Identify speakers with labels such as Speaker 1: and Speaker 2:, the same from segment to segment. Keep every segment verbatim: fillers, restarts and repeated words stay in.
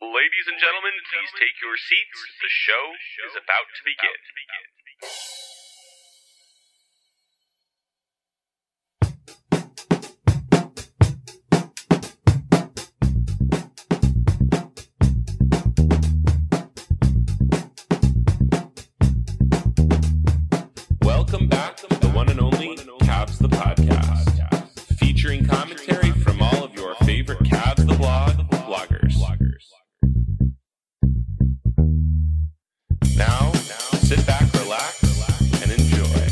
Speaker 1: Ladies and gentlemen, please take your seats. The show is about to begin. Welcome back to the one and only Cavs the Podcast, featuring commentary from all of your favorite Cavs the Blog bloggers. Now, sit back, relax, and enjoy.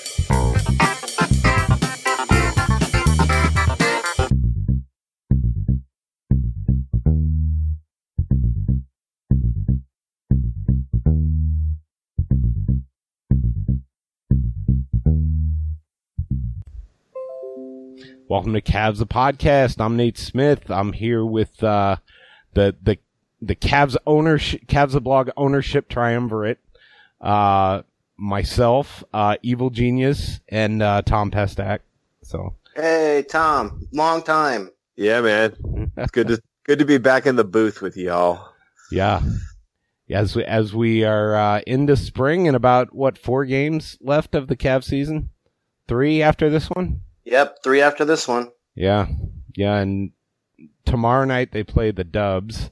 Speaker 2: Welcome to Cavs the Podcast. I'm Nate Smith. I'm here with uh, the the the Cavs ownership, Cavs the Blog ownership triumvirate. Uh, myself, uh, Evil Genius, and uh, Tom Pestak. So,
Speaker 3: hey Tom, long time.
Speaker 4: Yeah, man. It's good to good to be back in the booth with y'all.
Speaker 2: Yeah, as we, as we are uh, into spring and about what four games left of the Cavs season, three after this one.
Speaker 3: Yep, three after this one.
Speaker 2: Yeah, yeah, and tomorrow night they play the Dubs.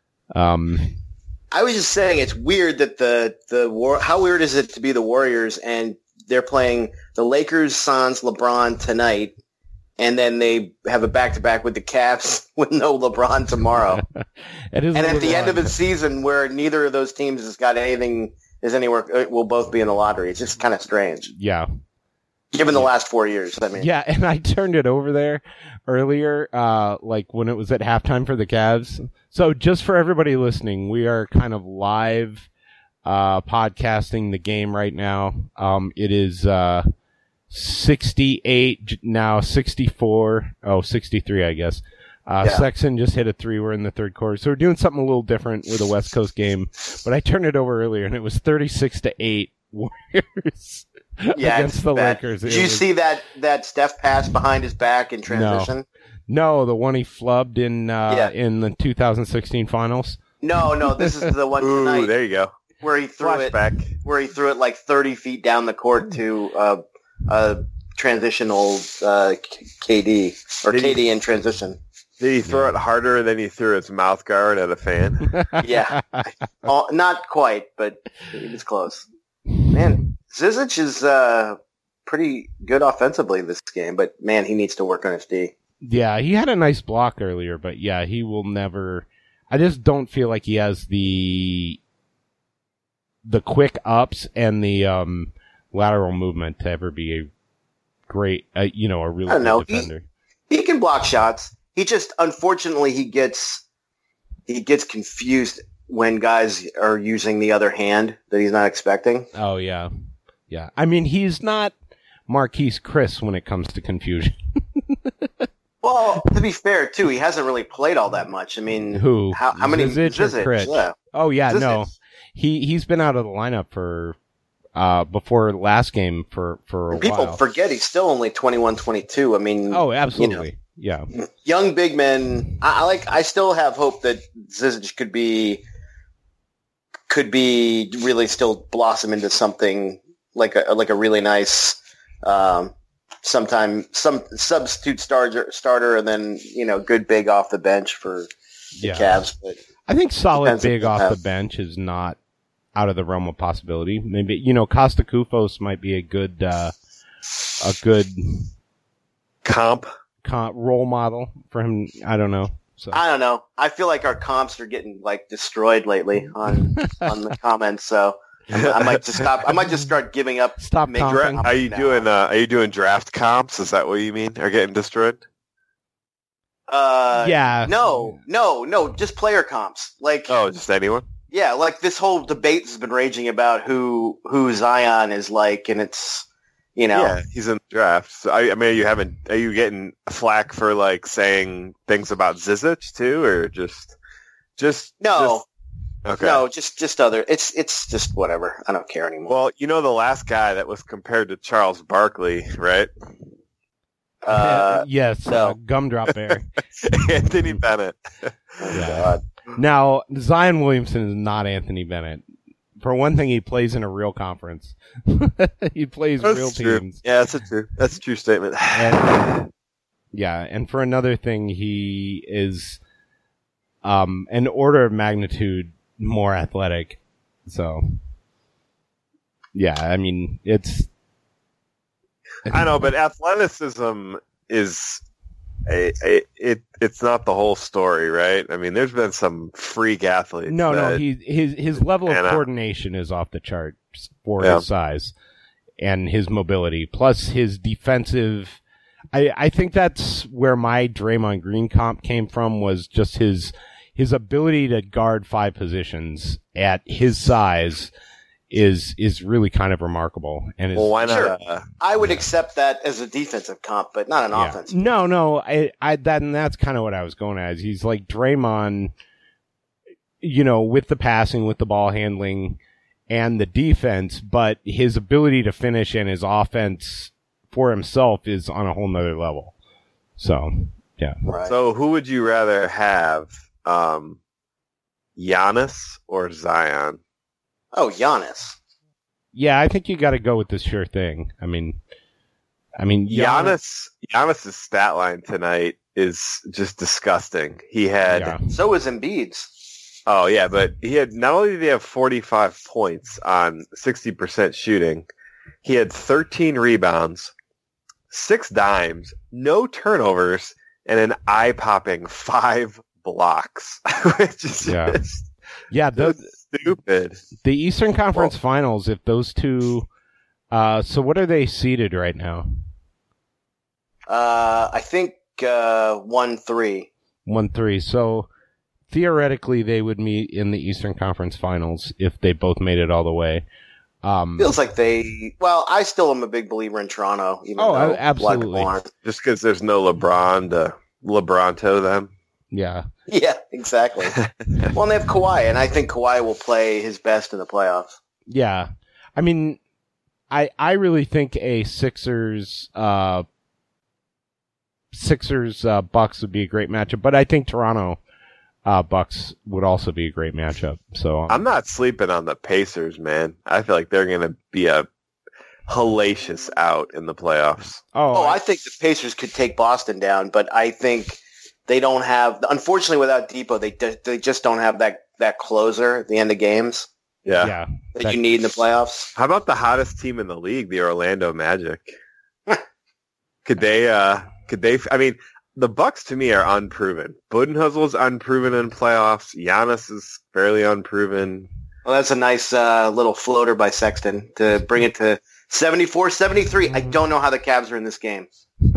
Speaker 2: Um,
Speaker 3: I was just saying it's weird that the the war. How weird is it to be the Warriors and they're playing the Lakers, Suns, LeBron tonight, and then they have a back to back with the Cavs with no LeBron tomorrow.
Speaker 2: It is
Speaker 3: and at
Speaker 2: LeBron.
Speaker 3: the end of the season, where neither of those teams has got anything is anywhere, will both be in the lottery. It's just kind of strange.
Speaker 2: Yeah.
Speaker 3: Given the last four years, I mean.
Speaker 2: Yeah, and I turned it over there earlier, uh, like when it was at halftime for the Cavs. So just for everybody listening, we are kind of live uh, podcasting the game right now. Um, it is uh, sixty-eight, now sixty-four, oh, sixty-three, I guess. Uh,
Speaker 3: yeah.
Speaker 2: Sexton just hit a three. We're in the third quarter. So we're doing something a little different with a West Coast game. But I turned it over earlier, and it was thirty-six to eight Warriors.
Speaker 3: Yeah,
Speaker 2: against the
Speaker 3: bad.
Speaker 2: Lakers.
Speaker 3: Did
Speaker 2: It
Speaker 3: you
Speaker 2: was...
Speaker 3: see that, that Steph pass behind his back in transition?
Speaker 2: No, no the one he flubbed in uh,
Speaker 3: yeah.
Speaker 2: in the two thousand sixteen finals.
Speaker 3: No, no, this is the one
Speaker 4: Ooh,
Speaker 3: tonight.
Speaker 4: there you go.
Speaker 3: Where he threw
Speaker 4: Flashback.
Speaker 3: it, where he threw it like thirty feet down the court to uh, a transitional uh, K D or
Speaker 4: Did
Speaker 3: K D
Speaker 4: he,
Speaker 3: in transition.
Speaker 4: Did he throw yeah. it harder than he threw his mouth guard at a fan?
Speaker 3: Yeah, oh, not quite, but he was close. Man, Zizic is uh, pretty good offensively this game, but man, he needs to work on his D.
Speaker 2: Yeah, he had a nice block earlier, but yeah, he will never. I just don't feel like he has the the quick ups and the um, lateral movement to ever be a great, uh, you know, a really
Speaker 3: I don't
Speaker 2: good
Speaker 3: know.
Speaker 2: defender.
Speaker 3: He, he can block shots. He just, unfortunately, he gets he gets confused when guys are using the other hand that he's not expecting.
Speaker 2: Oh yeah, yeah. I mean, he's not Marquise Chris when it comes to confusion.
Speaker 3: Well, to be fair, too, he hasn't really played all that much. I mean,
Speaker 2: who?
Speaker 3: How, how many?
Speaker 2: Zizic or Critch?
Speaker 3: Yeah.
Speaker 2: Oh yeah,
Speaker 3: Zizic.
Speaker 2: no. He he's been out of the lineup for uh before last game for for a
Speaker 3: People
Speaker 2: while.
Speaker 3: forget he's still only twenty-one, twenty-two. I mean,
Speaker 2: oh, absolutely,
Speaker 3: you know,
Speaker 2: yeah.
Speaker 3: Young big men. I, I like. I still have hope that Zizic could be could be really still blossom into something like a like a really nice. Um, sometime some substitute starter starter and then you know good big off the bench for the
Speaker 2: Yeah.
Speaker 3: Cavs. But
Speaker 2: I think solid
Speaker 3: depends
Speaker 2: big
Speaker 3: on
Speaker 2: off
Speaker 3: the
Speaker 2: the
Speaker 3: Cavs.
Speaker 2: bench is not out of the realm of possibility. Maybe you know Costa Koufos might be a good uh, a good
Speaker 4: Comp.
Speaker 2: con- role model for him. I don't know. So
Speaker 3: I don't know. I feel like our comps are getting like destroyed lately on on the comments. So I, I might just stop. I might just start giving up.
Speaker 2: Stop
Speaker 3: make-
Speaker 2: comping.
Speaker 4: Dra- are you
Speaker 3: now.
Speaker 4: doing? Uh, are you doing draft comps? Is that what you mean? Are getting destroyed?
Speaker 3: Uh,
Speaker 2: Yeah.
Speaker 3: No, no, no. Just player comps. Like,
Speaker 4: Oh, just anyone?
Speaker 3: yeah, like this whole debate has been raging about who who Zion is like, and it's you know.
Speaker 4: Yeah, he's in the draft. So I, I mean, are you having? Are you getting flack for like saying things about Zizic too, or just, just
Speaker 3: No.
Speaker 4: just- okay.
Speaker 3: No, just just other. It's it's just whatever. I don't care anymore.
Speaker 4: Well, you know the last guy that was compared to Charles Barkley, right?
Speaker 3: Uh,
Speaker 2: yes,
Speaker 3: no.
Speaker 2: uh, Gumdrop Bear.
Speaker 4: Anthony Bennett.
Speaker 3: oh
Speaker 2: Yeah.
Speaker 3: God.
Speaker 2: Now, Zion Williamson is not Anthony Bennett. For one thing, he plays in a real conference. He plays
Speaker 4: That's
Speaker 2: real
Speaker 4: true.
Speaker 2: teams.
Speaker 4: Yeah, that's a true. That's a true statement.
Speaker 2: And, yeah, and for another thing, he is um, an order of magnitude more athletic. So, yeah, I mean, it's...
Speaker 4: I know, but athleticism is a, a it. It's not the whole story, right? I mean, there's been some freak athletes.
Speaker 2: No,
Speaker 4: that,
Speaker 2: no, he his his level of
Speaker 4: and, uh,
Speaker 2: coordination is off the charts for
Speaker 4: Yeah.
Speaker 2: his size and his mobility, plus his defensive. I I think that's where my Draymond Green comp came from, was just his his ability to guard five positions at his size is is really kind of remarkable. And
Speaker 4: well, why not?
Speaker 3: Sure.
Speaker 4: Uh,
Speaker 3: I would accept that as a defensive comp, but not an
Speaker 2: Yeah.
Speaker 3: offense.
Speaker 2: No, no, I, I, that, and that's kind of what I was going at. Is he's like Draymond, you know, with the passing, with the ball handling, and the defense, but his ability to finish and his offense for himself is on a whole nother level. So, yeah.
Speaker 3: Right.
Speaker 4: So, who would you rather have, um, Giannis or Zion?
Speaker 3: oh, Giannis.
Speaker 2: Yeah, I think you got to go with this sure thing. I mean, I mean,
Speaker 4: Giannis, Giannis's stat line tonight is just disgusting. He had,
Speaker 2: Yeah.
Speaker 3: So is Embiid's.
Speaker 4: oh yeah, but he had, not only did he have forty-five points on sixty percent shooting, he had thirteen rebounds, six dimes, no turnovers, and an eye-popping five blocks, which is
Speaker 2: Yeah.
Speaker 4: just
Speaker 2: yeah, the,
Speaker 4: stupid.
Speaker 2: the Eastern Conference Finals, if those two, uh, so what are they seeded right now?
Speaker 3: Uh, I think uh, one three.
Speaker 2: One three. So theoretically, they would meet in the Eastern Conference Finals if they both made it all the way. Um,
Speaker 3: Feels like they. Well, I still am a big believer in Toronto. Even
Speaker 2: Oh,
Speaker 3: though
Speaker 2: I- absolutely.
Speaker 3: Black aren't.
Speaker 4: Just because there's no LeBron to LeBronto them.
Speaker 2: yeah,
Speaker 3: Yeah, exactly. Well, and they have Kawhi, and I think Kawhi will play his best in the playoffs.
Speaker 2: yeah. I mean, I I really think a Sixers uh Sixers uh, Bucks would be a great matchup, but I think Toronto uh, Bucks would also be a great matchup. So um,
Speaker 4: I'm not sleeping on the Pacers, man. I feel like they're going to be a hellacious out in the playoffs.
Speaker 2: oh,
Speaker 3: Oh,
Speaker 2: I-
Speaker 3: I think the Pacers could take Boston down, but I think they don't have. Unfortunately, without Depot, they d- they just don't have that that closer at the end of games
Speaker 4: Yeah.
Speaker 2: yeah.
Speaker 3: that,
Speaker 2: That-
Speaker 3: you need in the playoffs.
Speaker 4: How about the hottest team in the league, the Orlando Magic? could they, uh, could they, I mean, the Bucks to me are unproven. Budenholzer's unproven in playoffs. Giannis is fairly unproven.
Speaker 3: Well, that's a nice uh, little floater by Sexton to bring it to seventy-four seventy-three. I don't know how the Cavs are in this game.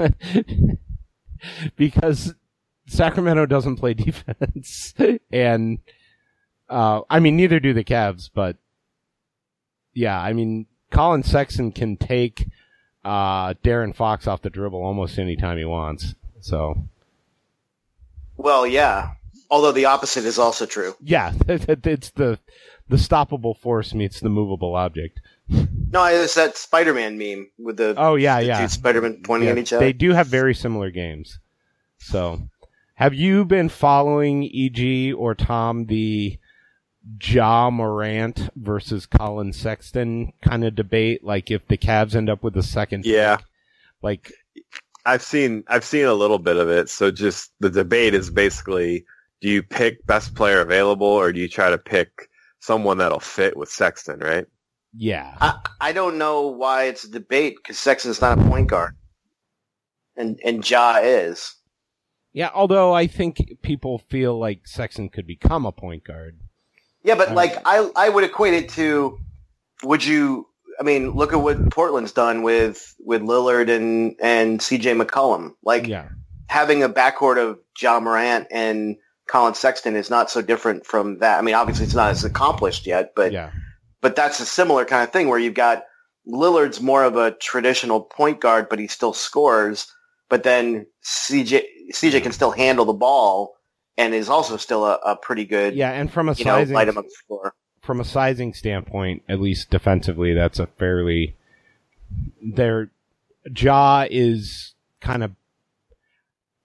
Speaker 2: because Sacramento doesn't play defense, and uh, I mean neither do the Cavs. But yeah, I mean Colin Sexton can take uh, Darren Fox off the dribble almost any time he wants. So
Speaker 3: Well, yeah. Although the opposite is also true.
Speaker 2: yeah, it's the the stoppable force meets the movable object.
Speaker 3: No, it's that Spider-Man meme with the,
Speaker 2: Oh yeah,
Speaker 3: the
Speaker 2: yeah.
Speaker 3: two Spider-Man pointing
Speaker 2: Yeah,
Speaker 3: at each other.
Speaker 2: They do have very similar games. So, have you been following E G or Tom the Ja Morant versus Colin Sexton kind of debate? Like if the Cavs end up with the second,
Speaker 4: Yeah.
Speaker 2: pick, like
Speaker 4: I've seen, I've seen a little bit of it. So just the debate is basically, do you pick best player available or do you try to pick someone that'll fit with Sexton, right?
Speaker 2: yeah,
Speaker 3: I, I don't know why it's a debate because Sexton's not a point guard, and and Ja is.
Speaker 2: yeah. Although I think people feel like Sexton could become a point guard.
Speaker 3: Yeah, but
Speaker 2: Um,
Speaker 3: like I I would equate it to, would you? I mean, look at what Portland's done with with Lillard and and C J McCollum. Like
Speaker 2: Yeah,
Speaker 3: having a backcourt of Ja Morant and Colin Sexton is not so different from that. I mean, obviously it's not as accomplished yet, but
Speaker 2: yeah,
Speaker 3: but that's a similar kind of thing where you've got Lillard's more of a traditional point guard, but he still scores. But then C J C J can still handle the ball and is also still a, a pretty good,
Speaker 2: yeah. And from a
Speaker 3: you know,
Speaker 2: sizing
Speaker 3: light him up the floor.
Speaker 2: from a sizing standpoint, at least defensively, that's a fairly their Ja is kind of.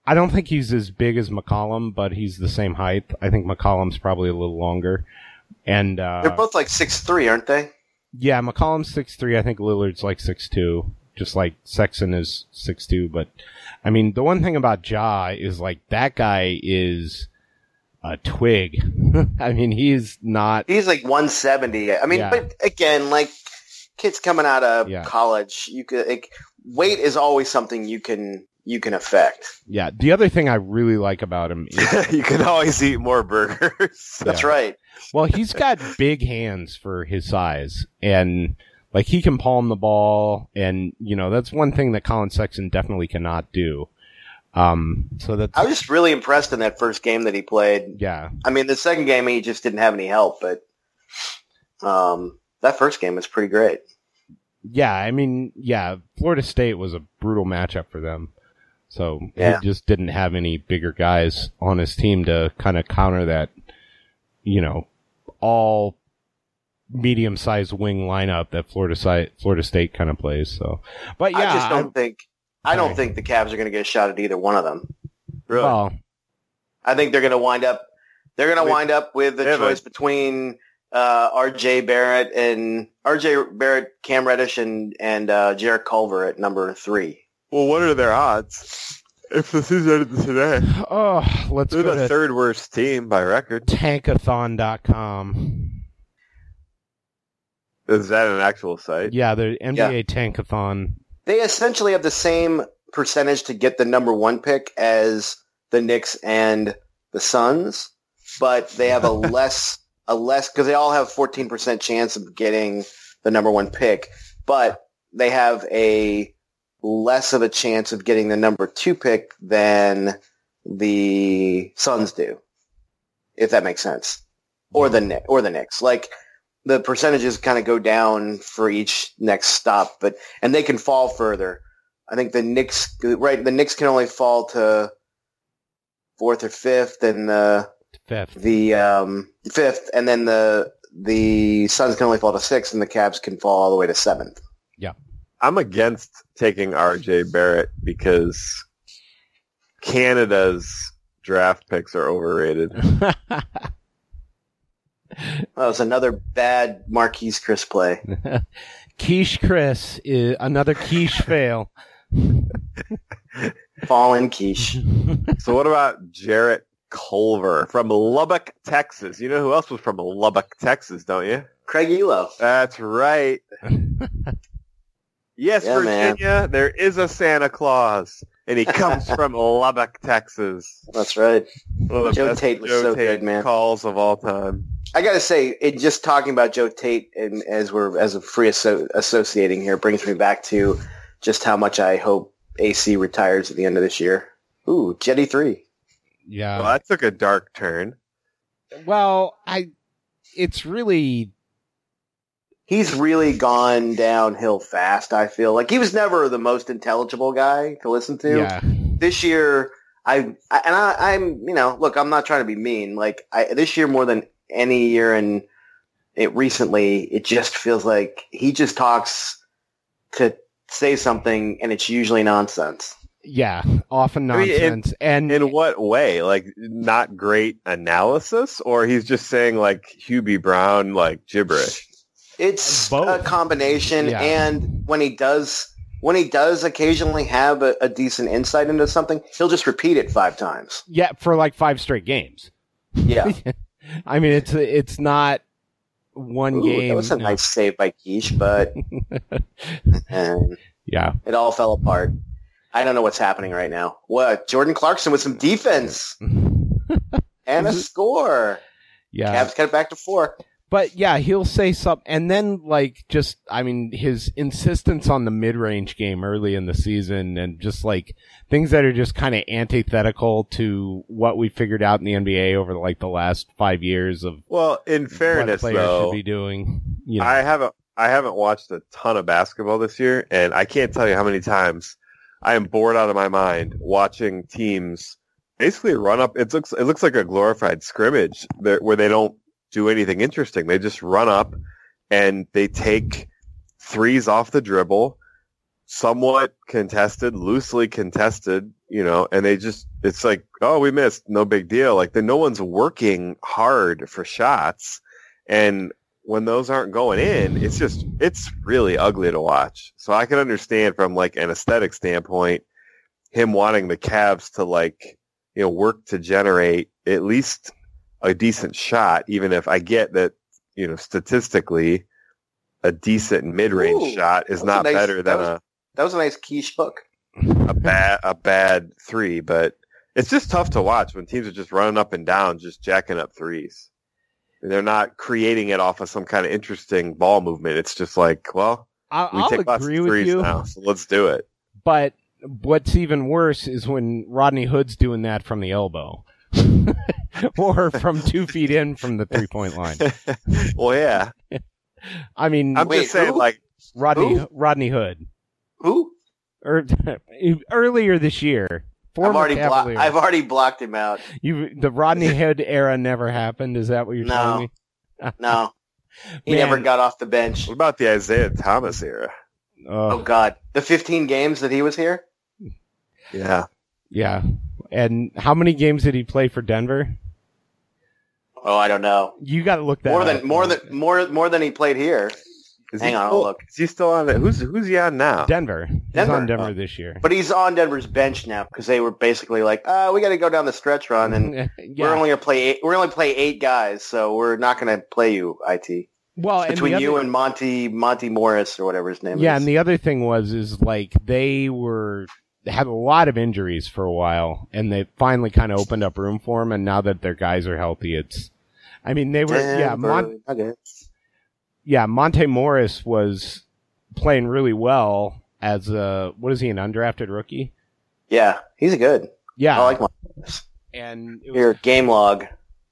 Speaker 2: I don't think he's as big as McCollum, but he's the same height. I think McCollum's probably a little longer. And uh,
Speaker 3: they're both like six three, aren't they?
Speaker 2: Yeah, McCollum's six three. I think Lillard's like six two, just like Sexton is six two. But, I mean, the one thing about Ja is, like, that guy is a twig. I mean, he's not...
Speaker 3: He's like one seventy. I mean,
Speaker 2: Yeah.
Speaker 3: but again, like, kids coming out of
Speaker 2: Yeah.
Speaker 3: college, you could like, weight is always something you can you can affect.
Speaker 2: Yeah, the other thing I really like about him is...
Speaker 4: You can always eat more burgers.
Speaker 3: That's
Speaker 2: Yeah.
Speaker 3: right.
Speaker 2: Well, he's got big hands for his size, and like he can palm the ball, and you know that's one thing that Colin Sexton definitely cannot do. Um, so that's
Speaker 3: I was just really impressed in that first game that he played.
Speaker 2: yeah,
Speaker 3: I mean, the second game he just didn't have any help, but um, that first game was pretty great.
Speaker 2: yeah. I mean, yeah, Florida State was a brutal matchup for them, so
Speaker 3: Yeah.
Speaker 2: he just didn't have any bigger guys on his team to kind of counter that. You know, all medium-sized wing lineup that Florida si- Florida State kind of plays. So, but yeah,
Speaker 3: I just don't think I don't
Speaker 2: Sorry.
Speaker 3: think the Cavs are going to get a shot at either one of them.
Speaker 4: Really?
Speaker 2: well,
Speaker 3: I think they're going to wind up they're going to
Speaker 4: Wait.
Speaker 3: wind up with the
Speaker 4: Yeah,
Speaker 3: choice
Speaker 4: but-
Speaker 3: between uh, R J Barrett and R J Barrett, Cam Reddish, and and uh, Jarrett Culver at number three.
Speaker 4: Well, what are their odds? If the season ended today,
Speaker 2: oh, let's
Speaker 4: they're
Speaker 2: go
Speaker 4: the
Speaker 2: to
Speaker 4: third worst team by record.
Speaker 2: tankathon dot com.
Speaker 4: Is that an actual site?
Speaker 2: Yeah, the N B A Tankathon.
Speaker 3: They essentially have the same percentage to get the number one pick as the Knicks and the Suns, but they have a less a less because they all have fourteen percent chance of getting the number one pick, but they have a less of a chance of getting the number two pick than the Suns do, if that makes sense, or the Knick or the Knicks. Like the percentages kind of go down for each next stop, but and they can fall further. I think the Knicks, right? The Knicks can only fall to fourth or fifth, and the
Speaker 2: Fifth.
Speaker 3: the um, fifth, and then the the Suns can only fall to sixth, and the Cavs can fall all the way to seventh.
Speaker 4: I'm against taking R J Barrett because Canada's draft picks are overrated.
Speaker 3: That was another bad Marquise Chris play.
Speaker 2: Quiche Chris is another quiche fail.
Speaker 3: Fallen quiche.
Speaker 4: So what about Jarrett Culver from Lubbock, Texas? You know who else was from Lubbock, Texas, don't you?
Speaker 3: Craig Elo.
Speaker 4: That's right. Yes,
Speaker 3: Yeah, man.
Speaker 4: Virginia, there is a Santa Claus, and he comes from Lubbock, Texas.
Speaker 3: That's right.
Speaker 4: One of the
Speaker 3: Joe
Speaker 4: best
Speaker 3: Tate was
Speaker 4: Joe
Speaker 3: so
Speaker 4: Tate
Speaker 3: good, man.
Speaker 4: calls of all time.
Speaker 3: I gotta say, it, just talking about Joe Tate and as we're as a free asso- associating here brings me back to just how much I hope A C retires at the end of this year. Ooh, Jetty three.
Speaker 2: Yeah.
Speaker 4: Well, that took a dark turn.
Speaker 2: Well, I. It's really.
Speaker 3: He's really gone downhill fast. I feel like he was never the most intelligible guy to listen to.
Speaker 2: Yeah.
Speaker 3: This year, I, I and I, I'm you know look, I'm not trying to be mean. Like I, this year more than any year and it recently, it just feels like he just talks to say something and it's usually nonsense.
Speaker 2: Yeah. Often
Speaker 4: I mean, in-
Speaker 2: nonsense. and
Speaker 4: In what way? Like, not great analysis? Or he's just saying, like, Hubie Brown, like, gibberish?
Speaker 3: It's
Speaker 2: Both.
Speaker 3: a combination,
Speaker 2: Yeah.
Speaker 3: and when he does, when he does occasionally have a, a decent insight into something, he'll just repeat it five times.
Speaker 2: yeah, for like five straight games.
Speaker 3: Yeah,
Speaker 2: I mean, it's it's not one
Speaker 3: Ooh,
Speaker 2: game.
Speaker 3: that was a
Speaker 2: no.
Speaker 3: nice save by Quiche, but and
Speaker 2: Yeah.
Speaker 3: it all fell apart. I don't know what's happening right now. What Jordan Clarkson with some defense and a score.
Speaker 2: Yeah.
Speaker 3: Cavs cut it back to four.
Speaker 2: But yeah, he'll say something, and then like just, I mean, his insistence on the mid-range game early in the season, and just like things that are just kind of antithetical to what we figured out in the N B A over like the last five years of
Speaker 4: Well, in
Speaker 2: what
Speaker 4: fairness,
Speaker 2: players
Speaker 4: though,
Speaker 2: should be doing. You know,
Speaker 4: I haven't I haven't watched a ton of basketball this year, and I can't tell you how many times I am bored out of my mind watching teams basically run up. It looks it looks like a glorified scrimmage there, where they don't do anything interesting. They just run up and they take threes off the dribble, somewhat contested, loosely contested, you know, and they just it's like, oh, we missed, no big deal. Like, then no one's working hard for shots, and when those aren't going in, it's just it's really ugly to watch. So I can understand from like an aesthetic standpoint, him wanting the Cavs to like you know work to generate at least a decent shot, even if I get that you know statistically a decent mid-range
Speaker 3: Ooh,
Speaker 4: shot is not
Speaker 3: nice,
Speaker 4: better than
Speaker 3: was,
Speaker 4: a
Speaker 3: that was a nice quiche hook.
Speaker 4: a bad a bad three, but it's just tough to watch when teams are just running up and down, just jacking up threes. They're not creating it off of some kind of interesting ball movement. It's just like, well,
Speaker 2: I'll,
Speaker 4: we
Speaker 2: I'll
Speaker 4: take lots of
Speaker 2: agree with
Speaker 4: threes
Speaker 2: you,
Speaker 4: now, so let's do it.
Speaker 2: but what's even worse is when Rodney Hood's doing that from the elbow. Or from two feet in from the three-point line.
Speaker 4: Well, yeah.
Speaker 2: I mean,
Speaker 4: I'm
Speaker 3: Wait,
Speaker 4: just saying,
Speaker 3: who?
Speaker 4: like,
Speaker 2: Rodney
Speaker 3: who?
Speaker 2: Rodney Hood.
Speaker 3: Who?
Speaker 2: Or, earlier this year.
Speaker 3: I've
Speaker 2: Former
Speaker 3: already, blo-
Speaker 2: Cavalier.
Speaker 3: I've already blocked him out.
Speaker 2: You, the Rodney Hood era never happened. Is that what you're
Speaker 3: No.
Speaker 2: telling me?
Speaker 3: No, he
Speaker 2: Man.
Speaker 3: never got off the bench.
Speaker 4: what about the Isaiah Thomas era?
Speaker 3: Oh
Speaker 2: Uh,
Speaker 3: God, the fifteen games that he was here.
Speaker 4: Yeah.
Speaker 2: yeah. And how many games did he play for Denver?
Speaker 3: Oh, I don't know.
Speaker 2: You got to look that
Speaker 3: More
Speaker 2: up.
Speaker 3: than more than more more than he played here.
Speaker 4: Is
Speaker 3: Hang
Speaker 4: he
Speaker 3: on, I'll
Speaker 4: still,
Speaker 3: look.
Speaker 4: Is he still on it? Who's who's he on now?
Speaker 2: Denver. He's
Speaker 3: Denver.
Speaker 2: on Denver
Speaker 4: Oh.
Speaker 2: this year.
Speaker 3: But he's on Denver's bench now because they were basically like, uh, we got to go down the stretch run, and
Speaker 2: yeah.
Speaker 3: we're only gonna play eight. We're only play eight guys, so we're not gonna play you, It.
Speaker 2: well, and
Speaker 3: Between
Speaker 2: the
Speaker 3: you
Speaker 2: other,
Speaker 3: and Monty Monty Morris or whatever his name
Speaker 2: yeah,
Speaker 3: is.
Speaker 2: and the other thing was is like they were had a lot of injuries for a while, and they finally kind of opened up room for him. And now that their guys are healthy, it's. I mean, they were yeah.
Speaker 3: Denver
Speaker 2: Mon-
Speaker 3: Nuggets.
Speaker 2: yeah, Monte Morris was playing really well as a what is he, an undrafted rookie?
Speaker 3: Yeah, he's good.
Speaker 2: Yeah,
Speaker 3: I like Morris.
Speaker 2: and it was,
Speaker 3: Here, game log.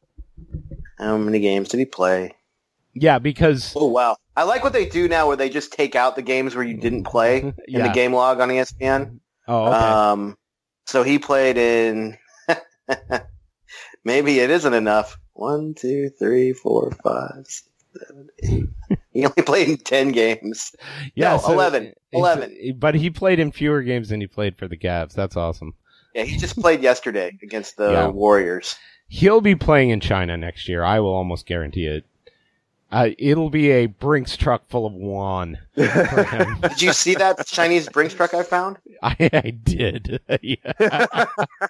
Speaker 3: How many games did he play?
Speaker 2: yeah, because
Speaker 3: Oh wow, I like what they do now, where they just take out the games where you didn't play in
Speaker 2: Yeah.
Speaker 3: the game log on E S P N.
Speaker 2: oh okay.
Speaker 3: Um, so he played in. Maybe it isn't enough. One, two, three, four, five, six, seven, eight. He only played in ten games.
Speaker 2: yeah,
Speaker 3: no, eleven. eleven.
Speaker 2: But he played in fewer games than he played for the Cavs. That's awesome.
Speaker 3: Yeah, he just played yesterday against the
Speaker 2: Yeah.
Speaker 3: Warriors.
Speaker 2: He'll be playing in China next year. I will almost guarantee it. Uh, it'll be a Brinks truck full of won for him.
Speaker 3: Did you see that Chinese Brinks truck I found?
Speaker 2: I, I did. Yeah.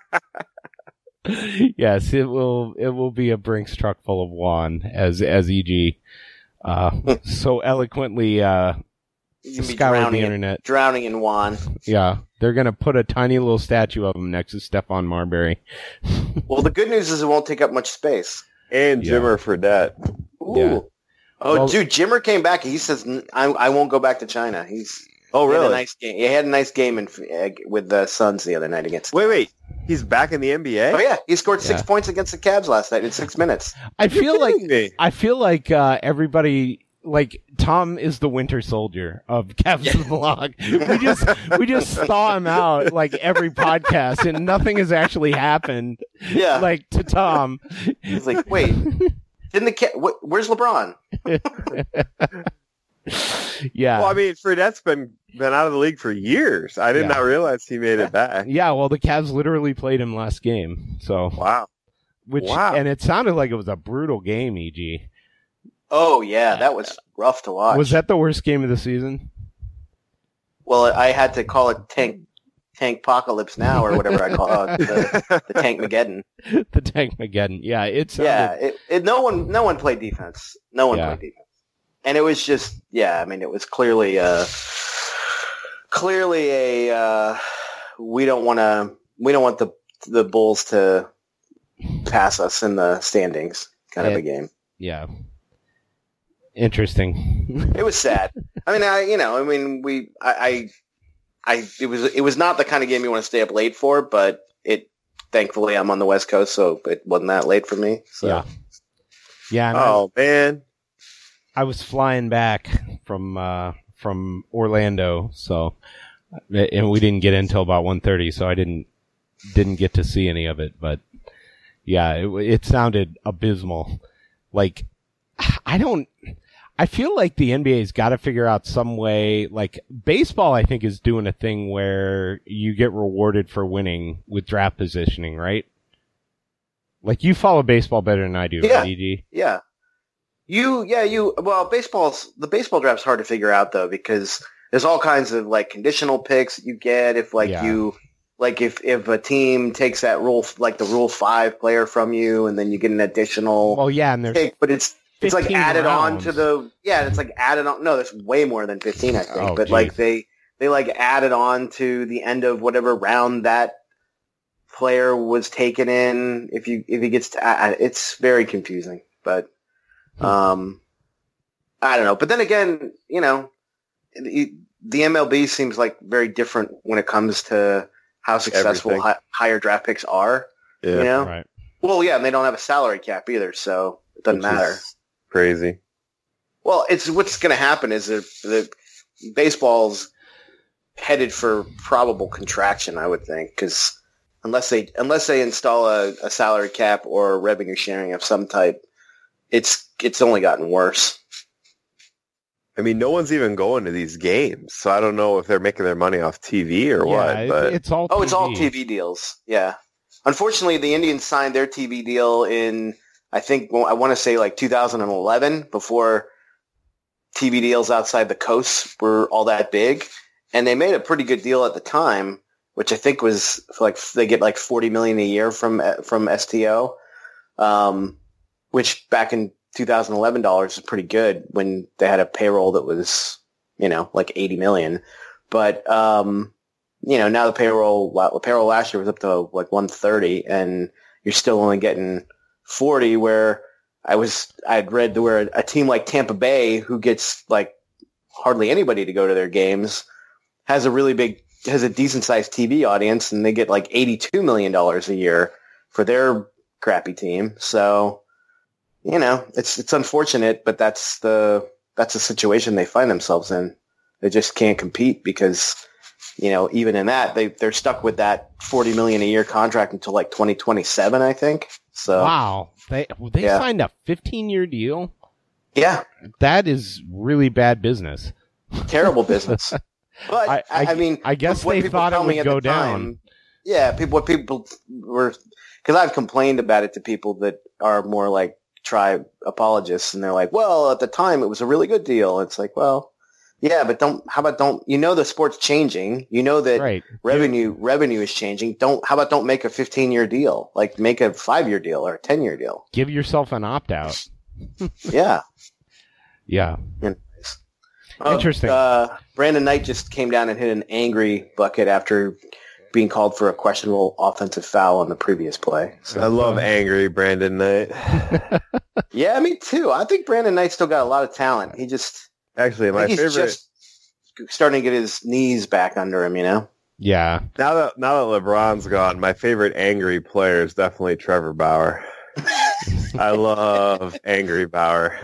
Speaker 2: Yes, it will. It will be a Brinks truck full of won, as as E G uh, so eloquently uh,
Speaker 3: You can be
Speaker 2: scoured the
Speaker 3: drowning in,
Speaker 2: internet.
Speaker 3: drowning in Juan.
Speaker 2: Yeah, they're gonna put a tiny little statue of him next to Stephon Marbury.
Speaker 3: Well, the good news is it won't take up much space.
Speaker 4: And
Speaker 2: Yeah.
Speaker 4: Jimmer Fredette.
Speaker 3: Ooh.
Speaker 2: Yeah.
Speaker 3: Oh,
Speaker 2: Well-
Speaker 3: dude, Jimmer came back. He says, I, I won't go back to China. He's
Speaker 4: Oh,
Speaker 3: he had
Speaker 4: really?
Speaker 3: a nice game. He had a nice game in, uh, with the Suns the other night against.
Speaker 4: Wait, wait. He's back in the N B A?
Speaker 3: Oh yeah, he scored six
Speaker 2: Yeah.
Speaker 3: points against the Cavs last night in six minutes.
Speaker 2: I feel like
Speaker 4: Kidding me.
Speaker 2: I feel like uh, everybody, like Tom, is the Winter Soldier of Cavs the Blog. We just we just thaw him out like every podcast, and nothing has actually happened.
Speaker 3: Yeah,
Speaker 2: Like to Tom,
Speaker 3: he's like, wait, didn't the Ca- wh- where's LeBron?
Speaker 2: yeah,
Speaker 4: Well, I mean, Fredette's been been out of the league for years. I did
Speaker 2: Yeah.
Speaker 4: not realize he made it back.
Speaker 2: yeah. Well, the Cavs literally played him last game, so
Speaker 4: Wow.
Speaker 2: which
Speaker 4: Wow.
Speaker 2: and it sounded like it was a brutal game. E G,
Speaker 3: Oh yeah, that was rough to watch.
Speaker 2: was that the worst game of the season?
Speaker 3: Well, I had to call it Tank Tank Apocalypse now or whatever I call it, the, the Tank Mageddon.
Speaker 2: The Tank Mageddon. Yeah, it sounded.
Speaker 3: Yeah, it, it, no one no one played defense. No one
Speaker 2: Yeah.
Speaker 3: played defense, and it was just yeah. I mean, it was clearly uh clearly a uh, we don't want to we don't want the the Bulls to pass us in the standings kind of
Speaker 2: Yeah.
Speaker 3: a game.
Speaker 2: Yeah. Interesting.
Speaker 3: It was sad. I mean, I you know, I mean, we I, I I it was it was not the kind of game you want to stay up late for, but it thankfully I'm on the West Coast, so it wasn't that late for me. So.
Speaker 2: Yeah. Yeah. And I-
Speaker 4: Oh, man.
Speaker 2: I was flying back from uh, from Orlando, so and we didn't get in until about one thirty, so I didn't didn't get to see any of it. But yeah, it, it sounded abysmal. Like I don't, I feel like the N B A's got to figure out some way, like baseball, I think is doing a thing where you get rewarded for winning with draft positioning, right? Like you follow baseball better than I do,
Speaker 3: Yeah.
Speaker 2: right, E G?
Speaker 3: Yeah. You, yeah, you, well, baseball's, the baseball draft's hard to figure out though, because there's all kinds of like conditional picks that you get if like
Speaker 2: Yeah.
Speaker 3: you, like if, if a team takes that rule, like the rule five player from you and then you get an additional
Speaker 2: Well, yeah, and there's
Speaker 3: pick, but it's, it's like
Speaker 2: fifteen
Speaker 3: added on
Speaker 2: rounds.
Speaker 3: to the, yeah, it's like added on, no, there's way more than fifteen, I think,
Speaker 2: Oh,
Speaker 3: but
Speaker 2: geez.
Speaker 3: like they, they like added on to the end of whatever round that player was taken in. If you, if he gets to, I- I- it's very confusing, but, um, I don't know. But then again, you know, the, the M L B seems like very different when it comes to how successful
Speaker 4: Everything.
Speaker 3: hi, higher draft picks are.
Speaker 4: Yeah.
Speaker 3: You know,
Speaker 2: right.
Speaker 3: well, yeah, and they don't have a salary cap either, so it doesn't
Speaker 4: Which is
Speaker 3: matter.
Speaker 4: Crazy.
Speaker 3: Well, it's what's going to happen is that the baseball's headed for probable contraction, I would think, because unless they unless they install a, a salary cap or revenue sharing of some type, it's it's only gotten worse.
Speaker 4: I mean, no one's even going to these games, so I don't know if they're making their money off T V or
Speaker 2: Yeah,
Speaker 4: what.
Speaker 2: it-
Speaker 4: But
Speaker 2: it's all
Speaker 3: Oh, it's all T V deals. Yeah. Unfortunately, the Indians signed their T V deal in, I think, well, I want to say like two thousand eleven, before T V deals outside the coast were all that big. And they made a pretty good deal at the time, which I think was like, they get like forty million dollars a year from, from S T O, um, which back in two thousand eleven dollars is pretty good when they had a payroll that was, you know, like eighty million. But, um, you know, now the payroll, the payroll last year was up to like one thirty, and you're still only getting forty, where I was, I'd read where a, a team like Tampa Bay, who gets like hardly anybody to go to their games, has a really big, has a decent sized T V audience, and they get like eighty-two million dollars a year for their crappy team. So, you know, it's, it's unfortunate, but that's the, that's the situation they find themselves in. They just can't compete because, you know, even in that, they, they're stuck with that forty million dollars a year contract until like twenty twenty-seven, I think. So,
Speaker 2: Wow. They they
Speaker 3: Yeah.
Speaker 2: signed a fifteen-year deal?
Speaker 3: yeah,
Speaker 2: That is really bad business.
Speaker 3: terrible business. But,
Speaker 2: I-
Speaker 3: I,
Speaker 2: I-
Speaker 3: I mean,
Speaker 2: I guess
Speaker 3: what
Speaker 2: they
Speaker 3: people
Speaker 2: thought it
Speaker 3: tell me
Speaker 2: would
Speaker 3: at
Speaker 2: go
Speaker 3: the time-
Speaker 2: down.
Speaker 3: Yeah, people, what people were, because I've complained about it to people that are more like tribe apologists, and they're like, well, at the time it was a really good deal. It's like, well, yeah, but don't, how about don't, you know, the sport's changing. You know that
Speaker 2: Right.
Speaker 3: revenue, revenue is changing. Don't, how about don't make a fifteen year deal? Like make a five year deal or a ten year deal.
Speaker 2: Give yourself an opt-out.
Speaker 3: Yeah.
Speaker 2: Yeah.
Speaker 3: Oh,
Speaker 2: Interesting.
Speaker 3: Uh, Brandon Knight just came down and hit an angry bucket after being called for a questionable offensive foul on the previous play. So,
Speaker 4: I love angry Brandon Knight.
Speaker 3: yeah, me too. I think Brandon Knight still got a lot of talent. He just,
Speaker 4: Actually,
Speaker 3: I
Speaker 4: my
Speaker 3: think he's
Speaker 4: favorite
Speaker 3: just starting to get his knees back under him, you know?
Speaker 2: Yeah.
Speaker 4: now that now that LeBron's gone, my favorite angry player is definitely Trevor Bauer. I love angry Bauer.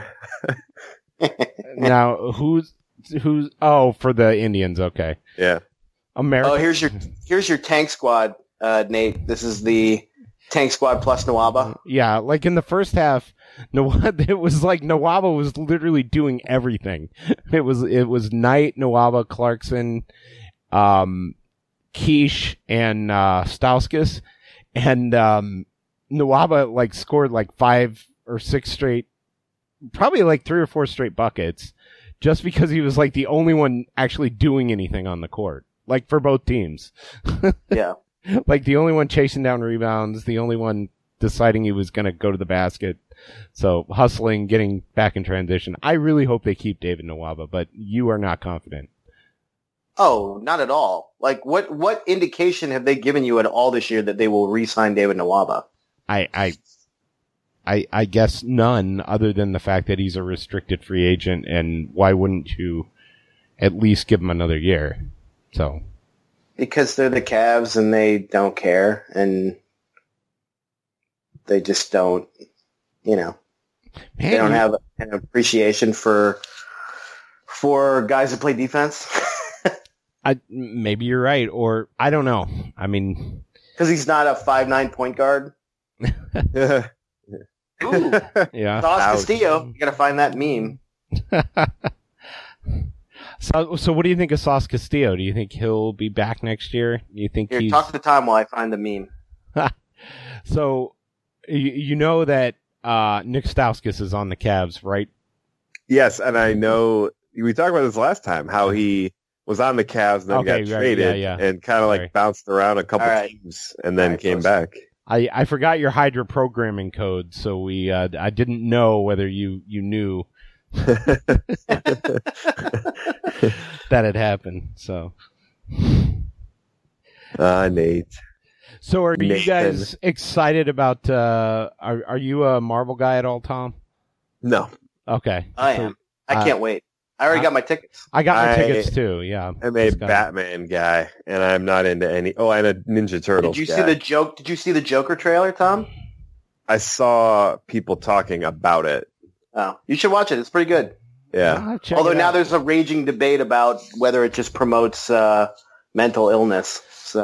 Speaker 2: Now, who's who's? Oh, for the Indians. Okay.
Speaker 4: Yeah.
Speaker 2: America.
Speaker 3: Oh, here's your here's your tank squad, uh, Nate. This is the tank squad plus Nawaba.
Speaker 2: Yeah, like in the first half, Nawaba, it was like Nawaba was literally doing everything. It was it was Knight, Nawaba, Clarkson, um, Quiche, and uh, Stauskas, and um, Nawaba like scored like five or six straight, probably like three or four straight buckets, just because he was like the only one actually doing anything on the court, like for both teams.
Speaker 3: Yeah.
Speaker 2: Like the only one chasing down rebounds, the only one deciding he was going to go to the basket. So hustling, getting back in transition. I really hope they keep David Nawaba, but you are not confident.
Speaker 3: Oh, not at all. Like, what what indication have they given you at all this year that they will re-sign David Nawaba?
Speaker 2: I, I, I, I guess none, other than the fact that he's a restricted free agent, and why wouldn't you at least give him another year? So.
Speaker 3: Because they're the Cavs and they don't care, and they just don't, you know,
Speaker 2: Man,
Speaker 3: they don't
Speaker 2: you-
Speaker 3: have an appreciation for for guys that play defense.
Speaker 2: I, maybe you're right, or I don't know. I mean,
Speaker 3: Because he's not a five nine point guard.
Speaker 4: Yeah.
Speaker 3: Ooh,
Speaker 2: yeah.
Speaker 3: Sauce
Speaker 4: Ouch.
Speaker 3: Castillo. You gotta find that meme.
Speaker 2: So, so what do you think of Sauce Castillo? Do you think he'll be back next year? Do you think
Speaker 3: Here,
Speaker 2: he's...
Speaker 3: talk to Tom while I find the meme.
Speaker 2: So, you, you know that uh, Nick Stauskas is on the Cavs, right?
Speaker 4: Yes, and I know we talked about this last time, how he was on the Cavs and then
Speaker 2: Okay,
Speaker 4: got
Speaker 2: right,
Speaker 4: traded
Speaker 2: yeah, yeah.
Speaker 4: and kind of like
Speaker 2: Sorry.
Speaker 4: bounced around a couple
Speaker 3: All right.
Speaker 4: teams and then
Speaker 3: All right,
Speaker 4: came
Speaker 3: close.
Speaker 4: back.
Speaker 2: I, I forgot your Hydra programming code, so we uh, I didn't know whether you, you knew that had happened. So,
Speaker 4: Ah, Nate.
Speaker 2: so are you
Speaker 4: Nathan.
Speaker 2: guys excited about? Uh, are are you a Marvel guy at all, Tom?
Speaker 4: No,
Speaker 2: Okay,
Speaker 3: I
Speaker 2: So
Speaker 3: am. I
Speaker 2: uh,
Speaker 3: can't wait. I already
Speaker 2: uh,
Speaker 3: got my tickets.
Speaker 2: I got my
Speaker 4: I-
Speaker 2: tickets too. Yeah,
Speaker 4: I'm a
Speaker 2: Just got-
Speaker 4: Batman guy, and I'm not into any. Oh, and a Ninja Turtles
Speaker 3: Did you
Speaker 4: guy.
Speaker 3: see the joke? Did you see the Joker trailer, Tom?
Speaker 4: I saw people talking about it.
Speaker 3: Oh, you should watch it. It's pretty good.
Speaker 4: Yeah.
Speaker 2: Ah, check
Speaker 3: Although
Speaker 2: it
Speaker 3: now
Speaker 2: out.
Speaker 3: there's a raging debate about whether it just promotes uh, mental illness. So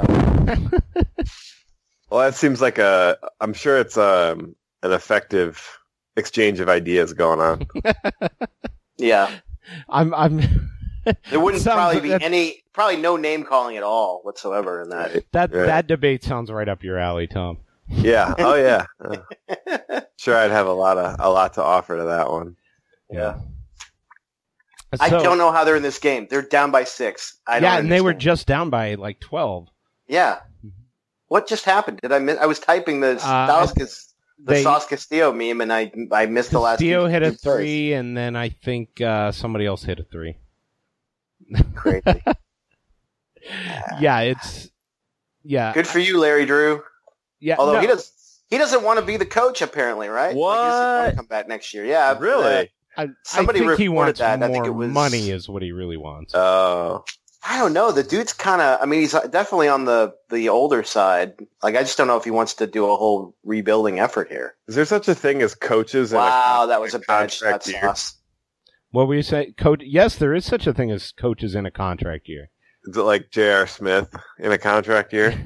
Speaker 4: Well, that seems like a. I'm sure it's um, an effective exchange of ideas going on.
Speaker 3: yeah,
Speaker 2: I'm I'm.
Speaker 3: there wouldn't
Speaker 2: Sounds-
Speaker 3: probably be
Speaker 2: that-
Speaker 3: any, probably no name calling at all whatsoever in that.
Speaker 2: That
Speaker 4: Right.
Speaker 2: that debate sounds right up your alley, Tom.
Speaker 4: Yeah. Oh, yeah. Uh, sure, I'd have a lot of a lot to offer to that one.
Speaker 3: Yeah. I
Speaker 2: So-
Speaker 3: don't know how they're in this game. They're down by six. I don't
Speaker 2: yeah, and they were
Speaker 3: understand.
Speaker 2: just down by like twelve.
Speaker 3: Yeah. What just happened? Did I miss? I was typing the
Speaker 2: Uh,
Speaker 3: Stauskas, the
Speaker 2: they-
Speaker 3: Sauce Castillo meme, and I I missed the last.
Speaker 2: Castillo
Speaker 3: two-
Speaker 2: hit a
Speaker 3: two plays.
Speaker 2: three, and then I think uh, somebody else hit a three.
Speaker 3: Crazy.
Speaker 2: Yeah, it's yeah,
Speaker 3: Good for you, Larry Drew.
Speaker 2: yeah.
Speaker 3: Although
Speaker 2: no,
Speaker 3: he does, he doesn't want to be the coach apparently, right? Like, he doesn't want
Speaker 4: What?
Speaker 3: to come back next year? Yeah,
Speaker 4: Really?
Speaker 2: I,
Speaker 3: somebody
Speaker 2: I think he
Speaker 3: reported
Speaker 2: wants
Speaker 3: that, and I
Speaker 2: more
Speaker 3: think it was-
Speaker 2: money, is what he really wants.
Speaker 4: Oh.
Speaker 3: I don't know. The dude's kind of. I mean, he's definitely on the the older side. Like, I just don't know if he wants to do a whole rebuilding effort here.
Speaker 4: Is there such a thing as coaches? in a
Speaker 3: Wow,
Speaker 4: con-
Speaker 3: that was a bad shot,
Speaker 4: contract year?
Speaker 3: Sauce.
Speaker 2: What were you say, Coach? Yes, there is such a thing as coaches in a contract year.
Speaker 4: Is it like J R. Smith in a contract year?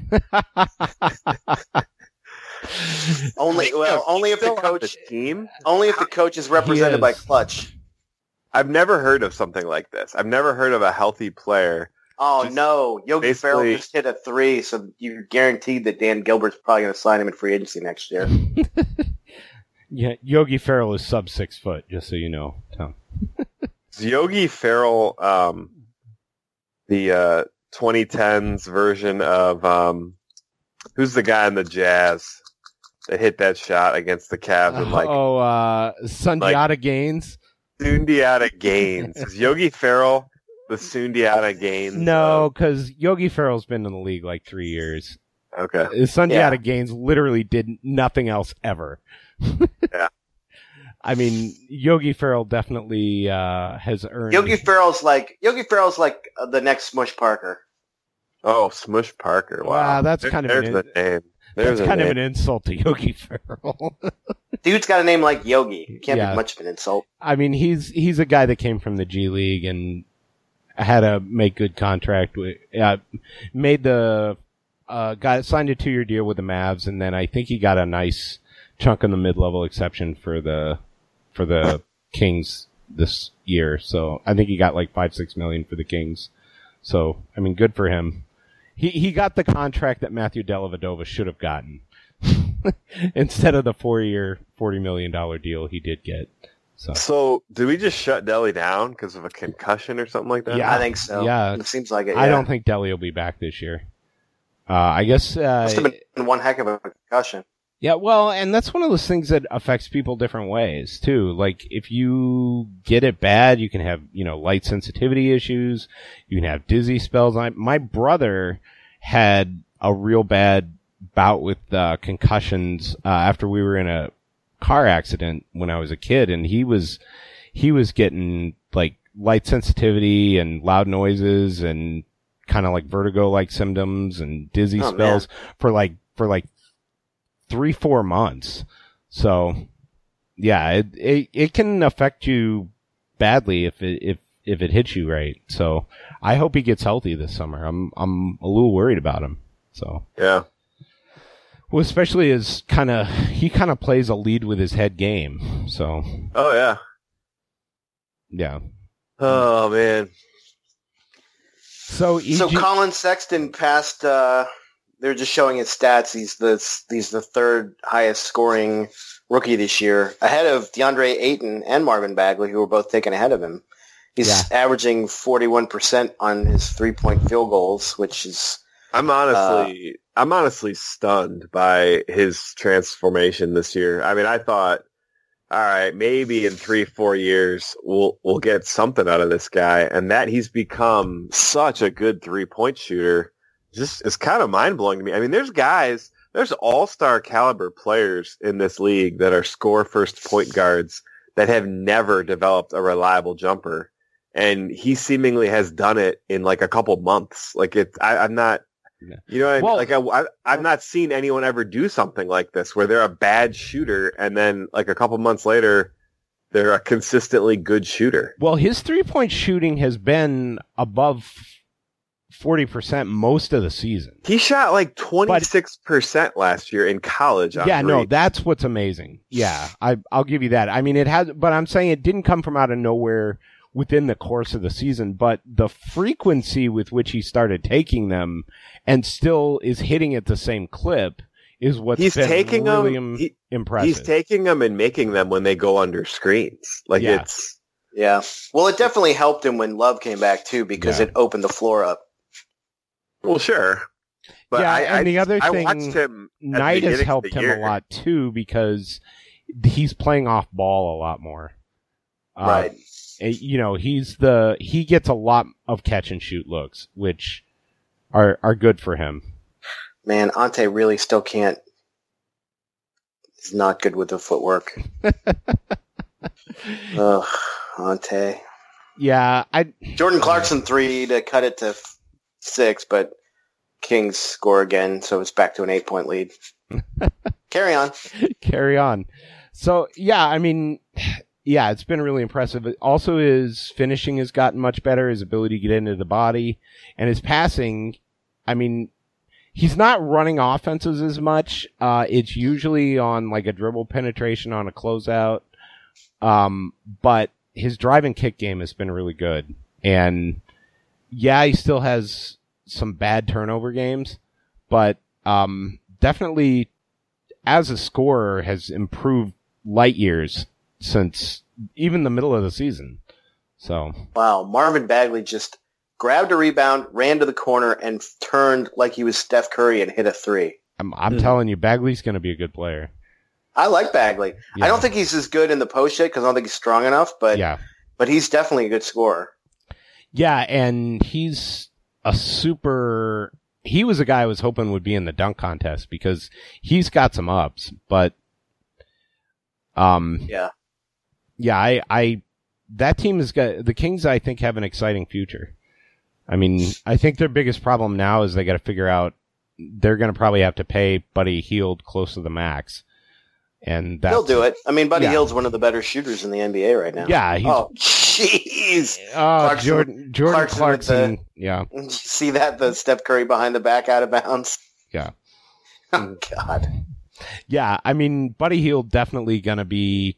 Speaker 3: Only well, only if the
Speaker 4: Still on
Speaker 3: coach,
Speaker 4: team.
Speaker 3: only if the coach is represented by
Speaker 2: is.
Speaker 3: clutch.
Speaker 4: I've never heard of something like this. I've never heard of a healthy player.
Speaker 3: Oh
Speaker 4: Just
Speaker 3: no, Yogi Ferrell
Speaker 4: basically-
Speaker 3: just hit a three, so you're guaranteed that Dan Gilbert's probably going to sign him in free agency next year.
Speaker 2: Yeah, Yogi Ferrell is sub six foot, just so you know, Tom.
Speaker 4: Is Yogi Ferrell um, the uh, twenty tens version of um, who's the guy in the Jazz that hit that shot against the Cavs and like
Speaker 2: oh, uh, Sundiata Gaines.
Speaker 4: Sundiata Gaines? Is Yogi Ferrell the Sundiata Gaines?
Speaker 2: No, because Yogi Ferrell's been in the league like three years.
Speaker 4: of- okay.
Speaker 2: Sundiata
Speaker 3: Yeah.
Speaker 2: Gaines literally did nothing else ever.
Speaker 4: Yeah.
Speaker 2: I mean, Yogi Ferrell definitely uh, has earned.
Speaker 3: Yogi Ferrell's like Yogi Ferrell's like uh, the next Smush Parker.
Speaker 4: Oh, Smush Parker. Wow,
Speaker 2: Wow, that's
Speaker 4: There-
Speaker 2: kind of
Speaker 4: there's
Speaker 2: an-
Speaker 4: the name. There's
Speaker 2: That's
Speaker 4: a
Speaker 2: kind of
Speaker 4: name.
Speaker 2: an insult to Yogi Ferrell.
Speaker 3: Dude's got a name like Yogi. It can't
Speaker 2: Yeah.
Speaker 3: be much of an insult.
Speaker 2: I mean, he's he's a guy that came from the G League and had to make good contract with. Uh, made the uh, got signed a two year deal with the Mavs, and then I think he got a nice chunk on the mid level exception for the for the Kings this year. So I think he got like five six million for the Kings. So I mean, good for him. He he got the contract that Matthew Dellavedova should have gotten instead of the four year forty million dollar deal he did get. So
Speaker 4: So, did we just shut Delhi down because of a concussion or something like that?
Speaker 2: Yeah.
Speaker 3: I think so.
Speaker 2: Yeah.
Speaker 3: It seems like it.
Speaker 2: I
Speaker 3: yeah.
Speaker 2: don't think Delhi will be back this year. Uh, I guess. Uh,
Speaker 3: Must have been one heck of a concussion.
Speaker 2: yeah, well, and that's one of those things that affects people different ways too. Like if you get it bad, you can have you know light sensitivity issues. You can have dizzy spells. I, my brother had a real bad bout with uh, concussions uh, after we were in a car accident when I was a kid, and he was he was getting like light sensitivity and loud noises and kind of like vertigo like symptoms and dizzy
Speaker 3: Oh,
Speaker 2: spells for like for like three four months. So yeah, it it, it can affect you badly if it if if it hits you right. So I hope he gets healthy this summer. I'm I'm a little worried about him. So
Speaker 4: Yeah.
Speaker 2: well, especially as kind of he kind of plays a lead with his head game. So
Speaker 4: Oh, yeah.
Speaker 2: Yeah.
Speaker 4: Oh man.
Speaker 2: So, E G-
Speaker 3: So Colin Sexton passed. Uh, they're just showing his stats. He's the he's the third highest scoring rookie this year, ahead of DeAndre Ayton and Marvin Bagley, who were both taken ahead of him. He's
Speaker 2: Yeah.
Speaker 3: averaging forty-one percent on his three-point field goals, which is
Speaker 4: I'm honestly, uh, I'm honestly stunned by his transformation this year. I mean, I thought, all right, maybe in three, four years we'll we'll get something out of this guy, and that he's become such a good three-point shooter, just is kind of mind blowing to me. I mean, there's guys, there's all-star caliber players in this league that are score first point guards that have never developed a reliable jumper, and he seemingly has done it in like a couple months. Like it, I, I'm not. You know, what I mean?
Speaker 2: Well-
Speaker 4: like I, I, I've not seen anyone ever do something like this, where they're a bad shooter, and then like a couple months later, they're a consistently good shooter.
Speaker 2: well, his three-point shooting has been above forty percent most of the season.
Speaker 4: He shot like twenty-six percent last year in college. On
Speaker 2: Yeah, no,
Speaker 4: three.
Speaker 2: that's what's amazing. Yeah, I, I'll give you that. I mean, it has, but I'm saying it didn't come from out of nowhere within the course of the season, but the frequency with which he started taking them and still is hitting at the same clip is what's
Speaker 4: he's
Speaker 2: been
Speaker 4: taking
Speaker 2: really
Speaker 4: them.
Speaker 2: im-
Speaker 4: He,
Speaker 2: impressive.
Speaker 4: he's taking them and making them when they go under screens. Like
Speaker 2: Yeah.
Speaker 4: it's
Speaker 3: yeah. Well, it definitely helped him when Love came back too, because
Speaker 2: Yeah.
Speaker 3: it opened the floor up.
Speaker 4: well, sure. But
Speaker 2: Yeah,
Speaker 4: I,
Speaker 2: and
Speaker 4: I,
Speaker 2: the other
Speaker 4: I
Speaker 2: thing,
Speaker 4: watched him. at the
Speaker 2: Knight has
Speaker 4: beginning of
Speaker 2: helped
Speaker 4: the
Speaker 2: him
Speaker 4: year.
Speaker 2: a lot too because he's playing off ball a lot more. Uh,
Speaker 3: Right.
Speaker 2: you know, he's the he gets a lot of catch and shoot looks, which are are good for him.
Speaker 3: Man, Ante really still can't. He's not good with the footwork. Ugh, Ante.
Speaker 2: Yeah, I
Speaker 3: Jordan Clarkson three to cut it to f- six, but Kings score again, so it's back to an eight-point lead. Carry on.
Speaker 2: carry on. So yeah, I mean, yeah, it's been really impressive. Also, his finishing has gotten much better. His ability to get into the body and his passing. I mean, he's not running offenses as much. Uh, it's usually on like a dribble penetration on a closeout. Um, but his drive and kick game has been really good. And yeah, he still has some bad turnover games, but um, definitely as a scorer has improved light years since even the middle of the season. So
Speaker 3: Wow, Marvin Bagley just grabbed a rebound, ran to the corner, and f- turned like he was Steph Curry and hit a three.
Speaker 2: I'm, I'm
Speaker 3: Hmm.
Speaker 2: telling you, Bagley's going to be a good player.
Speaker 3: I like Bagley.
Speaker 2: Yeah.
Speaker 3: I don't think he's as good in the post yet because I don't think he's strong enough, but
Speaker 2: Yeah.
Speaker 3: but he's definitely a good scorer.
Speaker 2: Yeah, and he's a super... He was a guy I was hoping would be in the dunk contest because he's got some ups, but um,
Speaker 3: Yeah.
Speaker 2: yeah, I, I, that team has got, the Kings I think have an exciting future. I mean, I think their biggest problem now is they got to figure out, they're going to probably have to pay Buddy Hield close to the max. And that's,
Speaker 3: He'll do it. I mean, Buddy
Speaker 2: Yeah.
Speaker 3: Hield's one of the better shooters in the N B A right now.
Speaker 2: Yeah, he's,
Speaker 3: Oh, jeez.
Speaker 2: uh,
Speaker 3: Clarkson-
Speaker 2: Jordan, Jordan
Speaker 3: Clarkson
Speaker 2: Clarkson,
Speaker 3: with
Speaker 2: yeah.
Speaker 3: Did you see that? The Steph Curry behind the back out of bounds?
Speaker 2: Yeah.
Speaker 3: Oh, God.
Speaker 2: Yeah, I mean, Buddy Hield definitely gonna be.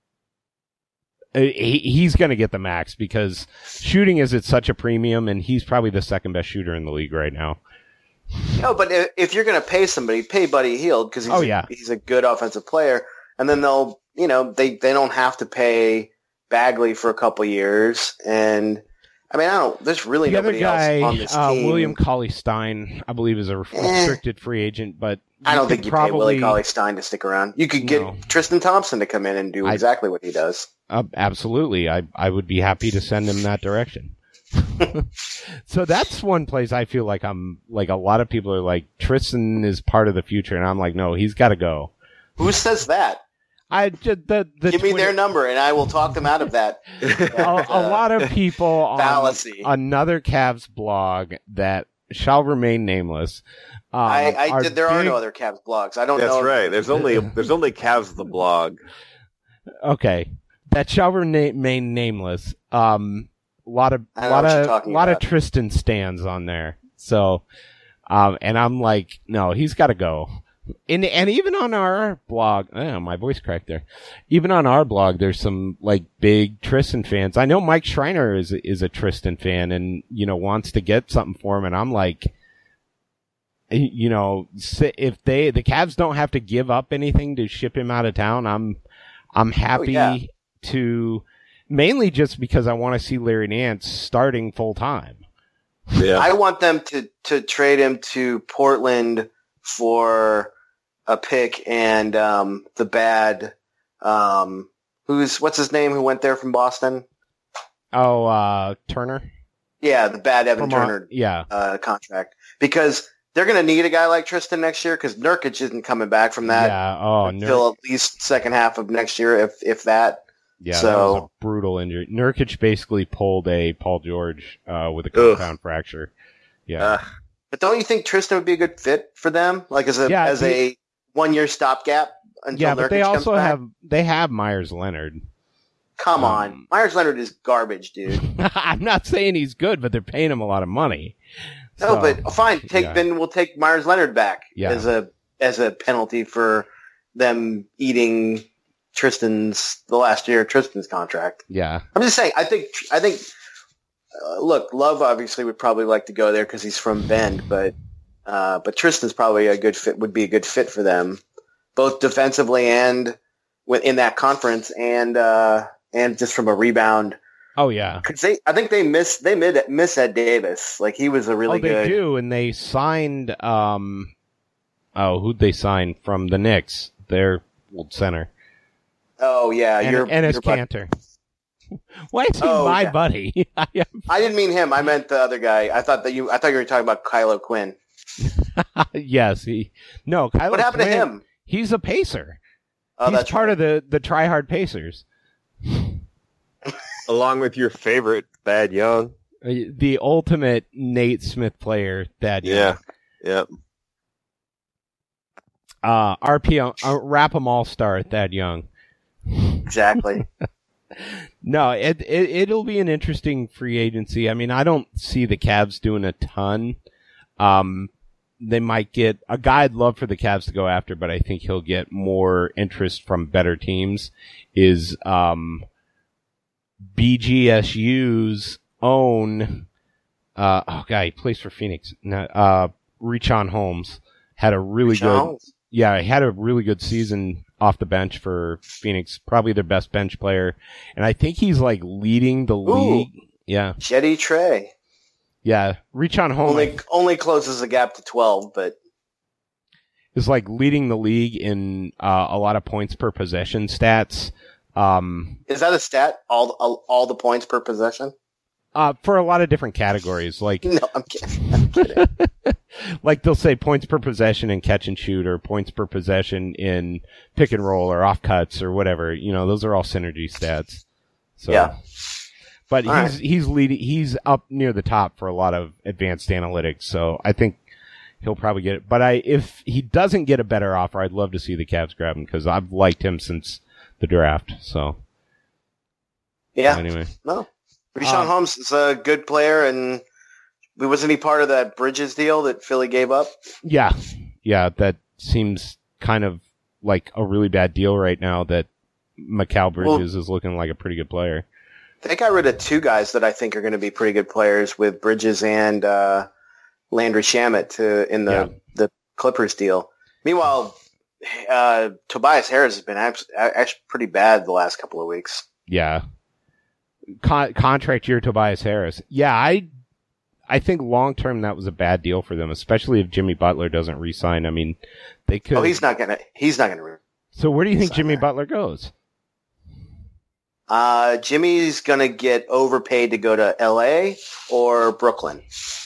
Speaker 2: Uh, he, he's gonna get the max because shooting is at such a premium, and he's probably the second best shooter in the league right now.
Speaker 3: No, but if, if you're going to pay somebody, pay Buddy Hield because he's,
Speaker 2: Oh,
Speaker 3: a-
Speaker 2: yeah.
Speaker 3: he's a good offensive player. And then they'll, you know, they, they don't have to pay Bagley for a couple years. And, I mean, I don't, there's really
Speaker 2: The other
Speaker 3: nobody else on
Speaker 2: guy,
Speaker 3: this
Speaker 2: uh,
Speaker 3: team.
Speaker 2: William Cauley Stein, I believe, is a restricted free agent, but
Speaker 3: I don't
Speaker 2: could
Speaker 3: think you
Speaker 2: probably,
Speaker 3: pay Willie Cauley Stein to stick around. You could get
Speaker 2: No.
Speaker 3: Tristan Thompson to come in and do
Speaker 2: I-
Speaker 3: exactly what he does.
Speaker 2: Uh, absolutely, I I would be happy to send him that direction. So that's one place I feel like I'm like a lot of people are like Tristan is part of the future, and I'm like, no, he's got to go.
Speaker 3: Who says that?
Speaker 2: I just the the
Speaker 3: Give me
Speaker 2: Twitter-
Speaker 3: their number and I will talk them out of that.
Speaker 2: a, a lot of people on
Speaker 3: fallacy.
Speaker 2: another Cavs blog that shall remain nameless. Um,
Speaker 3: I, I
Speaker 2: are
Speaker 3: did. There are
Speaker 2: big-
Speaker 3: no other Cavs blogs. I don't
Speaker 4: That's
Speaker 3: know.
Speaker 4: right. There's only there's only Cavs the blog.
Speaker 2: Okay, that shall remain nameless. Um, a lot of
Speaker 3: I know
Speaker 2: lot
Speaker 3: what you're
Speaker 2: of
Speaker 3: talking
Speaker 2: lot
Speaker 3: about.
Speaker 2: of Tristan stands on there. So, um, and I'm like, no, he's got to go. And and even on our blog, oh, my voice cracked there. Even on our blog, there's some like big Tristan fans. I know Mike Schreiner is is a Tristan fan, and you know wants to get something for him. And I'm like, you know, if they the Cavs don't have to give up anything to ship him out of town, I'm I'm happy
Speaker 3: oh, yeah.
Speaker 2: to. Mainly just because I want to see Larry Nance starting full time.
Speaker 4: Yeah,
Speaker 3: I want them to to trade him to Portland for a pick and um, the bad, um, who's what's his name who went there from Boston?
Speaker 2: Oh, uh, Turner.
Speaker 3: Yeah, the bad Evan
Speaker 2: From, uh,
Speaker 3: Turner
Speaker 2: yeah.
Speaker 3: uh, contract because they're going to need a guy like Tristan next year because Nurkic isn't coming back from that
Speaker 2: Yeah. Oh,
Speaker 3: until
Speaker 2: Nurkic.
Speaker 3: at least second half of next year, if if that.
Speaker 2: Yeah,
Speaker 3: so,
Speaker 2: that was a brutal injury. Nurkic basically pulled a Paul George uh, with a compound fracture. Yeah.
Speaker 4: Uh,
Speaker 3: but don't you think Tristan would be a good fit for them, like as a
Speaker 2: Yeah,
Speaker 3: as
Speaker 2: they-
Speaker 3: a one year stopgap until
Speaker 2: yeah,
Speaker 3: Nurkic
Speaker 2: but they
Speaker 3: comes
Speaker 2: also
Speaker 3: back?
Speaker 2: have they have Myers Leonard.
Speaker 3: Come
Speaker 2: um,
Speaker 3: on, Myers Leonard is garbage, dude.
Speaker 2: I'm not saying he's good, but they're paying him a lot of money.
Speaker 3: No,
Speaker 2: So,
Speaker 3: but fine. Take
Speaker 2: yeah.
Speaker 3: then we'll take Myers Leonard back
Speaker 2: Yeah.
Speaker 3: as a as a penalty for them eating Tristan's the last year of Tristan's contract.
Speaker 2: Yeah.
Speaker 3: I'm just saying. I think I think. Uh, look, Love obviously would probably like to go there because he's from Bend, but uh, but Tristan's probably a good fit. Would be a good fit for them, both defensively and within that conference, and uh, and just from a rebound.
Speaker 2: Oh yeah.
Speaker 3: Cause they, I think they miss they mid, miss Ed Davis. Like he was a really
Speaker 2: oh, they
Speaker 3: good.
Speaker 2: do, and they signed. Um, oh, who'd they sign from the Knicks? Their old center.
Speaker 3: Oh yeah,
Speaker 2: En-
Speaker 3: you're
Speaker 2: Enes
Speaker 3: you're bu-
Speaker 2: Kanter. Why is he
Speaker 3: Oh,
Speaker 2: my
Speaker 3: yeah.
Speaker 2: buddy?
Speaker 3: I didn't mean him. I meant the other guy. I thought that you. I thought you were talking about Kylo Quinn.
Speaker 2: yes, he. No, Kylo
Speaker 3: What happened to
Speaker 2: Quinn,
Speaker 3: him?
Speaker 2: He's a pacer.
Speaker 3: Oh,
Speaker 2: he's
Speaker 3: that's
Speaker 2: part
Speaker 3: right.
Speaker 2: of the the try hard Pacers.
Speaker 4: along with your favorite Thad Young.
Speaker 2: Uh, The ultimate Nate Smith player. That
Speaker 4: Yeah, yeah.
Speaker 2: Uh, R P M, uh, Rap 'em All Star. Thad Young.
Speaker 3: Exactly.
Speaker 2: No, it, it it'll be an interesting free agency. I mean, I don't see the Cavs doing a ton. Um, they might get a guy I'd love for the Cavs to go after, but I think he'll get more interest from better teams. Is um, B G S U's own uh, oh guy, he plays for Phoenix. No, uh, Richaun Holmes had a really
Speaker 3: Richaun
Speaker 2: good.
Speaker 3: Holmes.
Speaker 2: Yeah, he had a really good season off the bench for Phoenix, probably their best bench player. And I think he's like leading the league. Yeah.
Speaker 3: Jetty Trey
Speaker 2: Yeah. Richaun Holmes
Speaker 3: only only closes the gap to twelve, but
Speaker 2: is like leading the league in uh, a lot of points per possession stats. Um,
Speaker 3: is that a stat? All all, all the points per possession?
Speaker 2: uh, for a lot of different categories, like,
Speaker 3: No, I'm kidding. I'm kidding.
Speaker 2: like they'll say points per possession in catch and shoot or points per possession in pick and roll or off cuts or whatever. You know, those are all synergy stats. So,
Speaker 3: Yeah.
Speaker 2: but
Speaker 3: All
Speaker 2: he's,
Speaker 3: right.
Speaker 2: he's leading, he's up near the top for a lot of advanced analytics. So I think he'll probably get it. But I, if he doesn't get a better offer, I'd love to see the Cavs grab him because I've liked him since the draft. So
Speaker 3: Yeah.
Speaker 2: anyway,
Speaker 3: No. Richaun
Speaker 2: Um,
Speaker 3: Holmes is a good player, and wasn't he part of that Bridges deal that Philly gave up?
Speaker 2: yeah, yeah, that seems kind of like a really bad deal right now that Mikal Bridges is looking like a pretty good player.
Speaker 3: They got rid of two guys that I think are going to be pretty good players with Bridges and uh, Landry Shamet to in the
Speaker 2: Yeah.
Speaker 3: the Clippers deal. Meanwhile, uh, Tobias Harris has been abs- actually pretty bad the last couple of weeks.
Speaker 2: Yeah. Con- contract year Tobias Harris. Yeah, I I think long term that was a bad deal for them, especially if Jimmy Butler doesn't re-sign. I mean, they could.
Speaker 3: Oh, he's not gonna. He's not gonna.
Speaker 2: So where do you think
Speaker 3: sign
Speaker 2: Jimmy
Speaker 3: there.
Speaker 2: Butler goes?
Speaker 3: Uh, Jimmy's gonna get overpaid to go to L A or Brooklyn.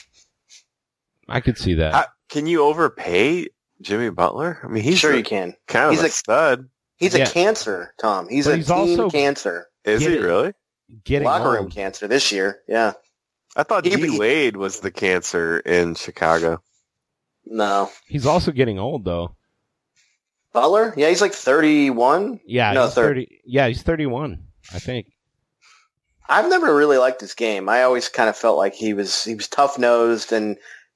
Speaker 2: I could see that.
Speaker 4: Uh, can you overpay Jimmy Butler? I mean, he's
Speaker 3: Sure,
Speaker 4: a-
Speaker 3: you can.
Speaker 4: kind of
Speaker 3: He's
Speaker 4: a,
Speaker 3: a-
Speaker 4: stud.
Speaker 3: He's
Speaker 2: Yeah.
Speaker 3: a cancer, Tom. He's
Speaker 2: But
Speaker 3: a
Speaker 2: he's
Speaker 3: team
Speaker 2: also-
Speaker 3: cancer.
Speaker 4: Is
Speaker 2: Get
Speaker 4: he
Speaker 2: it.
Speaker 4: really?
Speaker 2: Getting
Speaker 3: Locker room
Speaker 2: old.
Speaker 3: cancer this year. Yeah.
Speaker 4: I thought
Speaker 3: He-
Speaker 4: D
Speaker 3: he-
Speaker 4: Wade was the cancer in Chicago.
Speaker 3: No.
Speaker 2: He's also getting old though.
Speaker 3: Butler? Yeah, he's like thirty-one.
Speaker 2: Yeah,
Speaker 3: No,
Speaker 2: he's
Speaker 3: thirty.
Speaker 2: thirty. Yeah, he's thirty-one. I think.
Speaker 3: I've never really liked his game. I always kind of felt like he was he was tough nosed and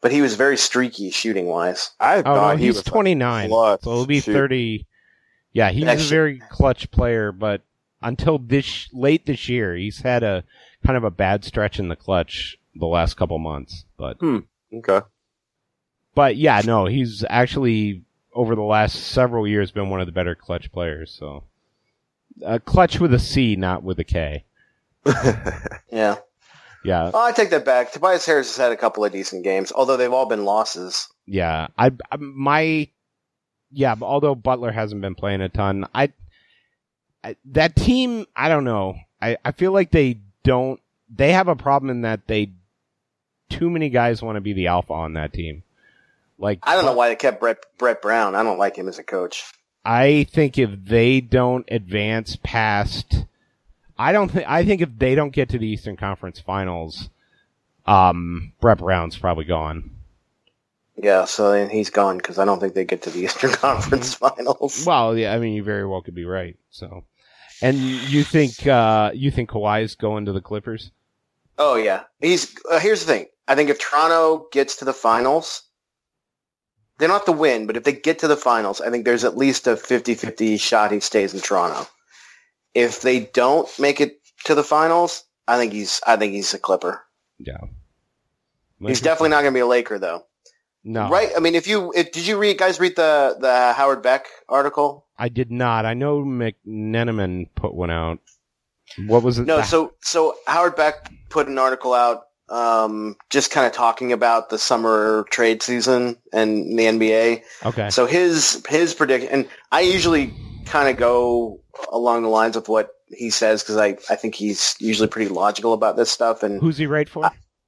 Speaker 3: but he was very streaky shooting wise.
Speaker 4: I
Speaker 2: Oh,
Speaker 4: thought
Speaker 2: no,
Speaker 4: he
Speaker 2: he's
Speaker 4: was
Speaker 2: twenty-nine,
Speaker 4: clutch
Speaker 2: so he'll be
Speaker 4: shoot.
Speaker 2: thirty. Yeah, he's
Speaker 3: Next
Speaker 2: a very clutch player, but until this late this year, he's had a kind of a bad stretch in the clutch the last couple months. But
Speaker 4: Okay.
Speaker 2: but yeah, no, he's actually over the last several years been one of the better clutch players. So uh, clutch with a C, not with a K.
Speaker 3: Yeah.
Speaker 2: Yeah,
Speaker 3: Oh, I take that back. Tobias Harris has had a couple of decent games, although they've all been losses.
Speaker 2: yeah. I, I my yeah. Although Butler hasn't been playing a ton, I, I that team. I don't know. I I feel like they don't. They have a problem in that they too many guys want to be the alpha on that team. Like
Speaker 3: I don't know why they kept Brett Brett Brown. I don't like him as a coach.
Speaker 2: I think if they don't advance past, I don't think. I think if they don't get to the Eastern Conference Finals, um, Brett Brown's probably gone.
Speaker 3: Yeah, so then he's gone because I don't think they get to the Eastern Conference Finals.
Speaker 2: Well, yeah, I mean, you very well could be right. So, and you, you think uh, you think Kawhi's going to the Clippers?
Speaker 3: Oh yeah, he's. Uh, here's the thing. I think if Toronto gets to the finals, they don't have to win, but if they get to the finals, I think there's at least a fifty-fifty shot he stays in Toronto. If they don't make it to the finals, I think he's. I think he's a Clipper.
Speaker 2: Yeah,
Speaker 3: He's definitely not going to be a Laker, though.
Speaker 2: no.
Speaker 3: Right? I mean, if you if, did you read guys read the the Howard Beck article?
Speaker 2: I did not. I know McNeneman put one out. What was it?
Speaker 3: No, so so Howard Beck put an article out, um, just kind of talking about the summer trade season and the N B A.
Speaker 2: Okay.
Speaker 3: So his his prediction, and I usually kind of go along the lines of what he says because I, I think he's usually pretty logical about this stuff. And
Speaker 2: Who's he write for?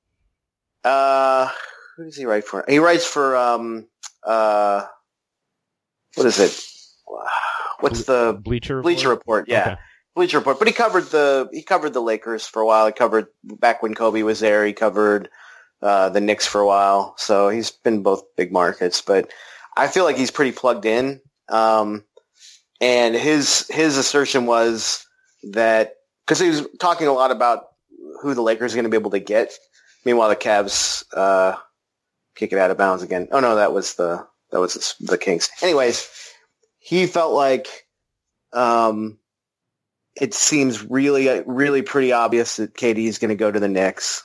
Speaker 3: uh, who does he write for? He writes for um uh, what is it? What's the
Speaker 2: Bleacher Report?
Speaker 3: Bleacher Report? Yeah.
Speaker 2: Okay.
Speaker 3: Bleacher Report, but he covered the he covered the Lakers for a while. He covered back when Kobe was there. He covered uh, the Knicks for a while. So he's been both big markets. But I feel like he's pretty plugged in. Um, and his his assertion was that because he was talking a lot about who the Lakers are going to be able to get. Meanwhile, the Cavs uh, kick it out of bounds again. Oh no, that was the that was the Kings. Anyways, he felt like. Um, It seems really, really pretty obvious that K D is going to go to the Knicks,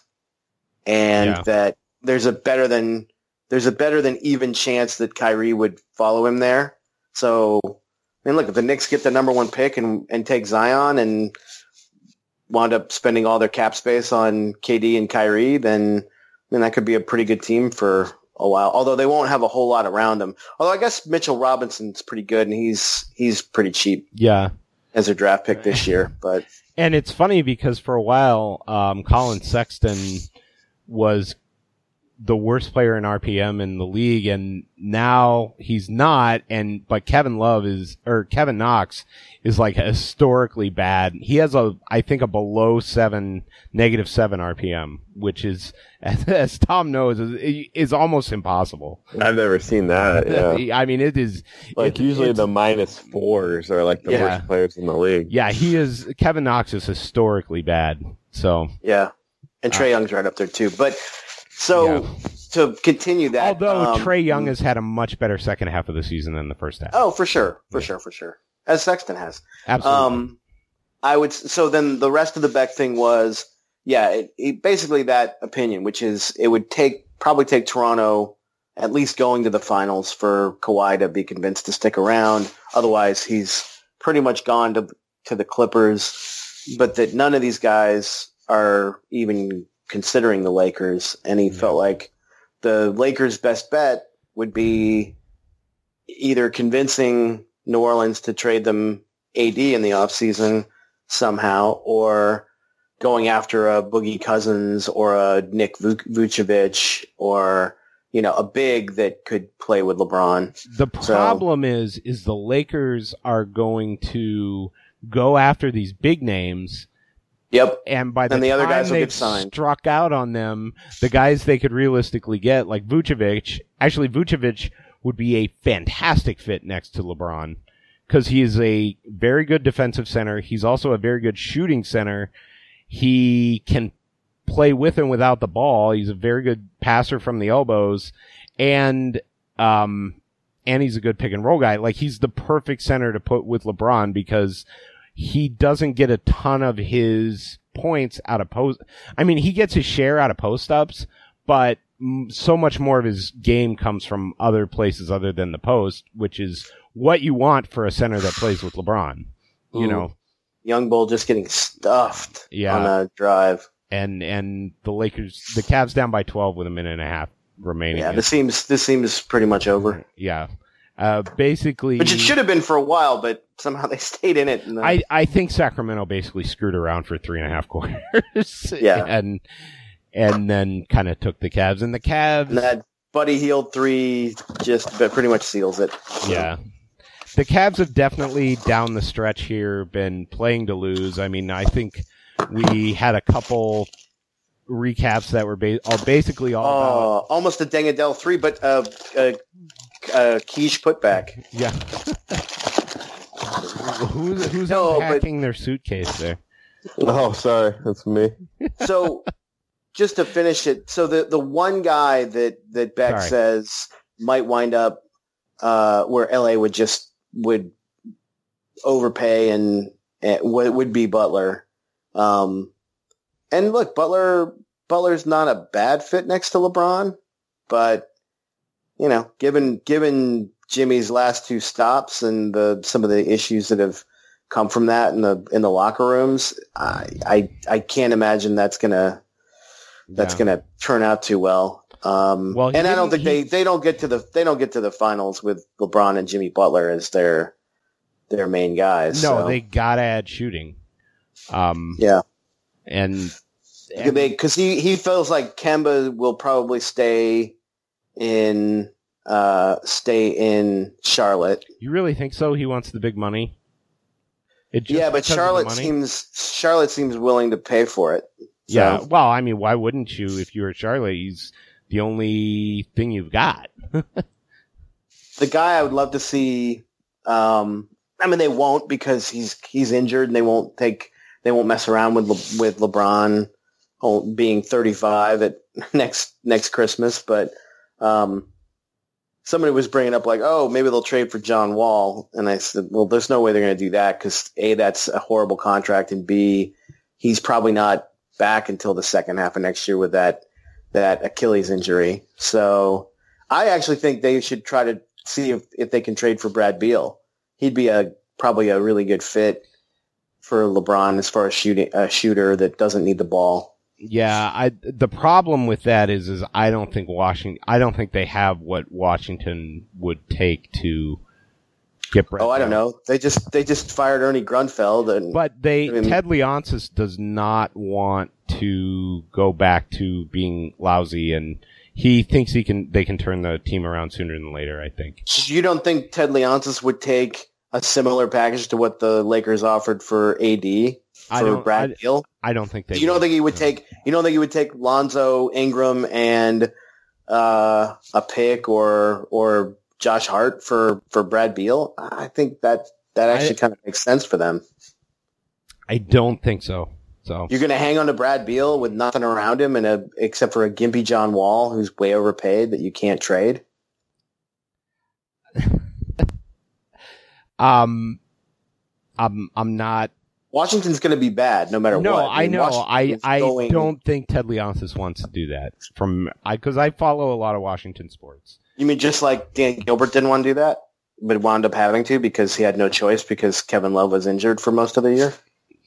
Speaker 3: and
Speaker 2: Yeah.
Speaker 3: that there's a better than there's a better than even chance that Kyrie would follow him there. So, I mean, look, if the Knicks get the number one pick and and take Zion and wind up spending all their cap space on K D and Kyrie, then then that could be a pretty good team for a while. Although they won't have a whole lot around them. Although I guess Mitchell Robinson's pretty good, and he's he's pretty cheap
Speaker 2: Yeah.
Speaker 3: as their draft pick this year, but
Speaker 2: And it's funny because for a while, um, Colin Sexton was the worst player in R P M in the league, and now he's not. And but Kevin Love is, or Kevin Knox is like historically bad. He has a, I think, a below seven, negative seven R P M, which is, as, as Tom knows, is, is almost impossible.
Speaker 4: I've never seen that. Yeah.
Speaker 2: I mean, it is
Speaker 4: Like
Speaker 2: it-
Speaker 4: usually
Speaker 2: it's-
Speaker 4: the minus fours are like the
Speaker 2: Yeah.
Speaker 4: worst players in the league.
Speaker 2: Yeah, he is. Kevin Knox is historically bad. So.
Speaker 3: yeah. And Trae Young's right up there too. But so
Speaker 2: Yeah.
Speaker 3: to continue that,
Speaker 2: Although
Speaker 3: um,
Speaker 2: Trae Young has had a much better second half of the season than the first half.
Speaker 3: oh, for sure, for
Speaker 2: Yeah.
Speaker 3: sure, for sure, as Sexton has.
Speaker 2: Absolutely.
Speaker 3: Um, I would. So then the rest of the Beck thing was, yeah, it, it, basically that opinion, which is it would take probably take Toronto at least going to the finals for Kawhi to be convinced to stick around. Otherwise, he's pretty much gone to to the Clippers. But that none of these guys are even considering the Lakers, and he
Speaker 2: Yeah.
Speaker 3: felt like the Lakers' best bet would be either convincing New Orleans to trade them A D in the offseason somehow, or going after a Boogie Cousins or a Nick Vuc- Vucevic or, you know, a big that could play with LeBron.
Speaker 2: the problem is, is the Lakers are going to go after these big names,
Speaker 3: Yep.
Speaker 2: and by the,
Speaker 3: And the other
Speaker 2: time
Speaker 3: guys will
Speaker 2: they've
Speaker 3: get signed.
Speaker 2: struck out on them, the guys they could realistically get, like Vucevic, actually Vucevic would be a fantastic fit next to LeBron, because he is a very good defensive center. He's also a very good shooting center. He can play with and without the ball. He's a very good passer from the elbows, and um, and he's a good pick and roll guy. Like, he's the perfect center to put with LeBron because he doesn't get a ton of his points out of post. I mean, he gets his share out of post ups, but so much more of his game comes from other places other than the post, which is what you want for a center that plays with LeBron. You
Speaker 3: Ooh.
Speaker 2: know,
Speaker 3: Young Bull just getting stuffed
Speaker 2: Yeah.
Speaker 3: on a drive.
Speaker 2: and and the Lakers, the Cavs down by twelve with a minute and a half remaining.
Speaker 3: Yeah, this seems this seems pretty much over.
Speaker 2: Yeah, uh, basically,
Speaker 3: Which it should have been for a while, but somehow they stayed in it. And the,
Speaker 2: I I think Sacramento basically screwed around for three and a half quarters.
Speaker 3: Yeah.
Speaker 2: and and then kind of took the Cavs, and the Cavs,
Speaker 3: and that Buddy Hield three just pretty much seals it.
Speaker 2: yeah. The Cavs have definitely down the stretch here been playing to lose. I mean, I think we had a couple recaps that were ba- all basically all
Speaker 3: Oh,
Speaker 2: about,
Speaker 3: almost a Dengadell three, but uh, uh, uh, quiche putback.
Speaker 2: yeah. who's who's
Speaker 3: No, but-
Speaker 2: unpacking their suitcase there?
Speaker 4: Oh, sorry, that's me.
Speaker 3: So, just to finish it, so the, the one guy that, that Beck
Speaker 2: Sorry.
Speaker 3: says might wind up uh, where L A would just would overpay and, and would, would be Butler. Um, and look, Butler Butler's not a bad fit next to LeBron, but you know, given given Jimmy's last two stops and the some of the issues that have come from that in the in the locker rooms, I I, I can't imagine that's gonna that's
Speaker 2: Yeah.
Speaker 3: gonna turn out too well. Um,
Speaker 2: Well, he
Speaker 3: and I don't think
Speaker 2: didn't-
Speaker 3: they, they don't get to the they don't get to the finals with LeBron and Jimmy Butler as their their main guys.
Speaker 2: No,
Speaker 3: so.
Speaker 2: they gotta add shooting. Um,
Speaker 3: yeah.
Speaker 2: and, and
Speaker 3: Because he, he feels like Kemba will probably stay in uh, stay in Charlotte.
Speaker 2: you really think so? He wants the big money. It just
Speaker 3: Yeah, but
Speaker 2: because of the
Speaker 3: Charlotte
Speaker 2: money?
Speaker 3: seems Charlotte seems willing to pay for it. So,
Speaker 2: Yeah, well, I mean, why wouldn't you? If you were Charlotte, he's the only thing you've got.
Speaker 3: the guy I would love to see. Um, I mean, they won't because he's he's injured, and they won't take they won't mess around with Le, with LeBron oh, being thirty-five at next next Christmas. But um, somebody was bringing up like, oh, maybe they'll trade for John Wall, and I said, well, there's no way they're going to do that because A, that's a horrible contract, and B, he's probably not back until the second half of next year with that that Achilles injury. So I actually think they should try to see if, if they can trade for Brad Beal. He'd be a probably a really good fit for LeBron as far as shooting a shooter that doesn't need the ball.
Speaker 2: Yeah, I the problem with that is is I don't think Washington I don't think they have what Washington would take to get Brett
Speaker 3: Oh, I don't
Speaker 2: Brown.
Speaker 3: know. They just they just fired Ernie Grunfeld, and
Speaker 2: But they
Speaker 3: I mean-
Speaker 2: Ted Leonsis does not want to go back to being lousy, and he thinks he can they can turn the team around sooner than later, I think.
Speaker 3: you don't think Ted Leonsis would take a similar package to what the Lakers offered for A D
Speaker 2: I
Speaker 3: for
Speaker 2: don't
Speaker 3: Brad
Speaker 2: I,
Speaker 3: Beal?
Speaker 2: I don't think they
Speaker 3: You don't
Speaker 2: would.
Speaker 3: think he would take? You don't think he would take Lonzo, Ingram, and uh, a pick or or Josh Hart for, for Brad Beal? I think that that actually
Speaker 2: I-
Speaker 3: kind of makes sense for them.
Speaker 2: I don't think so. So
Speaker 3: You're going to hang on to Brad Beal with nothing around him, and a except for a gimpy John Wall who's way overpaid that you can't trade.
Speaker 2: um I'm I'm not
Speaker 3: Washington's going to be bad no matter
Speaker 2: No,
Speaker 3: what.
Speaker 2: I
Speaker 3: mean,
Speaker 2: know. I
Speaker 3: Washington's
Speaker 2: I
Speaker 3: going-
Speaker 2: don't think Ted Leonsis wants to do that. From I because I follow a lot of Washington sports.
Speaker 3: You mean just like Dan Gilbert didn't want to do that, but wound up having to because he had no choice because Kevin Love was injured for most of the year?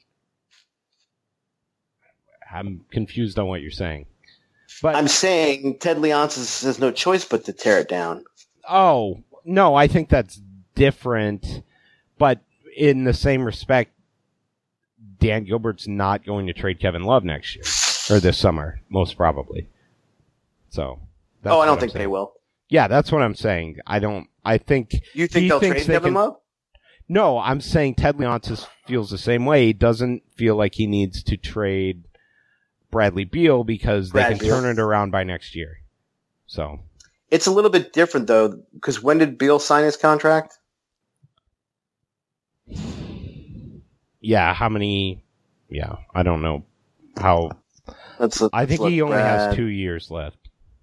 Speaker 2: I'm confused on what you're saying. But
Speaker 3: I'm saying Ted Leonsis has no choice but to tear it down.
Speaker 2: oh no, I think that's different. But in the same respect, Dan Gilbert's not going to trade Kevin Love next year or this summer, most probably. So. that's
Speaker 3: Oh, I
Speaker 2: what
Speaker 3: don't
Speaker 2: I'm
Speaker 3: think
Speaker 2: saying.
Speaker 3: they will.
Speaker 2: Yeah, that's what I'm saying. I don't. I think
Speaker 3: You think
Speaker 2: he
Speaker 3: they'll
Speaker 2: thinks
Speaker 3: trade
Speaker 2: they
Speaker 3: Kevin
Speaker 2: can-
Speaker 3: Love?
Speaker 2: No, I'm saying Ted Leonsis feels the same way. He doesn't feel like he needs to trade Bradley Beal because they
Speaker 3: Brad
Speaker 2: can
Speaker 3: Beal.
Speaker 2: turn it around by next year. So,
Speaker 3: It's a little bit different though, because when did Beal sign his contract?
Speaker 2: yeah, how many? Yeah, I don't know how
Speaker 3: Let's look,
Speaker 2: I think
Speaker 3: let's
Speaker 2: he
Speaker 3: look,
Speaker 2: only has
Speaker 3: Brad.
Speaker 2: two years left.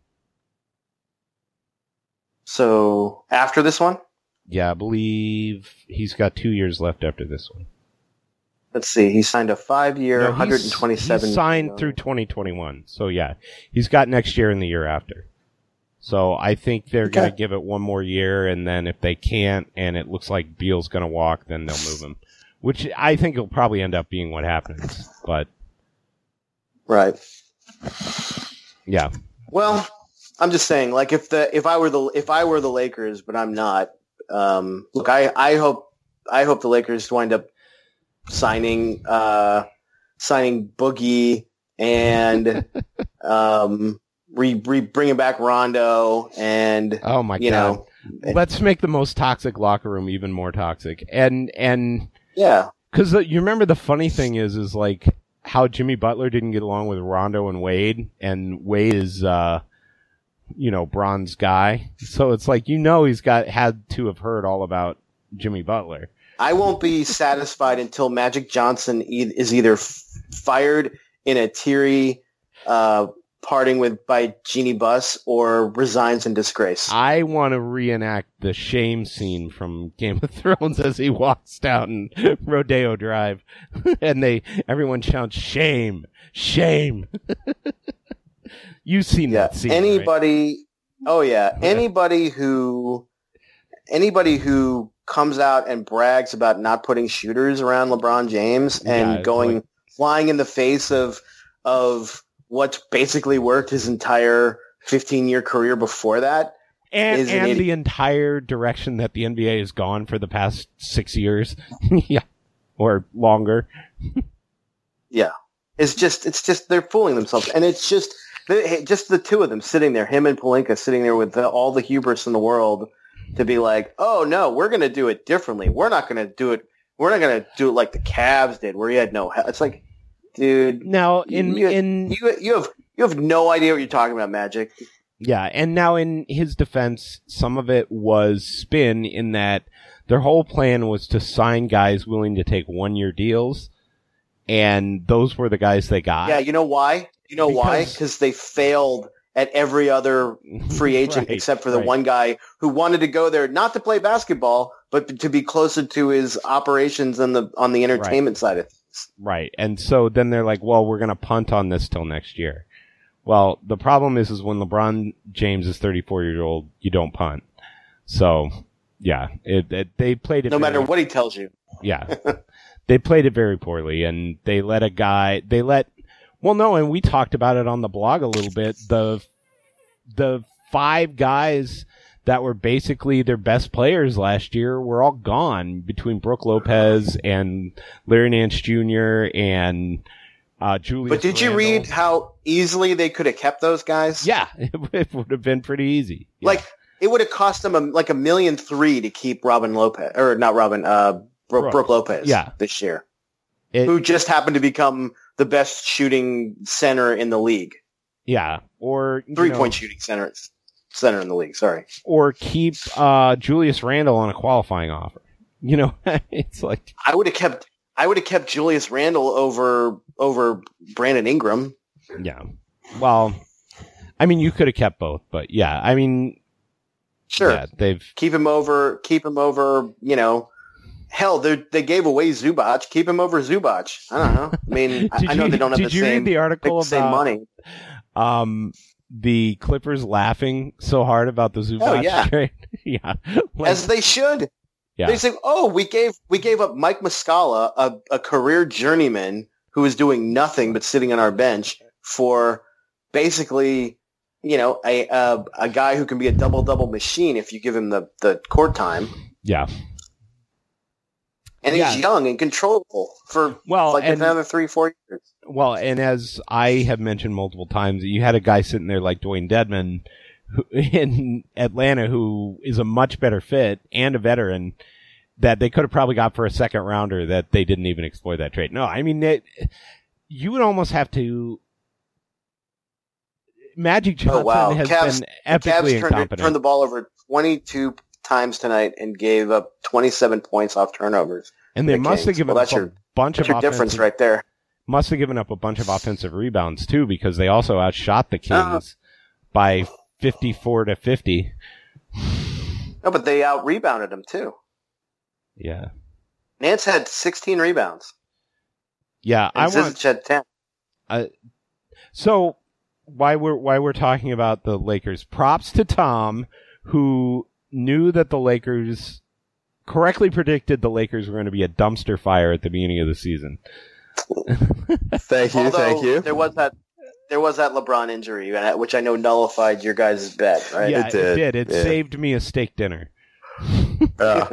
Speaker 3: So after this one,
Speaker 2: Yeah, I believe he's got two years left after this one.
Speaker 3: let's see. He signed a five-year,
Speaker 2: No,
Speaker 3: one hundred
Speaker 2: he's-
Speaker 3: twenty-seven.
Speaker 2: He's signed through twenty twenty-one. So yeah, he's got next year and the year after. So I think they're
Speaker 3: Okay.
Speaker 2: going to give it one more year, and then if they can't, and it looks like Beal's going to walk, then they'll move him. Which I think will probably end up being what happens. But
Speaker 3: Right.
Speaker 2: yeah,
Speaker 3: Well, I'm just saying, like if the if I were the if I were the Lakers, but I'm not. Um, look, I, I hope I hope the Lakers wind up signing uh, signing Boogie and um, re, re bringing back Rondo and
Speaker 2: oh my
Speaker 3: you
Speaker 2: god,
Speaker 3: know
Speaker 2: let's make the most toxic locker room even more toxic. And and
Speaker 3: yeah.
Speaker 2: because you remember the funny thing is is like how Jimmy Butler didn't get along with Rondo and Wade, and Wade is uh, you know, Bron's guy. So it's like, you know, he's got had to have heard all about Jimmy Butler.
Speaker 3: I won't be satisfied until Magic Johnson e- is either f- fired in a teary uh, parting with by Jeannie Buss or resigns in disgrace.
Speaker 2: I want to reenact the shame scene from Game of Thrones as he walks down Rodeo Drive, and they everyone shouts shame, shame. You've seen
Speaker 3: Yeah.
Speaker 2: that scene, right?
Speaker 3: Anybody? Oh yeah. Anybody who anybody who comes out and brags about not putting shooters around LeBron James
Speaker 2: Yeah,
Speaker 3: and
Speaker 2: it's
Speaker 3: going
Speaker 2: like-
Speaker 3: flying in the face of of what's basically worked his entire fifteen year career before that.
Speaker 2: And,
Speaker 3: is an
Speaker 2: and
Speaker 3: idiot.
Speaker 2: the entire direction that the N B A has gone for the past six years, yeah, or longer.
Speaker 3: Yeah. It's just it's just they're fooling themselves, and it's just they, just the two of them sitting there, him and Pelinka sitting there with the, all the hubris in the world to be like, oh no, we're going to do it differently. We're not going to do it. We're not going to do it like the Cavs did, where you had no. Help. It's like, dude,
Speaker 2: Now in
Speaker 3: you,
Speaker 2: in
Speaker 3: you you have you have no idea what you're talking about, Magic.
Speaker 2: yeah, and now in his defense, some of it was spin in that their whole plan was to sign guys willing to take one year deals, and those were the guys they got.
Speaker 3: Yeah, you know why? You know why?
Speaker 2: Because-
Speaker 3: Because they failed at every other free agent
Speaker 2: Right,
Speaker 3: except for the
Speaker 2: right.
Speaker 3: one guy who wanted to go there not to play basketball, but to be closer to his operations on the on the entertainment side of things.
Speaker 2: Right. And so then they're like, well, we're going to punt on this till next year. Well, the problem is, is when LeBron James is thirty-four years old, you don't punt. So, yeah, it, it, they played it.
Speaker 3: No
Speaker 2: very,
Speaker 3: matter what he tells you.
Speaker 2: Yeah. They played it very poorly, and they let a guy, they let, well, no, and we talked about it on the blog a little bit. The, the five guys that were basically their best players last year were all gone between Brooke Lopez and Larry Nance Junior and uh, Julius
Speaker 3: But did you
Speaker 2: Randle.
Speaker 3: read how easily they could have kept those guys?
Speaker 2: Yeah, it, it would have been pretty easy. Yeah.
Speaker 3: Like, it would have cost them a, like a million three to keep Robin Lopez, or not Robin, uh, Brooke,
Speaker 2: Brooke.
Speaker 3: Brooke Lopez
Speaker 2: Yeah.
Speaker 3: this year,
Speaker 2: It-
Speaker 3: who just happened to become the best shooting center in the league.
Speaker 2: yeah, or you
Speaker 3: Three
Speaker 2: know,
Speaker 3: point shooting center center in the league. Sorry.
Speaker 2: or keep uh, Julius Randle on a qualifying offer. You know, it's like
Speaker 3: I would have kept I would have kept Julius Randle over over Brandon Ingram.
Speaker 2: yeah. Well, I mean, you could have kept both, but yeah, I mean,
Speaker 3: Sure.
Speaker 2: yeah, they've
Speaker 3: Keep him over keep him over, you know. Hell, they they gave away Zubac. Keep him over Zubac. I don't know. I mean, I,
Speaker 2: Did
Speaker 3: I know
Speaker 2: you-
Speaker 3: they don't have
Speaker 2: did
Speaker 3: the
Speaker 2: you read
Speaker 3: same,
Speaker 2: the article
Speaker 3: the same
Speaker 2: about-
Speaker 3: money.
Speaker 2: um the Clippers laughing so hard about the Zubac
Speaker 3: Oh, yeah.
Speaker 2: trade. yeah, like,
Speaker 3: As they should.
Speaker 2: yeah.
Speaker 3: They say, "Oh, we gave we gave up Mike Muscala, a, a career journeyman who was doing nothing but sitting on our bench, for basically, you know, a a, a guy who can be a double double machine if you give him the, the court time,
Speaker 2: yeah.
Speaker 3: and
Speaker 2: Yeah.
Speaker 3: he's young and controllable for
Speaker 2: Well,
Speaker 3: like
Speaker 2: and
Speaker 3: another three four years."
Speaker 2: Well, and as I have mentioned multiple times, you had a guy sitting there like Dwayne Dedman who, in Atlanta who is a much better fit and a veteran that they could have probably got for a second rounder that they didn't even explore that trade. No, I mean, it, you would almost have to. Magic Johnson
Speaker 3: Oh, wow.
Speaker 2: has
Speaker 3: Cavs-
Speaker 2: been epically
Speaker 3: Cavs turned,
Speaker 2: incompetent.
Speaker 3: turned the ball over twenty-two times tonight and gave up twenty-seven points off turnovers.
Speaker 2: and they
Speaker 3: the
Speaker 2: must have
Speaker 3: Kings.
Speaker 2: given
Speaker 3: Well,
Speaker 2: up
Speaker 3: that's
Speaker 2: a
Speaker 3: your-
Speaker 2: bunch
Speaker 3: That's
Speaker 2: of
Speaker 3: your difference
Speaker 2: offensive-
Speaker 3: right there.
Speaker 2: must have given up a bunch of offensive rebounds too, because they also outshot the Kings uh, by fifty-four to fifty.
Speaker 3: No, but they out rebounded them too.
Speaker 2: Yeah.
Speaker 3: Nance had sixteen rebounds.
Speaker 2: Yeah,
Speaker 3: and
Speaker 2: I
Speaker 3: Zizic
Speaker 2: want.
Speaker 3: had ten.
Speaker 2: Uh, so why we're why we're talking about the Lakers? Props to Tom, who knew that the Lakers correctly predicted the Lakers were going to be a dumpster fire at the beginning of the season.
Speaker 4: Thank you,
Speaker 3: Although
Speaker 4: thank you.
Speaker 3: There was that. There was that LeBron injury, which I know nullified your guys' bet, right?
Speaker 2: Yeah,
Speaker 4: it did.
Speaker 2: It, did. it
Speaker 4: yeah.
Speaker 2: saved me a steak dinner.
Speaker 4: Uh.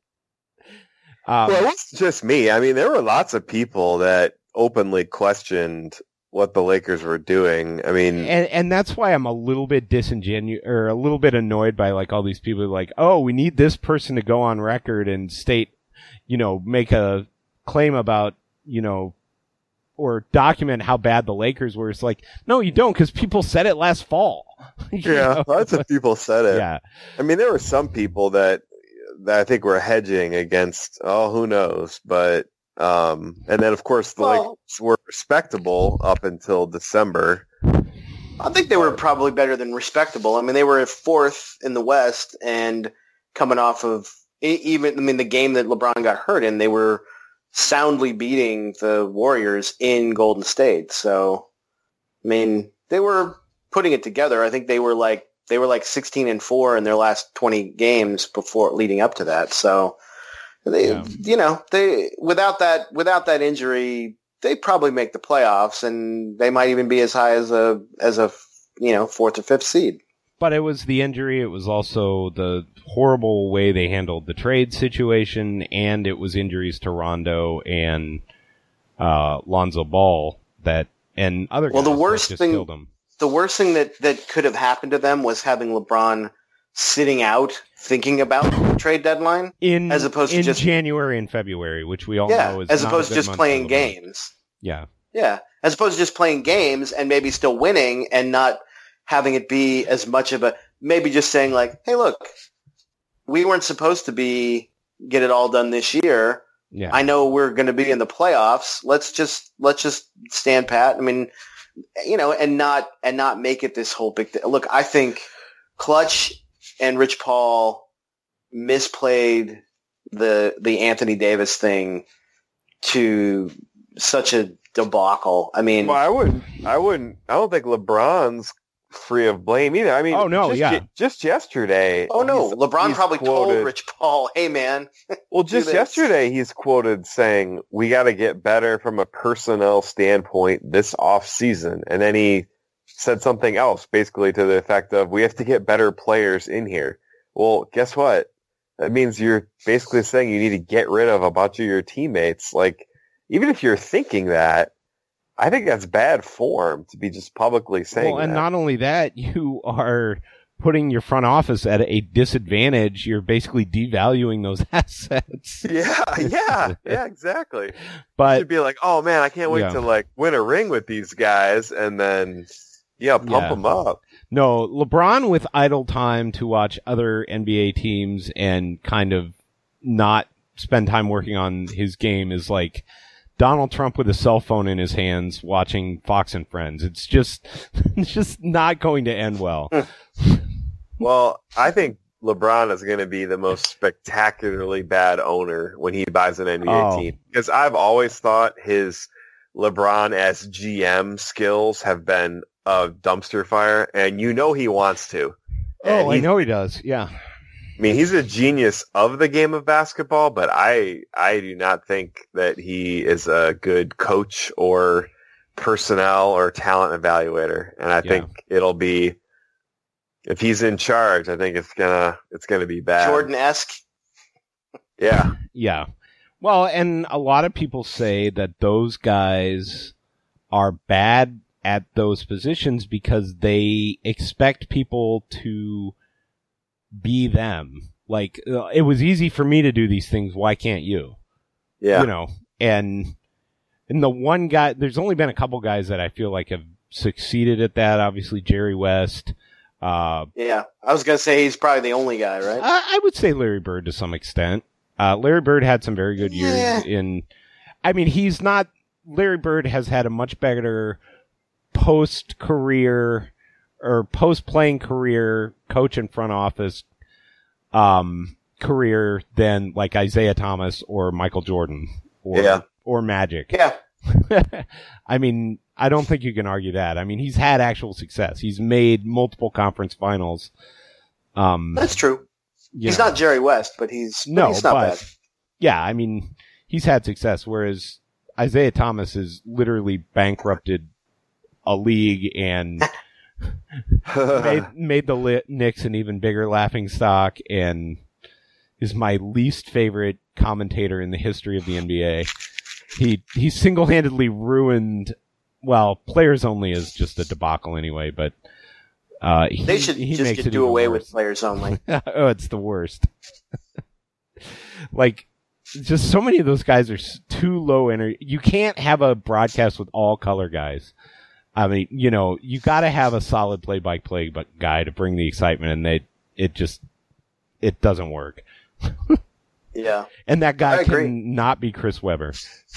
Speaker 4: Um, well, it wasn't just me. I mean, there were lots of people that openly questioned what the Lakers were doing. I mean,
Speaker 2: and and that's why I'm a little bit disingenuous or a little bit annoyed by like all these people who are like, oh, we need this person to go on record and state, you know, make a claim about, you know, or document how bad the Lakers were. It's like, no, you don't, because people said it last fall.
Speaker 4: Yeah, know? Lots of people said it.
Speaker 2: Yeah,
Speaker 4: I mean, there were some people that. that I think we're hedging against, oh, who knows, but, um, and then of course the well, Lakers were respectable up until December.
Speaker 3: I think they were probably better than respectable. I mean, they were fourth in the West and coming off of even, I mean, the game that LeBron got hurt in, they were soundly beating the Warriors in Golden State. So, I mean, they were putting it together. I think they were like, They were like sixteen and four in their last twenty games before leading up to that. So they, yeah. you know, they, without that, without that injury, they probably make the playoffs and they might even be as high as a, as a, you know, fourth or fifth seed.
Speaker 2: But it was the injury. It was also the horrible way they handled the trade situation, and it was injuries to Rondo and, uh, Lonzo Ball that, and other guys
Speaker 3: well, the worst
Speaker 2: that just
Speaker 3: thing,
Speaker 2: killed them.
Speaker 3: The worst thing that, that could have happened to them was having LeBron sitting out thinking about the trade deadline
Speaker 2: in
Speaker 3: as opposed to
Speaker 2: in
Speaker 3: just
Speaker 2: January and February, which we all
Speaker 3: yeah,
Speaker 2: know is
Speaker 3: as
Speaker 2: not
Speaker 3: opposed
Speaker 2: a
Speaker 3: to
Speaker 2: good
Speaker 3: just
Speaker 2: month
Speaker 3: playing
Speaker 2: for
Speaker 3: games.
Speaker 2: Yeah,
Speaker 3: yeah, as opposed to just playing games and maybe still winning and not having it be as much of a maybe just saying like, hey, look, we weren't supposed to be get it all done this year.
Speaker 2: Yeah,
Speaker 3: I know we're going to be in the playoffs. Let's just let's just stand pat. I mean. You know, and not and not make it this whole big thing. Look, I think Clutch and Rich Paul misplayed the the Anthony Davis thing to such a debacle. I mean,
Speaker 4: well, I wouldn't, I wouldn't, I don't think LeBron's free of blame either. I mean,
Speaker 2: oh no,
Speaker 4: just,
Speaker 2: yeah,
Speaker 4: just yesterday.
Speaker 3: Oh no,
Speaker 4: he's,
Speaker 3: LeBron
Speaker 4: he's
Speaker 3: probably
Speaker 4: quoted,
Speaker 3: told Rich Paul, "Hey man."
Speaker 4: Well, just yesterday he's quoted saying, "We got to get better from a personnel standpoint this off season," and then he said something else, basically to the effect of, "We have to get better players in here." Well, guess what? That means you're basically saying you need to get rid of a bunch of your teammates. Like, even if you're thinking that. I think that's bad form to be just publicly saying
Speaker 2: Well, and
Speaker 4: that.
Speaker 2: not only that, you are putting your front office at a disadvantage. You're basically devaluing those assets.
Speaker 4: Yeah, yeah, yeah, exactly.
Speaker 2: But
Speaker 4: you should be like, oh man, I can't wait
Speaker 2: yeah.
Speaker 4: to like win a ring with these guys, and then yeah, pump
Speaker 2: yeah.
Speaker 4: them up.
Speaker 2: No, LeBron with idle time to watch other N B A teams and kind of not spend time working on his game is like Donald Trump with a cell phone in his hands watching Fox and Friends. It's just, it's just not going to end well.
Speaker 4: Well, I think LeBron is going to be the most spectacularly bad owner when he buys an N B A
Speaker 2: oh.
Speaker 4: team. Because I've always thought his LeBron as G M skills have been a dumpster fire, and you know he wants to.
Speaker 2: Oh,
Speaker 4: he,
Speaker 2: I know he does, yeah.
Speaker 4: I mean, he's a genius of the game of basketball, but I I do not think that he is a good coach or personnel or talent evaluator. And I
Speaker 2: Yeah.
Speaker 4: think it'll be, if he's in charge, I think it's gonna it's gonna be bad.
Speaker 3: Jordan-esque.
Speaker 4: Yeah.
Speaker 2: Yeah. Well, and a lot of people say that those guys are bad at those positions because they expect people to be them. Like, uh, it was easy for me to do these things. Why can't you?
Speaker 4: Yeah.
Speaker 2: You know, and, and the one guy, there's only been a couple guys that I feel like have succeeded at that. Obviously, Jerry West. Uh,
Speaker 3: Yeah, I was going to say he's probably the only guy, right?
Speaker 2: I, I would say Larry Bird to some extent. Uh, Larry Bird had some very good years
Speaker 3: Yeah.
Speaker 2: in, I mean, he's not Larry Bird has had a much better post-career or post-playing career coach in front office um, career than like Isaiah Thomas or Michael Jordan or
Speaker 4: Yeah.
Speaker 2: or Magic.
Speaker 3: Yeah.
Speaker 2: I mean, I don't think you can argue that. I mean, he's had actual success. He's made multiple conference finals. Um,
Speaker 3: That's true.
Speaker 2: you
Speaker 3: He's
Speaker 2: know.
Speaker 3: not Jerry West, but he's,
Speaker 2: No,
Speaker 3: but he's not
Speaker 2: but
Speaker 3: bad.
Speaker 2: yeah, I mean, he's had success, whereas Isaiah Thomas has literally bankrupted a league and made, made the Li- Knicks an even bigger laughing stock and is my least favorite commentator in the history of the N B A. He, he single-handedly ruined, well, Players Only is just a debacle anyway, but uh, he,
Speaker 3: They should
Speaker 2: he
Speaker 3: just
Speaker 2: makes
Speaker 3: get
Speaker 2: it
Speaker 3: do
Speaker 2: even
Speaker 3: away
Speaker 2: worse.
Speaker 3: with players only.
Speaker 2: Oh, it's the worst. Like, just so many of those guys are s- too low energy. You can't have a broadcast with all color guys. I mean, you know, you got to have a solid play-by-play bu- guy to bring the excitement, and they, it just, it doesn't work.
Speaker 3: Yeah.
Speaker 2: And that guy
Speaker 3: I agree.
Speaker 2: can not be Chris Webber.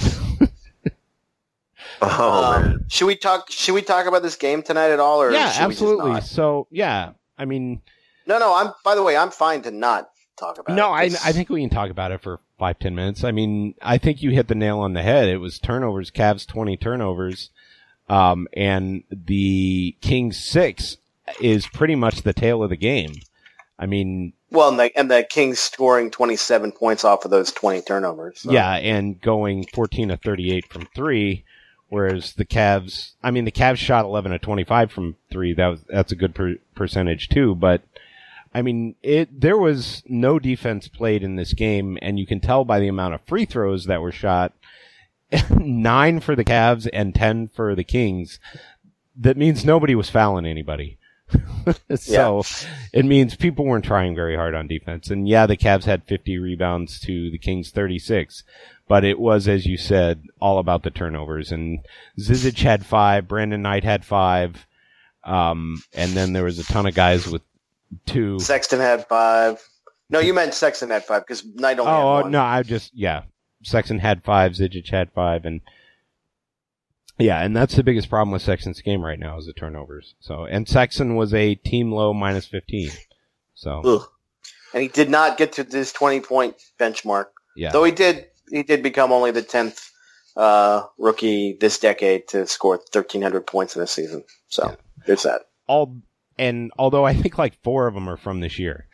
Speaker 4: Oh,
Speaker 3: um,
Speaker 4: man.
Speaker 3: should we talk? Should we talk about this game tonight at all? Or
Speaker 2: Yeah,
Speaker 3: should we just
Speaker 2: absolutely.
Speaker 3: not?
Speaker 2: So, yeah, I mean,
Speaker 3: No, no. I'm. By the way, I'm fine to not talk about
Speaker 2: no,
Speaker 3: it.
Speaker 2: I,
Speaker 3: It's-
Speaker 2: I think we can talk about it for five, ten minutes. I mean, I think you hit the nail on the head. It was turnovers, Cavs twenty turnovers, um, and the Kings six is pretty much the tail of the game. I mean,
Speaker 3: Well, and the, and the Kings scoring twenty-seven points off of those twenty turnovers. so.
Speaker 2: yeah, and going fourteen to thirty-eight from three, whereas the Cavs, I mean, the Cavs shot eleven to twenty-five from three. That was, that's a good per- percentage too, but I mean, it, there was no defense played in this game, and you can tell by the amount of free throws that were shot, nine for the Cavs and ten for the Kings. That means nobody was fouling anybody. So it means people weren't trying very hard on defense. And yeah, the Cavs had fifty rebounds to the Kings thirty-six, but it was, as you said, all about the turnovers. And Zizic had five, Brandon Knight had five, um, and then there was a ton of guys with two.
Speaker 3: Sexton had five. No, you meant Sexton had five because Knight only
Speaker 2: Oh,
Speaker 3: had one.
Speaker 2: no, I just, yeah. Sexton had five, Zizic had five, and yeah, and that's the biggest problem with Sexton's game right now is the turnovers. So, and Sexton was a team low minus fifteen. So,
Speaker 3: Ugh. And he did not get to this twenty-point benchmark.
Speaker 2: yeah.
Speaker 3: Though he did, he did become only the tenth uh, rookie this decade to score thirteen hundred points in a season. So
Speaker 2: Yeah.
Speaker 3: there's that.
Speaker 2: All, and although I think like four of them are from this year.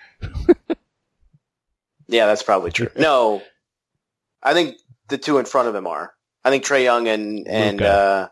Speaker 3: Yeah, that's probably true. No, I think the two in front of him are. I think Trae Young and and
Speaker 2: Luka.
Speaker 3: uh,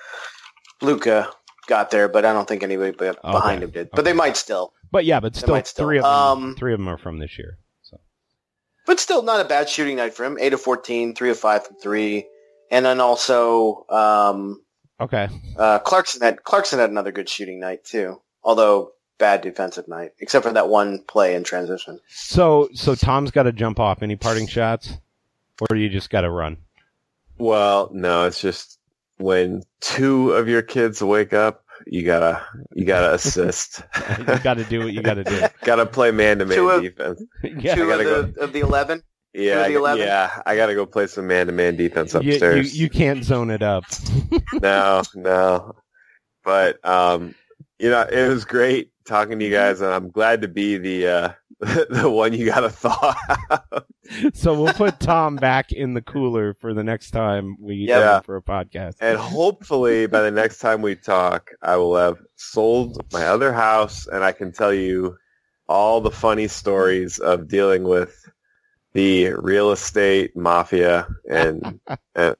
Speaker 3: Luka got there, but I don't think anybody be- behind
Speaker 2: Okay.
Speaker 3: him did. But they might still.
Speaker 2: But yeah, but still,
Speaker 3: might still.
Speaker 2: three of them,
Speaker 3: Um,
Speaker 2: three of them are from this year. So,
Speaker 3: But still not a bad shooting night for him. eight of fourteen, three of five from three. And then also um,
Speaker 2: okay.
Speaker 3: uh, Clarkson had Clarkson had another good shooting night too, although bad defensive night, except for that one play in transition.
Speaker 2: So, so Tom's got to jump off. Any parting shots? Or you just got to run?
Speaker 4: Well, no, it's just when two of your kids wake up, you gotta you gotta assist.
Speaker 2: You got to do what you got to do.
Speaker 4: Gotta play man to
Speaker 3: Two
Speaker 4: man
Speaker 3: of-
Speaker 4: defense.
Speaker 2: Yeah.
Speaker 3: Two
Speaker 4: gotta
Speaker 3: of the, of the eleven.
Speaker 4: Yeah,
Speaker 3: Two of
Speaker 4: I,
Speaker 3: the eleven?
Speaker 4: yeah, I gotta go play some man to man defense
Speaker 2: You, you,
Speaker 4: upstairs.
Speaker 2: you can't zone it up.
Speaker 4: No, no. But um, you know, it was great talking to you guys, and I'm glad to be the uh, the one you got to thaw out.
Speaker 2: So we'll put Tom back in the cooler for the next time we
Speaker 3: Yeah.
Speaker 2: get him for a podcast.
Speaker 4: And hopefully, by the next time we talk, I will have sold my other house, and I can tell you all the funny stories of dealing with the real estate mafia, and and,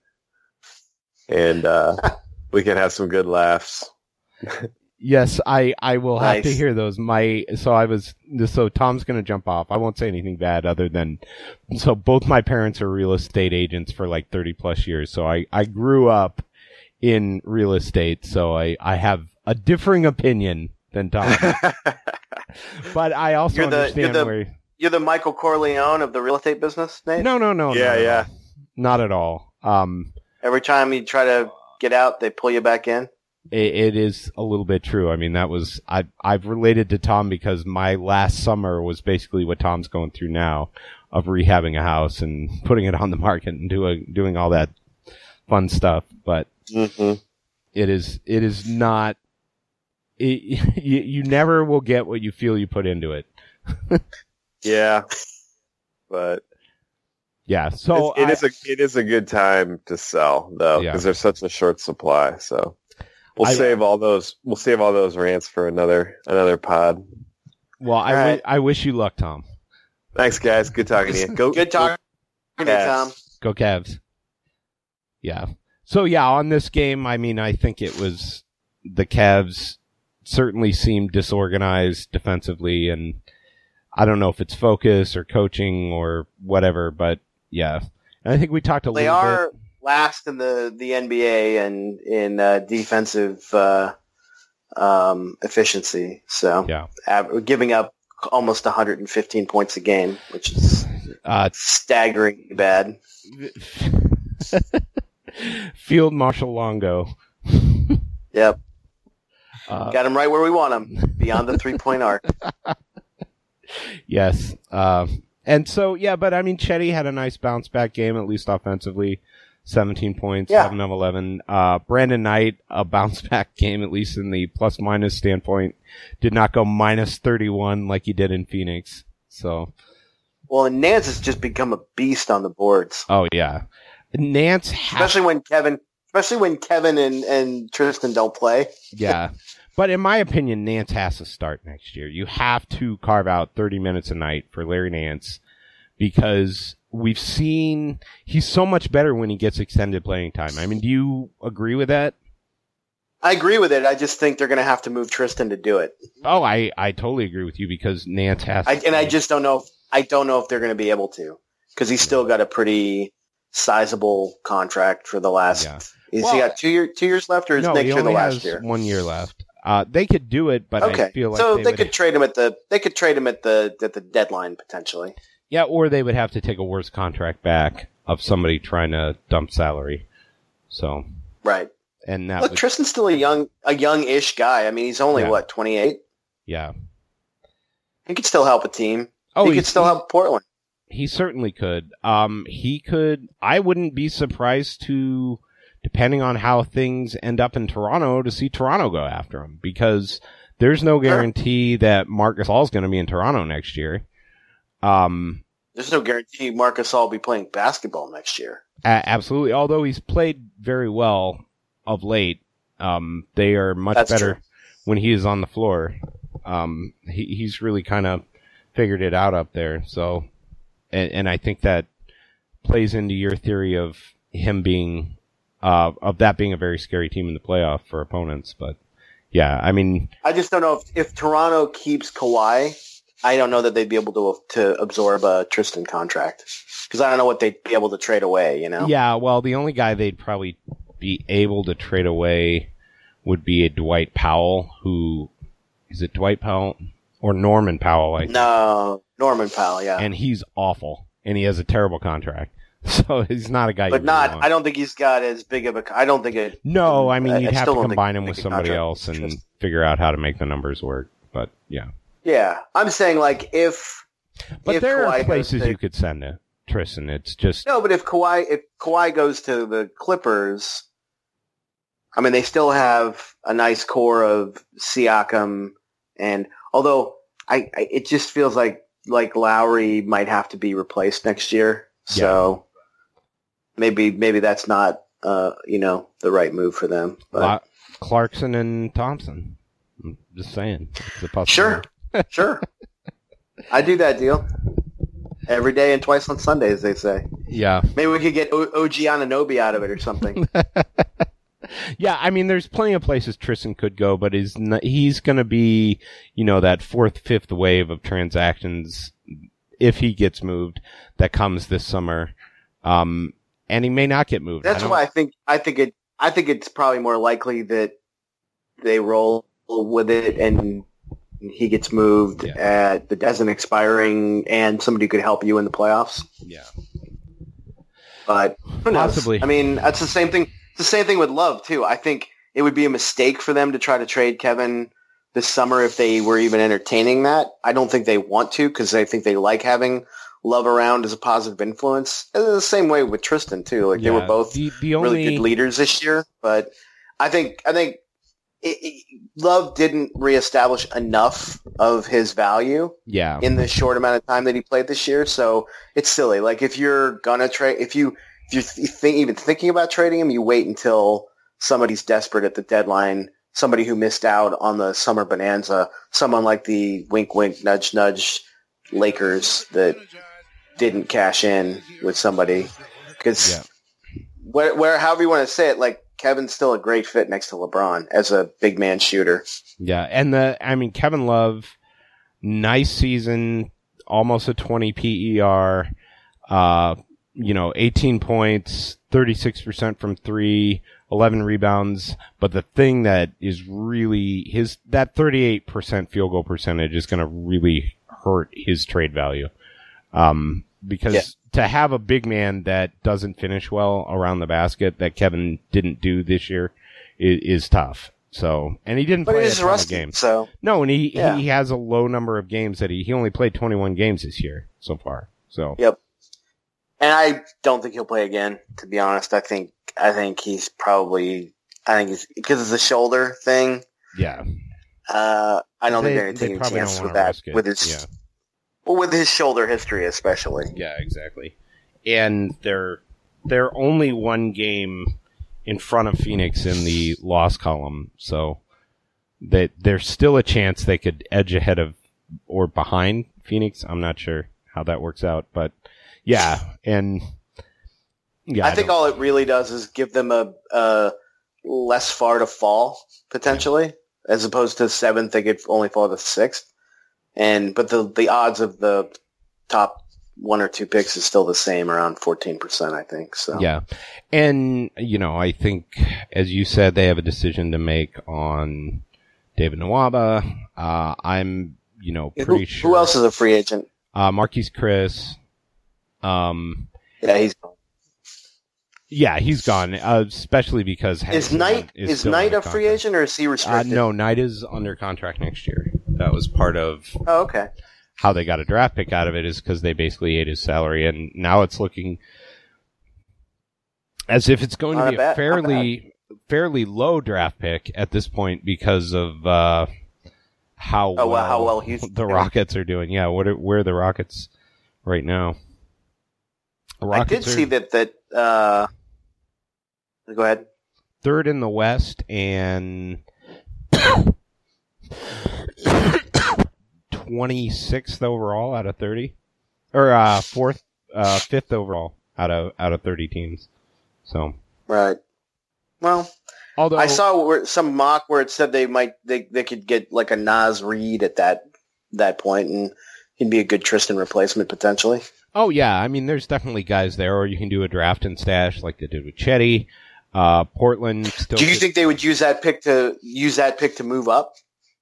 Speaker 4: and uh, we can have some good laughs.
Speaker 2: Yes, I, I will have to
Speaker 3: Nice.
Speaker 2: hear those. My so I was so Tom's going to jump off. I won't say anything bad other than so both my parents are real estate agents for like thirty plus years. So I, I grew up in real estate, so I, I have a differing opinion than Tom. But I also
Speaker 3: You're the- you're
Speaker 2: understand
Speaker 3: the-
Speaker 2: where
Speaker 3: You're the Michael Corleone of the real estate business, Nate?
Speaker 2: No, no, no.
Speaker 4: Yeah,
Speaker 2: not at
Speaker 4: yeah.
Speaker 2: all. Not at all. Um
Speaker 3: Every time you try to get out, they pull you back in?
Speaker 2: It, it is a little bit true. I mean, that was I. I've related to Tom because my last summer was basically what Tom's going through now, of rehabbing a house and putting it on the market and doing doing all that fun stuff, but
Speaker 3: Mm-hmm.
Speaker 2: it is it is not. It, you, you never will get what you feel you put into it.
Speaker 4: Yeah, but
Speaker 2: Yeah, so
Speaker 4: it, it
Speaker 2: I,
Speaker 4: is a it is a good time to sell though
Speaker 2: Yeah.
Speaker 4: because there's such a short supply. So we'll
Speaker 2: I-
Speaker 4: save all those we'll save all those rants for another another pod.
Speaker 2: well, I,
Speaker 3: All
Speaker 2: wi-
Speaker 3: right.
Speaker 2: I wish you luck, Tom.
Speaker 4: Thanks, guys. Good talking to you. Go
Speaker 3: Good talking to you,
Speaker 4: Cavs.
Speaker 3: Tom.
Speaker 2: Go Cavs. Yeah. So yeah, on this game, I mean, I think it was the Cavs certainly seemed disorganized defensively, and I don't know if it's focus or coaching or whatever, but yeah. And I think we talked a
Speaker 3: They
Speaker 2: little
Speaker 3: are
Speaker 2: bit.
Speaker 3: last in the, the N B A and in uh, defensive uh, um, efficiency. So
Speaker 2: Yeah.
Speaker 3: av- giving up almost one hundred fifteen points a game, which is
Speaker 2: Uh,
Speaker 3: staggeringly bad.
Speaker 2: Field Marshal Longo.
Speaker 3: Yep.
Speaker 2: Uh,
Speaker 3: Got him right where we want him, beyond the three-point arc.
Speaker 2: Yes. Uh, and so, yeah, but I mean, Chetty had a nice bounce back game, at least offensively. seventeen points,
Speaker 3: Yeah.
Speaker 2: seven of eleven. Uh, Brandon Knight, a bounce back game, at least in the plus minus standpoint, did not go minus thirty-one like he did in Phoenix. So,
Speaker 3: Well, and Nance has just become a beast on the boards,
Speaker 2: oh yeah. Nance has,
Speaker 3: especially when Kevin, especially when Kevin and, and Tristan don't play.
Speaker 2: yeah. But in my opinion, Nance has to start next year. You have to carve out thirty minutes a night for Larry Nance because we've seen he's so much better when he gets extended playing time. I mean, do you agree with that?
Speaker 3: I agree with it. I just think they're going to have to move Tristan to do it.
Speaker 2: Oh, I, I totally agree with you because Nance has
Speaker 3: I,
Speaker 2: to
Speaker 3: and I
Speaker 2: play.
Speaker 3: just don't know. If, I don't know if they're going to be able to because he's still got a pretty sizable contract for the last.
Speaker 2: Yeah.
Speaker 3: Has
Speaker 2: Well,
Speaker 3: he got two year two years left, or is
Speaker 2: no,
Speaker 3: next
Speaker 2: he
Speaker 3: year the
Speaker 2: only
Speaker 3: last
Speaker 2: has
Speaker 3: year?
Speaker 2: one year left. Uh, they could do it, but I
Speaker 3: Okay,
Speaker 2: feel like
Speaker 3: so
Speaker 2: they,
Speaker 3: they,
Speaker 2: would,
Speaker 3: could trade him at the they could trade him at the at the deadline potentially.
Speaker 2: yeah, or they would have to take a worse contract back of somebody trying to dump salary. So,
Speaker 3: Right.
Speaker 2: and that
Speaker 3: Look,
Speaker 2: would,
Speaker 3: Tristan's still a young a young-ish guy. I mean, he's only
Speaker 2: Yeah.
Speaker 3: what twenty-eight.
Speaker 2: yeah.
Speaker 3: He could still help a team.
Speaker 2: Oh,
Speaker 3: he could
Speaker 2: he's-
Speaker 3: still help Portland.
Speaker 2: He certainly could. Um, he could. I wouldn't be surprised to, depending on how things end up in Toronto, to see Toronto go after him because there's no
Speaker 3: Sure.
Speaker 2: guarantee that Marc Gasol's going to be in Toronto next year. Um,
Speaker 3: There's no guarantee Marc Gasol will be playing basketball next year.
Speaker 2: a- absolutely. Although he's played very well of late, um, they are much
Speaker 3: That's
Speaker 2: better
Speaker 3: true.
Speaker 2: when he is on the floor. Um, he, he's really kind of figured it out up there. So, and, and I think that plays into your theory of him being, uh, of that being a very scary team in the playoff for opponents. But yeah, I mean,
Speaker 3: I just don't know if, if Toronto keeps Kawhi, I don't know that they'd be able to to absorb a Tristan contract because I don't know what they'd be able to trade away. You know?
Speaker 2: yeah, well, the only guy they'd probably be able to trade away would be a Dwight Powell, who, is it Dwight Powell? Or Norman Powell, I think.
Speaker 3: No, Norman Powell, yeah,
Speaker 2: And he's awful, and he has a terrible contract. So he's not a guy.
Speaker 3: but
Speaker 2: you
Speaker 3: not.
Speaker 2: really want.
Speaker 3: I don't think he's got as big of a. I don't think it.
Speaker 2: No, I mean
Speaker 3: I-
Speaker 2: you'd
Speaker 3: I
Speaker 2: have
Speaker 3: still
Speaker 2: to
Speaker 3: don't think
Speaker 2: combine
Speaker 3: they
Speaker 2: him with
Speaker 3: make a
Speaker 2: somebody
Speaker 3: contract
Speaker 2: else
Speaker 3: with
Speaker 2: and
Speaker 3: Tristan.
Speaker 2: figure out how to make the numbers work. But yeah,
Speaker 3: Yeah, I'm saying like if.
Speaker 2: but
Speaker 3: if
Speaker 2: there
Speaker 3: Kawhi
Speaker 2: are
Speaker 3: goes
Speaker 2: places
Speaker 3: to-
Speaker 2: you could send it, Tristan. It's just
Speaker 3: No, but if Kawhi if Kawhi goes to the Clippers, I mean they still have a nice core of Siakam, and although I, I it just feels like like Lowry might have to be replaced next year, so maybe maybe that's not uh you know the right move for them. But
Speaker 2: La- Clarkson and Thompson. I'm just saying, it's a possibility.
Speaker 3: sure, sure, I do that deal every day and twice on Sundays. They say
Speaker 2: Yeah,
Speaker 3: maybe we could get o- O G Anunoby out of it or something.
Speaker 2: yeah. I mean, there's plenty of places Tristan could go, but he's not, he's going to be, you know, that fourth, fifth wave of transactions if he gets moved that comes this summer. Um, and he may not get moved.
Speaker 3: That's
Speaker 2: I
Speaker 3: why I think I think it I think it's probably more likely that they roll with it and he gets moved
Speaker 2: Yeah.
Speaker 3: at the as an expiring and somebody could help you in the playoffs.
Speaker 2: Yeah.
Speaker 3: But who knows?
Speaker 2: Possibly.
Speaker 3: I mean, that's the same thing. It's the same thing with Love too. I think it would be a mistake for them to try to trade Kevin this summer if they were even entertaining that. I don't think they want to because I think they like having Love around as a positive influence. And the same way with Tristan too. Like
Speaker 2: Yeah,
Speaker 3: they were both
Speaker 2: the, the only,
Speaker 3: really good leaders this year. But I think I think it, it, Love didn't reestablish enough of his value
Speaker 2: yeah,
Speaker 3: in the short amount of time that he played this year. So it's silly. Like if you're gonna trade, if you if you're th- think, even thinking about trading him, you wait until somebody's desperate at the deadline. Somebody who missed out on the summer bonanza. Someone like the wink, wink, nudge, nudge Lakers that didn't cash in with somebody. Because
Speaker 2: yeah.
Speaker 3: where, where, however you want to say it, like Kevin's still a great fit next to LeBron as a big man shooter.
Speaker 2: Yeah, and the I mean Kevin Love, nice season, almost a twenty P E R, uh, you know, eighteen points, thirty-six percent from three, eleven rebounds. But the thing that is really his that thirty-eight percent field goal percentage is going to really hurt his trade value. Um, because yeah. to have a big man that doesn't finish well around the basket that Kevin didn't do this year is, is tough. So, and he didn't
Speaker 3: but
Speaker 2: play a
Speaker 3: he's
Speaker 2: ton
Speaker 3: rusty,
Speaker 2: of games.
Speaker 3: So
Speaker 2: no, and he,
Speaker 3: yeah.
Speaker 2: he has a low number of games that he, he only played twenty-one games this year so far. So,
Speaker 3: yep. And I don't think he'll play again, to be honest. I think, I think he's probably, I think he's, because of the shoulder thing.
Speaker 2: Yeah.
Speaker 3: Uh, I don't
Speaker 2: they,
Speaker 3: think they're taking chances with
Speaker 2: that,
Speaker 3: that, with his,
Speaker 2: yeah.
Speaker 3: well, with his shoulder history, especially.
Speaker 2: Yeah, exactly. And they're, they're only one game in front of Phoenix in the loss column. So that there's still a chance they could edge ahead of or behind Phoenix. I'm not sure how that works out, but yeah. And yeah,
Speaker 3: I,
Speaker 2: I
Speaker 3: think
Speaker 2: don't...
Speaker 3: all it really does is give them a, a less far to fall potentially, yeah. as opposed to seventh, they could only fall to sixth. And, but the, the odds of the top one or two picks is still the same, around fourteen percent, I think. So
Speaker 2: yeah. And, you know, I think, as you said, they have a decision to make on David Nwaba. Uh, I'm, you know, pretty
Speaker 3: who,
Speaker 2: sure.
Speaker 3: Who else is a free agent?
Speaker 2: Uh, Marquise Chris. Um,
Speaker 3: yeah, he's gone.
Speaker 2: Yeah, he's gone, uh, especially because
Speaker 3: is Knight is, is Knight a contract. Free agent or is he restricted?
Speaker 2: Uh, no, Knight is under contract next year. That was part of
Speaker 3: oh, okay.
Speaker 2: how they got a draft pick out of it is because they basically ate his salary, and now it's looking as if it's going
Speaker 3: Not
Speaker 2: to be a,
Speaker 3: bad,
Speaker 2: a fairly fairly low draft pick at this point because of uh, how
Speaker 3: oh,
Speaker 2: well,
Speaker 3: how well he's
Speaker 2: the
Speaker 3: doing.
Speaker 2: Rockets are doing. Yeah, what are, where are the Rockets right now? The
Speaker 3: Rockets I did
Speaker 2: are
Speaker 3: see that that. Uh... Go ahead.
Speaker 2: Third in the West and twenty-sixth overall out of thirty, or uh, fourth, uh, fifth overall out of out of thirty teams. So
Speaker 3: right. Well, although I saw where, some mock where it said they might they they could get like a Naz Reid at that that point, and he'd be a good Tristan replacement potentially.
Speaker 2: Oh yeah, I mean, there's definitely guys there, or you can do a draft and stash like they did with Chetty. Uh, Portland still.
Speaker 3: Do you
Speaker 2: could...
Speaker 3: think they would use that pick to use that pick to move up?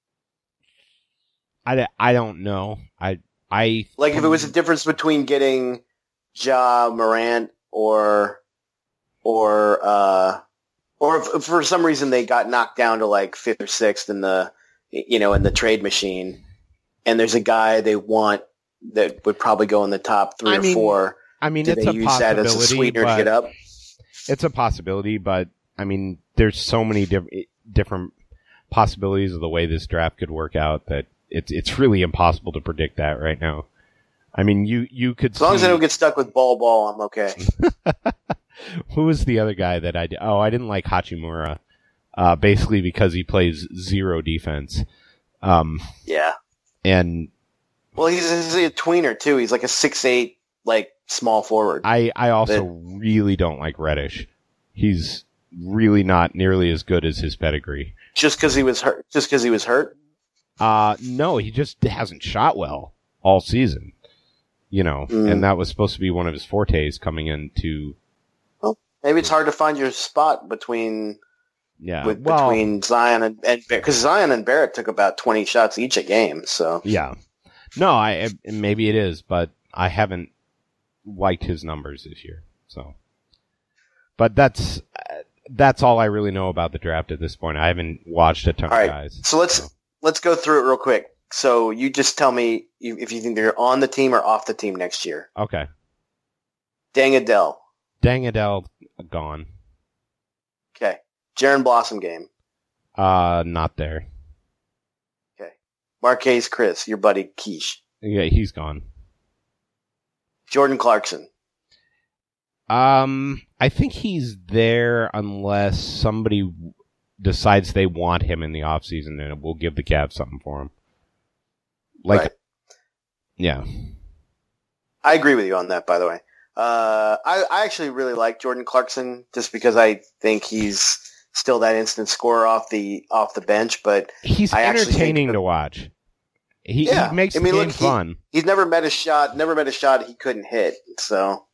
Speaker 2: I, I don't know. I I
Speaker 3: like if it was a difference between getting Ja Morant or or uh or if for some reason they got knocked down to like fifth or sixth in the you know in the trade machine, and there's a guy they want that would probably go in the top three
Speaker 2: I
Speaker 3: or
Speaker 2: mean,
Speaker 3: four.
Speaker 2: I mean,
Speaker 3: Do
Speaker 2: it's
Speaker 3: they
Speaker 2: a
Speaker 3: use
Speaker 2: possibility,
Speaker 3: that as a sweetener
Speaker 2: but...
Speaker 3: to get up?
Speaker 2: It's a possibility, but I mean, there's so many diff- different possibilities of the way this draft could work out that it's it's really impossible to predict that right now. I mean, you you could
Speaker 3: as long
Speaker 2: see...
Speaker 3: as I don't get stuck with ball ball, I'm okay.
Speaker 2: Who was the other guy that I did? Oh, I didn't like Hachimura, uh, basically because he plays zero defense. Um,
Speaker 3: yeah,
Speaker 2: and
Speaker 3: well, he's, he's a tweener too. He's like a six eight, like small forward.
Speaker 2: I I also
Speaker 3: that,
Speaker 2: really don't like Reddish. He's really not nearly as good as his pedigree.
Speaker 3: Just because he was hurt. Just because he was hurt.
Speaker 2: Uh no, he just hasn't shot well all season. You know, mm. and that was supposed to be one of his fortes coming into.
Speaker 3: Well, maybe it's hard to find your spot between.
Speaker 2: Yeah,
Speaker 3: with,
Speaker 2: well,
Speaker 3: between Zion and and because Zion and Barrett took about twenty shots each a game. So
Speaker 2: yeah, no, I maybe it is, but I haven't liked his numbers this year. So, but that's that's all I really know about the draft at this point. I haven't watched a ton
Speaker 3: all right,
Speaker 2: of guys.
Speaker 3: So let's
Speaker 2: so.
Speaker 3: let's go through it real quick. So you just tell me if you think they're on the team or off the team next year.
Speaker 2: Okay.
Speaker 3: Dang Adele.
Speaker 2: Dang Adele, gone.
Speaker 3: Okay. Jaron Blossom game.
Speaker 2: Uh, not there.
Speaker 3: Okay. Marquez Chris, your buddy Keish.
Speaker 2: Yeah, he's gone.
Speaker 3: Jordan Clarkson.
Speaker 2: Um, I think he's there unless somebody decides they want him in the offseason and we'll give the Cavs something for him. Like,
Speaker 3: right.
Speaker 2: Yeah.
Speaker 3: I agree with you on that, by the way. Uh, I, I actually really like Jordan Clarkson just because I think he's still that instant scorer off the off the bench, but
Speaker 2: he's
Speaker 3: I
Speaker 2: entertaining
Speaker 3: that,
Speaker 2: to watch. He,
Speaker 3: yeah.
Speaker 2: he makes
Speaker 3: I mean,
Speaker 2: the game
Speaker 3: look,
Speaker 2: fun.
Speaker 3: He, he's never met a shot, never met a shot he couldn't hit. So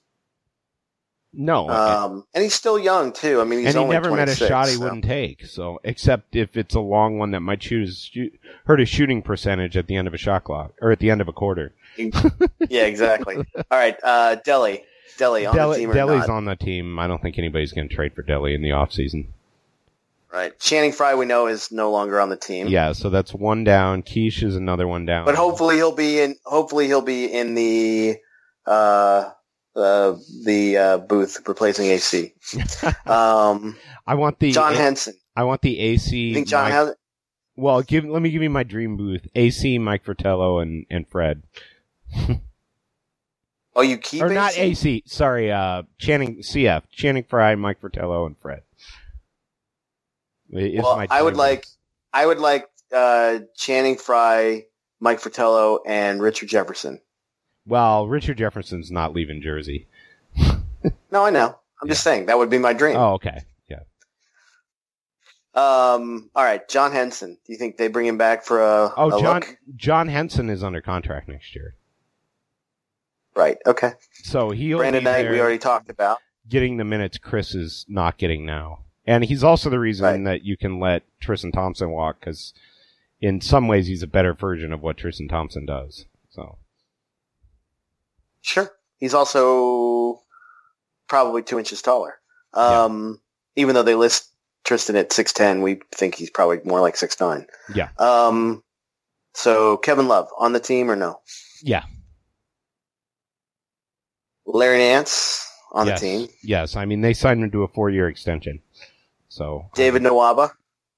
Speaker 2: no,
Speaker 3: um, and he's still young too. I mean, he's
Speaker 2: and he
Speaker 3: only
Speaker 2: never met a shot he
Speaker 3: so.
Speaker 2: wouldn't take. So, except if it's a long one that might shoot his shoot, hurt his shooting percentage at the end of a shot clock or at the end of a quarter.
Speaker 3: Yeah, exactly. All right, uh, Delhi, Delhi on
Speaker 2: Delhi,
Speaker 3: the team or
Speaker 2: Delhi's
Speaker 3: not?
Speaker 2: on the team. I don't think anybody's going to trade for Delhi in the offseason.
Speaker 3: Right, Channing Frye we know is no longer on the team.
Speaker 2: Yeah, so that's one down. Keish is another one down.
Speaker 3: But hopefully he'll be in. Hopefully he'll be in the uh, uh, the uh, booth replacing A C. Um,
Speaker 2: I want the
Speaker 3: John
Speaker 2: A-
Speaker 3: Henson.
Speaker 2: I want the A C.
Speaker 3: You think John
Speaker 2: Mike,
Speaker 3: has?
Speaker 2: Well, give let me give you my dream booth: A C, Mike Fratello, and and Fred.
Speaker 3: Oh, you keep
Speaker 2: or
Speaker 3: A C?
Speaker 2: not A C. Sorry, uh, Channing C F, Channing Frye, Mike Fratello, and Fred. Is
Speaker 3: Well,
Speaker 2: my
Speaker 3: I would
Speaker 2: dream
Speaker 3: like.
Speaker 2: booth.
Speaker 3: I would like uh, Channing Frye, Mike Fratello, and Richard Jefferson.
Speaker 2: Well, Richard Jefferson's not leaving Jersey.
Speaker 3: No, I know. I'm just saying that would be my dream.
Speaker 2: Oh, okay. Yeah.
Speaker 3: Um. All right, John Henson. Do you think they bring him back for a?
Speaker 2: Oh,
Speaker 3: a
Speaker 2: John
Speaker 3: look?
Speaker 2: John Henson is under contract next year,
Speaker 3: Right. Okay.
Speaker 2: so he'll
Speaker 3: Brandon
Speaker 2: be
Speaker 3: Knight.
Speaker 2: there
Speaker 3: We already talked about.
Speaker 2: getting the minutes Chris is not getting now, and he's also the reason
Speaker 3: Right.
Speaker 2: that you can let Tristan Thompson walk because, in some ways, he's a better version of what Tristan Thompson does. So.
Speaker 3: Sure. He's also probably two inches taller. Um, yeah. Even though they list Tristan at six ten, we think he's probably more like six nine.
Speaker 2: Yeah.
Speaker 3: Um, so Kevin Love on the team or no?
Speaker 2: Yeah.
Speaker 3: Larry Nance on
Speaker 2: yes.
Speaker 3: the team.
Speaker 2: Yes. I mean, they signed him to a four-year extension. So.
Speaker 3: David Nwaba.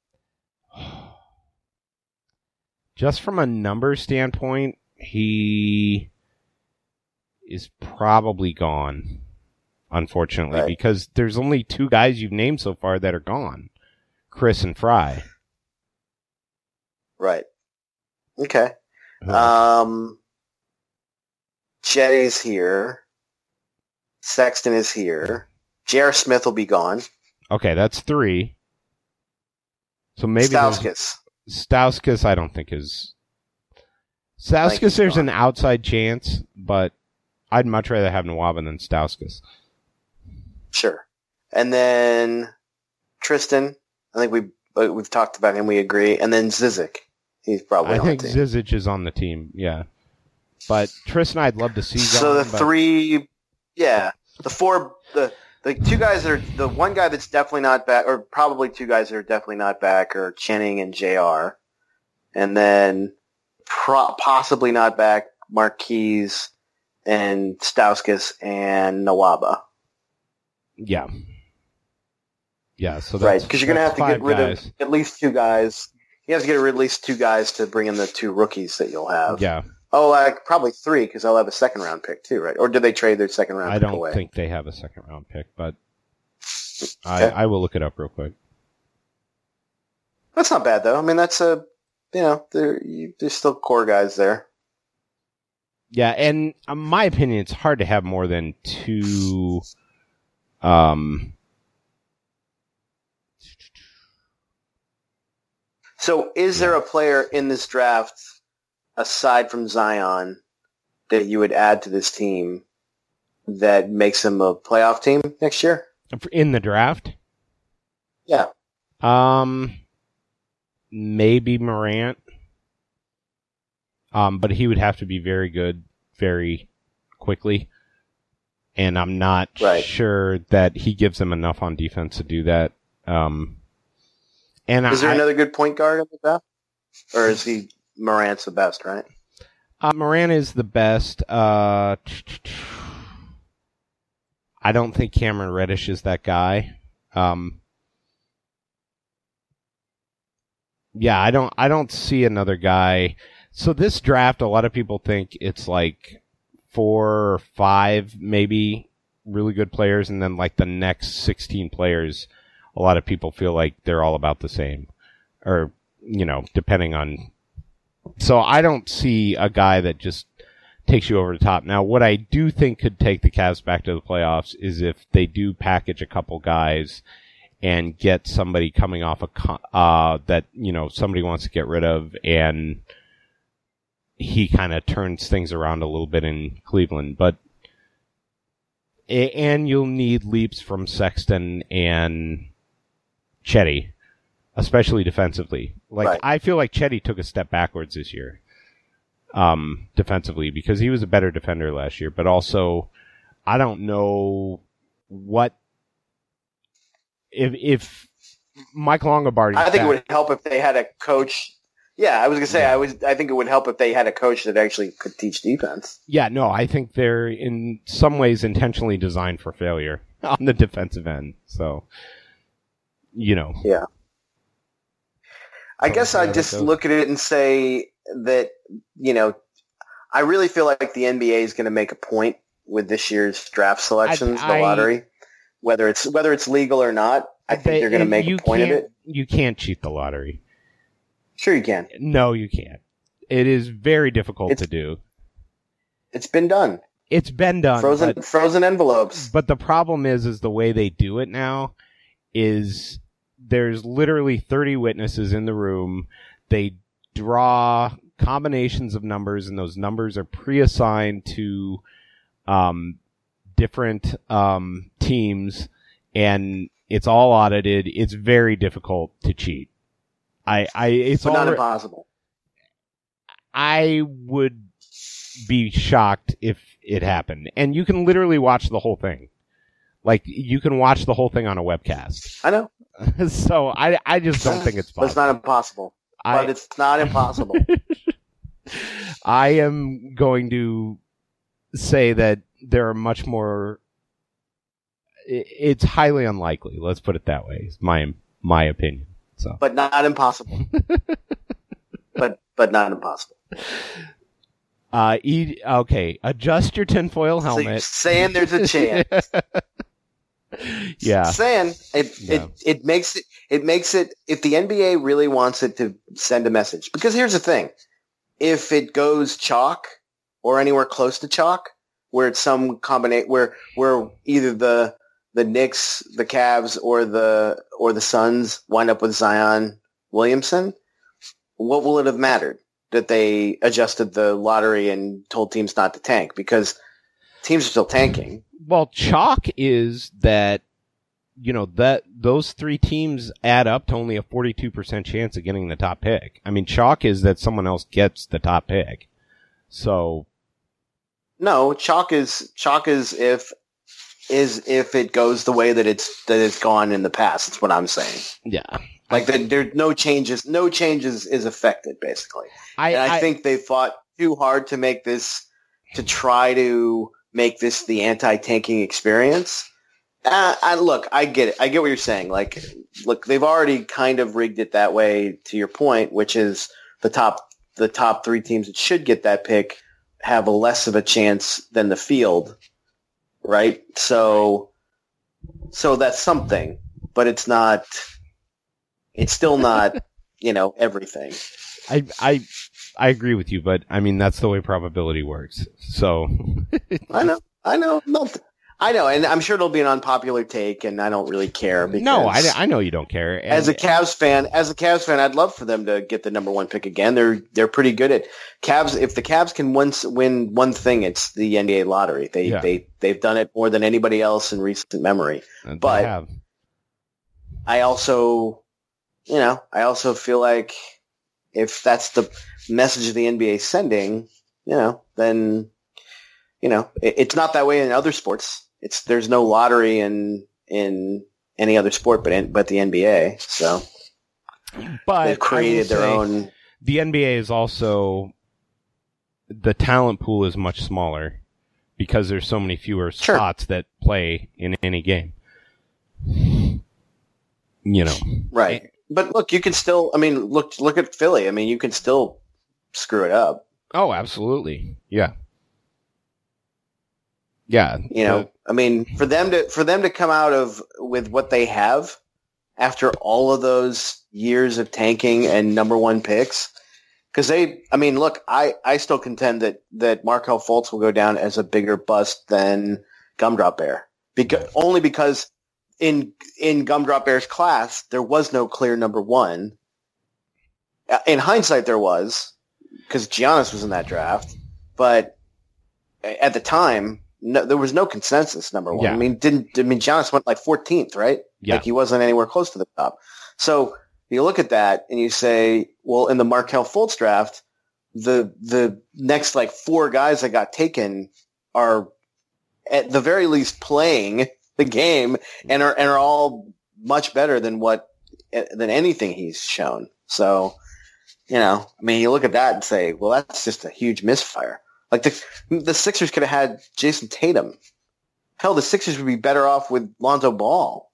Speaker 2: Just from a number standpoint, he is probably gone, unfortunately,
Speaker 3: right.
Speaker 2: because there's only two guys you've named so far that are gone, Chris and Frye.
Speaker 3: Right. Okay. Um, Chetty's here. Sexton is here. J R. Smith will be gone.
Speaker 2: Okay, that's three. So maybe there's-
Speaker 3: Stauskas.
Speaker 2: Stauskas, I don't think is. Stauskas, there's an outside chance, but I'd much rather have Nwaba than Stauskas.
Speaker 3: Sure. And then Tristan, I think we we've talked about him. We agree. And then Zizic, he's probably
Speaker 2: I
Speaker 3: on
Speaker 2: think
Speaker 3: the team.
Speaker 2: Zizic is on the team. Yeah, but Tristan, I'd love to see.
Speaker 3: So
Speaker 2: gone,
Speaker 3: the
Speaker 2: but...
Speaker 3: three, yeah, the four, the the two guys that are the one guy that's definitely not back, or probably two guys that are definitely not back, are Channing and J R, and then pro- possibly not back Marquise and Stauskas and Nwaba.
Speaker 2: Yeah. Yeah, so that's,
Speaker 3: right, because you're going to have to get rid
Speaker 2: guys.
Speaker 3: of at least two guys. You have to get rid of at least two guys to bring in the two rookies that you'll have.
Speaker 2: Yeah.
Speaker 3: Oh, like probably three because they'll have a second round pick too, right? Or did they trade their second round
Speaker 2: I
Speaker 3: pick
Speaker 2: don't
Speaker 3: away?
Speaker 2: think they have a second round pick, but
Speaker 3: Okay.
Speaker 2: I, I will look it up real quick.
Speaker 3: That's not bad though. I mean, that's a you know, there you, there's still core guys there.
Speaker 2: Yeah, and in my opinion, it's hard to have more than two. Um.
Speaker 3: So, is there a player in this draft aside from Zion that you would add to this team that makes him a playoff team next year?
Speaker 2: In the draft?
Speaker 3: Yeah.
Speaker 2: Um, maybe Morant. Um, but he would have to be very good very quickly. And I'm not
Speaker 3: right.
Speaker 2: sure that he gives them enough on defense to do that. Um, and
Speaker 3: is
Speaker 2: I,
Speaker 3: there another good point guard in the draft? Or is he Morant's the best, right?
Speaker 2: Uh, Morant is the best. Uh, I don't think Cameron Reddish is that guy. Um, yeah, I don't. I don't see another guy. So this draft, a lot of people think it's like four or five, maybe really good players, and then like the next sixteen players, a lot of people feel like they're all about the same, or you know, depending on. So I don't see a guy that just takes you over the top. Now, what I do think could take the Cavs back to the playoffs is if they do package a couple guys and get somebody coming off a con- uh that you know somebody wants to get rid of, and he kind of turns things around a little bit in Cleveland. But and you'll need leaps from Sexton and Chetty, especially defensively. Like
Speaker 3: Right.
Speaker 2: I feel like Chetty took a step backwards this year, um, defensively, because he was a better defender last year. But also, I don't know what if if Mike Longobardi.
Speaker 3: I think it would help if they had a coach. Yeah, I was gonna say
Speaker 2: Yeah.
Speaker 3: I was. I think it would help if they had a coach that actually could teach defense.
Speaker 2: Yeah, no, I think they're in some ways intentionally designed for failure on the defensive end. So, you know.
Speaker 3: Yeah. I
Speaker 2: So,
Speaker 3: guess
Speaker 2: yeah,
Speaker 3: I'd
Speaker 2: that
Speaker 3: just
Speaker 2: goes.
Speaker 3: look at it and say that, you know, I really feel like the N B A is going to make a point with this year's draft selections,
Speaker 2: I-
Speaker 3: the lottery, whether it's whether it's legal or not. I think
Speaker 2: They-
Speaker 3: they're going to make
Speaker 2: you
Speaker 3: a point of
Speaker 2: can't-
Speaker 3: it.
Speaker 2: You can't cheat the lottery.
Speaker 3: Sure, you can.
Speaker 2: No, you can't. It is very difficult
Speaker 3: It's-
Speaker 2: to do.
Speaker 3: It's been done.
Speaker 2: It's been done.
Speaker 3: Frozen
Speaker 2: but-
Speaker 3: frozen envelopes.
Speaker 2: But the problem is, is the way they do it now is there's literally thirty witnesses in the room. They draw combinations of numbers, and those numbers are pre-assigned to um, different um, teams, and it's all audited. It's very difficult to cheat. I, I, it's
Speaker 3: But not
Speaker 2: alre-
Speaker 3: impossible.
Speaker 2: I would be shocked if it happened. And you can literally watch the whole thing. Like, you can watch the whole thing on a webcast.
Speaker 3: I know.
Speaker 2: So I, I just don't think it's
Speaker 3: But it's
Speaker 2: possible.
Speaker 3: not impossible.
Speaker 2: I,
Speaker 3: But it's not impossible.
Speaker 2: I am going to say that there are much more. i- It's highly unlikely. Let's put it that way. It's my my opinion. So
Speaker 3: But not impossible. but but not impossible.
Speaker 2: uh, eat, okay. Adjust your tinfoil
Speaker 3: So you're
Speaker 2: helmet.
Speaker 3: saying there's a chance.
Speaker 2: Yeah.
Speaker 3: Saying it,
Speaker 2: Yeah.
Speaker 3: it it makes it it makes it if the N B A really wants it to send a message, because here's the thing: if it goes chalk or anywhere close to chalk, where it's some combination where where either the the Knicks, the Cavs, or the or the Suns wind up with Zion Williamson, what will it have mattered that they adjusted the lottery and told teams not to tank? Because teams are still tanking.
Speaker 2: Well, chalk is that, you know, that those three teams add up to only a forty-two percent chance of getting the top pick. I mean, chalk is that someone else gets the top pick. So,
Speaker 3: No, chalk is chalk is if is if it goes the way that it's that it's gone in the past. That's what I'm saying.
Speaker 2: yeah.
Speaker 3: Like that, there no changes. No changes is affected basically.
Speaker 2: I,
Speaker 3: And I,
Speaker 2: I
Speaker 3: think they fought too hard to make this to try to make this the anti-tanking experience. Uh, I look, I get it. I get what you're saying. Like, look, they've already kind of rigged it that way. To your point, which is the top the top three teams that should get that pick have a less of a chance than the field, right? So, so that's something, but it's not. It's still not, you know, everything.
Speaker 2: I, I, I agree with you, but I mean, that's the way probability works. So,
Speaker 3: I know, I know, no, I know, and I'm sure it'll be an unpopular take, and I don't really care. Because
Speaker 2: no, I, I know you don't care. And,
Speaker 3: as a Cavs fan, as a Cavs fan, I'd love for them to get the number one pick again. They're they're pretty good at Cavs. If the Cavs can once win one thing, it's the N B A lottery. They
Speaker 2: Yeah.
Speaker 3: they they've done it more than anybody else in recent memory.
Speaker 2: they
Speaker 3: but-
Speaker 2: have.
Speaker 3: I also, you know, I also feel like if that's the message the N B A is sending, you know, then, you know, it, it's not that way in other sports. It's there's no lottery in in any other sport, but in, but the N B A. So
Speaker 2: But
Speaker 3: they've created
Speaker 2: I
Speaker 3: their
Speaker 2: will say
Speaker 3: own.
Speaker 2: the N B A is also, the talent pool is much smaller because there's so many fewer
Speaker 3: Sure.
Speaker 2: spots that play in any game. You know.
Speaker 3: Right. But look, you can still, I mean, look look at Philly. I mean, you can still screw it up.
Speaker 2: Oh, absolutely. Yeah. Yeah.
Speaker 3: You know, I mean, for them to for them to come out of with what they have after all of those years of tanking and number one picks, because they, I mean, look, I, I still contend that that Markelle Fultz will go down as a bigger bust than Gumdrop Bear, because only because in in Gumdrop Bear's class there was no clear number one. In hindsight, there was, because Giannis was in that draft, but at the time. No, there was no consensus number one.
Speaker 2: Yeah.
Speaker 3: I mean, didn't I mean Giannis went like fourteenth, right?
Speaker 2: Yeah.
Speaker 3: Like he wasn't anywhere close to the top. So you look at that and you say, well, in the Markelle Fultz draft, the the next like four guys that got taken are at the very least playing the game and are and are all much better than what than anything he's shown. So, you know, I mean, you look at that and say, well, that's just a huge misfire. Like the the Sixers could have had Jason Tatum. Hell, the Sixers would be better off with Lonzo Ball.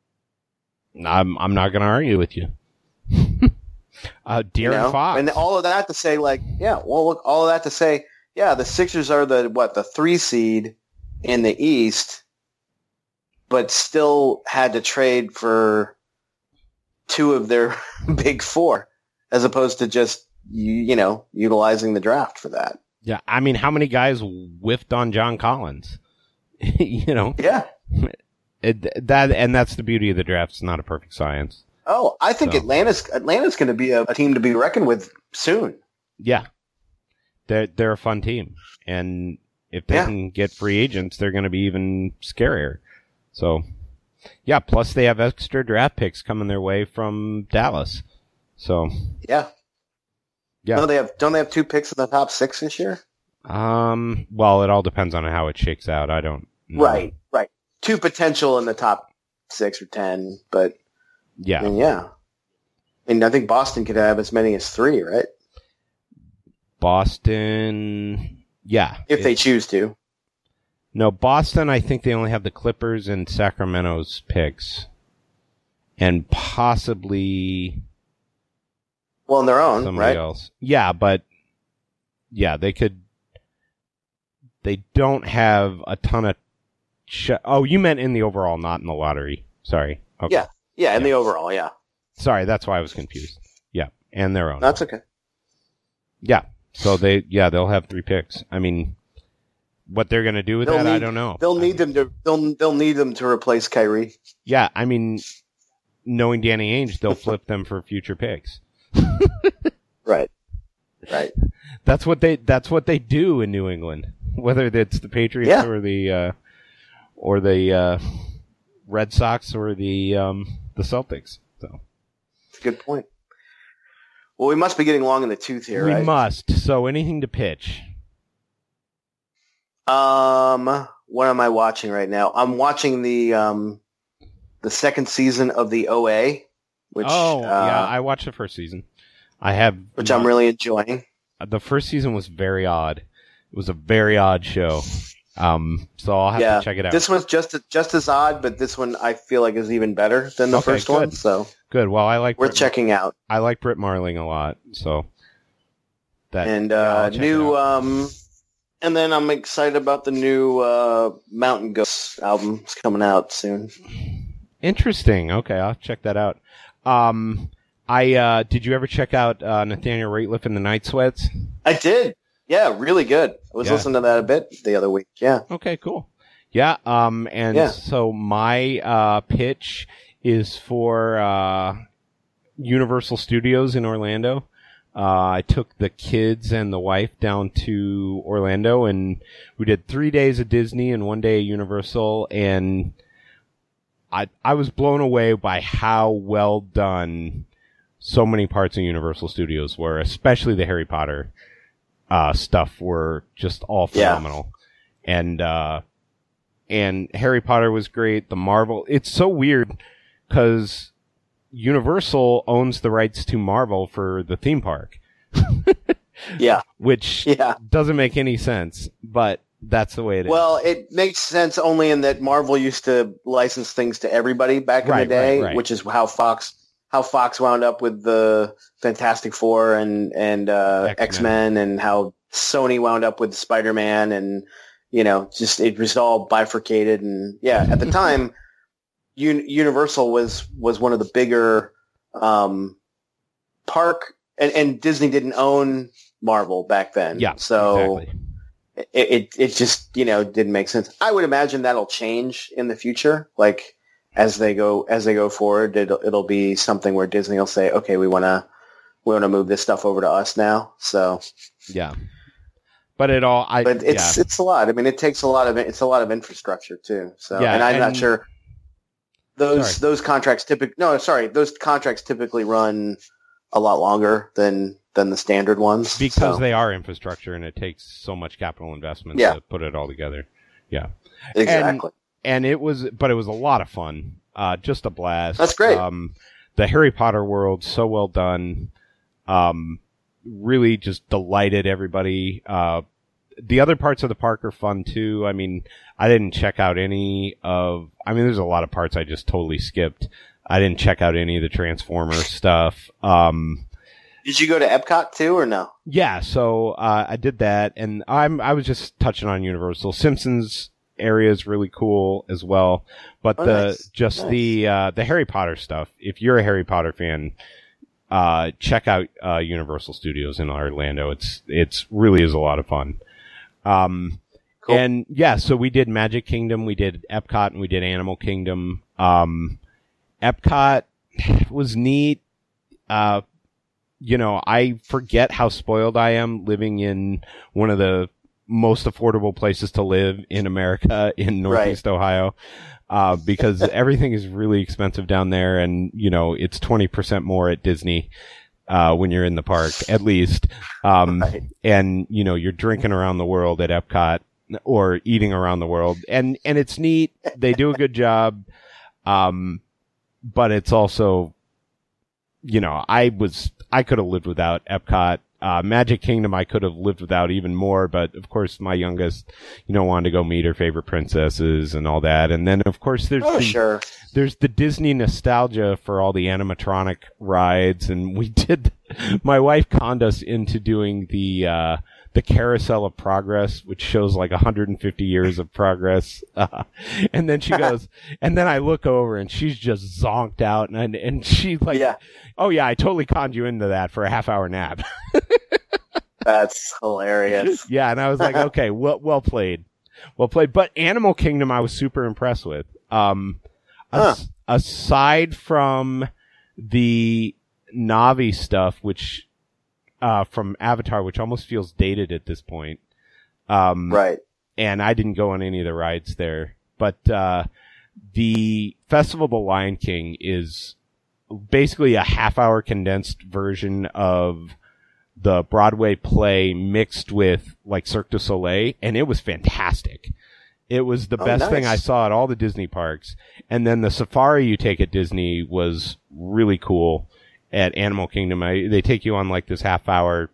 Speaker 2: I'm I'm not going to argue with you. uh, De'Aaron
Speaker 3: You know?
Speaker 2: Fox.
Speaker 3: And all of that to say, like, yeah, well, look, all of that to say, yeah, the Sixers are the what the three seed in the East, but still had to trade for two of their big four, as opposed to just you, you know utilizing the draft for that.
Speaker 2: Yeah, I mean, how many guys whiffed on John Collins? you know,
Speaker 3: Yeah.
Speaker 2: it, that and that's the beauty of the draft. It's not a perfect science.
Speaker 3: Oh, I think
Speaker 2: So.
Speaker 3: Atlanta's Atlanta's going to be a, a team to be reckoned with soon.
Speaker 2: Yeah, they're they're a fun team, and if they
Speaker 3: Yeah.
Speaker 2: can get free agents, they're going to be even scarier. So, yeah. Plus, they have extra draft picks coming their way from Dallas. So,
Speaker 3: Yeah.
Speaker 2: yeah.
Speaker 3: No, they have. Don't they have two picks in the top six this year?
Speaker 2: Um. Well, it all depends on how it shakes out. I don't. know.
Speaker 3: Right. Right. Two potential in the top six or ten, but
Speaker 2: Yeah.
Speaker 3: I mean, yeah. I mean, I think Boston could have as many as three, right?
Speaker 2: Boston. Yeah.
Speaker 3: If they
Speaker 2: It's-
Speaker 3: choose to.
Speaker 2: No, Boston, I think they only have the Clippers and Sacramento's picks. And possibly
Speaker 3: Well, on their own,
Speaker 2: somebody
Speaker 3: right?
Speaker 2: else. Yeah, but yeah, they could. They don't have a ton of. Sh- oh, you meant in the overall, not in the lottery. Sorry. Okay.
Speaker 3: Yeah. Yeah, in
Speaker 2: Yeah.
Speaker 3: the overall, yeah.
Speaker 2: Sorry, that's why I was confused. Yeah, and their own.
Speaker 3: That's okay.
Speaker 2: Yeah. So they, yeah, they'll have three picks. I mean, what they're gonna do with
Speaker 3: They'll
Speaker 2: that, I
Speaker 3: need-
Speaker 2: don't know.
Speaker 3: They'll need them to. They'll they'll need them to replace Kyrie.
Speaker 2: Yeah, I mean, knowing Danny Ainge, they'll flip them for future picks.
Speaker 3: Right. Right.
Speaker 2: That's what they. That's what they do in New England. Whether it's the Patriots
Speaker 3: Yeah.
Speaker 2: or the uh, or the uh, Red Sox or the um, the Celtics. So
Speaker 3: That's a good point. Well, we must be getting long in the tooth here,
Speaker 2: we
Speaker 3: right?
Speaker 2: must. So anything to pitch?
Speaker 3: Um, what am I watching right now? I'm watching the um, the second season of the O A, which
Speaker 2: oh
Speaker 3: uh,
Speaker 2: yeah, I watched the first season. I have,
Speaker 3: which I'm really enjoying.
Speaker 2: the first season was very odd. It was a very odd show. Um, so I'll have
Speaker 3: Yeah,
Speaker 2: to check it out.
Speaker 3: This one's just just as odd, but this one I feel like is even better than the
Speaker 2: Okay,
Speaker 3: first one.
Speaker 2: good.
Speaker 3: So
Speaker 2: Good. Well, I like
Speaker 3: we're
Speaker 2: Brit-
Speaker 3: checking out.
Speaker 2: I like Britt Marling a lot. So that
Speaker 3: And
Speaker 2: yeah, I'll
Speaker 3: uh,
Speaker 2: check
Speaker 3: new,
Speaker 2: it out.
Speaker 3: um, and then I'm excited about the new uh, Mountain Ghosts album. It's coming out soon.
Speaker 2: Interesting. Okay, I'll check that out. Um, I uh, did you ever check out uh, Nathaniel Rateliff and the Night Sweats?
Speaker 3: I did. Yeah, really good. I was
Speaker 2: Yeah.
Speaker 3: listening to that a bit the other week. Yeah.
Speaker 2: Okay, cool. Yeah. Um, and
Speaker 3: Yeah.
Speaker 2: so my uh, pitch is for uh, Universal Studios in Orlando. Uh, I took the kids and the wife down to Orlando, and we did three days of Disney and one day of Universal, and I I was blown away by how well done so many parts of Universal Studios were, especially the Harry Potter uh, stuff were just all
Speaker 3: Yeah.
Speaker 2: phenomenal. And uh, and Harry Potter was great. The Marvel, it's so weird because Universal owns the rights to Marvel for the theme park.
Speaker 3: Yeah.
Speaker 2: Which
Speaker 3: Yeah.
Speaker 2: doesn't make any sense, but that's the way it is.
Speaker 3: Well, it makes sense only in that Marvel used to license things to everybody back in
Speaker 2: Right,
Speaker 3: the day,
Speaker 2: right, right.
Speaker 3: which is how Fox how Fox wound up with the Fantastic Four and and uh,
Speaker 2: X-Men.
Speaker 3: X-Men, and how Sony wound up with Spider-Man, and you know, just it was all bifurcated. And yeah, at the time, Un- Universal was was one of the bigger um, park, and, and Disney didn't own Marvel back then.
Speaker 2: Yeah,
Speaker 3: so.
Speaker 2: exactly.
Speaker 3: It, it it just, you know, didn't make sense. I would imagine that'll change in the future. Like as they go as they go forward, it'll it'll be something where Disney will say, okay, we wanna we wanna move this stuff over to us now. So
Speaker 2: Yeah. But it all I
Speaker 3: but it's
Speaker 2: yeah.
Speaker 3: it's a lot. I mean, it takes a lot of it's a lot of infrastructure too. So
Speaker 2: Yeah,
Speaker 3: and I'm
Speaker 2: and-
Speaker 3: not sure those
Speaker 2: Sorry.
Speaker 3: those contracts typically no sorry those contracts typically run a lot longer than than the standard ones
Speaker 2: because
Speaker 3: so.
Speaker 2: they are infrastructure and it takes so much capital investment
Speaker 3: Yeah.
Speaker 2: to put it all together. Yeah.
Speaker 3: Exactly.
Speaker 2: And it was, but it was a lot of fun. Uh, just a blast.
Speaker 3: That's great.
Speaker 2: Um, the Harry Potter world, so well done. Um, really just delighted everybody. Uh, the other parts of the park are fun too. I mean, I didn't check out any of, I mean, there's a lot of parts I just totally skipped. I didn't check out any of the Transformers stuff. Um,
Speaker 3: Did you go to Epcot too, or no?
Speaker 2: Yeah, so uh, I did that, and I'm I was just touching on Universal. Simpsons area is really cool as well, but
Speaker 3: Oh,
Speaker 2: the
Speaker 3: nice.
Speaker 2: just
Speaker 3: Nice.
Speaker 2: the uh, the Harry Potter stuff. If you're a Harry Potter fan, uh, check out uh, Universal Studios in Orlando. It's it's really is a lot of fun. Um,
Speaker 3: Cool.
Speaker 2: And yeah, so we did Magic Kingdom, we did Epcot, and we did Animal Kingdom. Um, Epcot was neat. Uh, you know, I forget how spoiled I am living in one of the most affordable places to live in America in Northeast Ohio, uh, because everything is really expensive down there. And, you know, it's twenty percent more at Disney, uh, when you're in the park, at least. Um,
Speaker 3: Right.
Speaker 2: and, you know, you're drinking around the world at Epcot or eating around the world. And, and it's neat. They do a good job. Um, but it's also, you know, I was, I could have lived without Epcot. Uh, Magic Kingdom, I could have lived without even more, but of course my youngest, you know, wanted to go meet her favorite princesses and all that. And then of course there's
Speaker 3: Oh,
Speaker 2: the,
Speaker 3: sure.
Speaker 2: there's the Disney nostalgia for all the animatronic rides. And we did, my wife conned us into doing the, uh, the Carousel of Progress, which shows like one hundred fifty years of progress. Uh, and then she goes, and then I look over and she's just zonked out, and and she's like,
Speaker 3: Yeah.
Speaker 2: "Oh yeah, I totally conned you into that for a half hour nap."
Speaker 3: That's hilarious.
Speaker 2: Yeah, and I was like, "Okay, well well played, well played." But Animal Kingdom, I was super impressed with. Um, as, aside from the Na'vi stuff, which uh, from Avatar, which almost feels dated at this point. Um,
Speaker 3: Right.
Speaker 2: and I didn't go on any of the rides there, but, uh, the Festival of the Lion King is basically a half hour condensed version of the Broadway play mixed with like Cirque du Soleil, and it was fantastic. It was the
Speaker 3: Oh,
Speaker 2: best thing
Speaker 3: nice.
Speaker 2: I saw at all the Disney parks. And then the safari you take at Disney was really cool. At Animal Kingdom, I, they take you on like this half hour,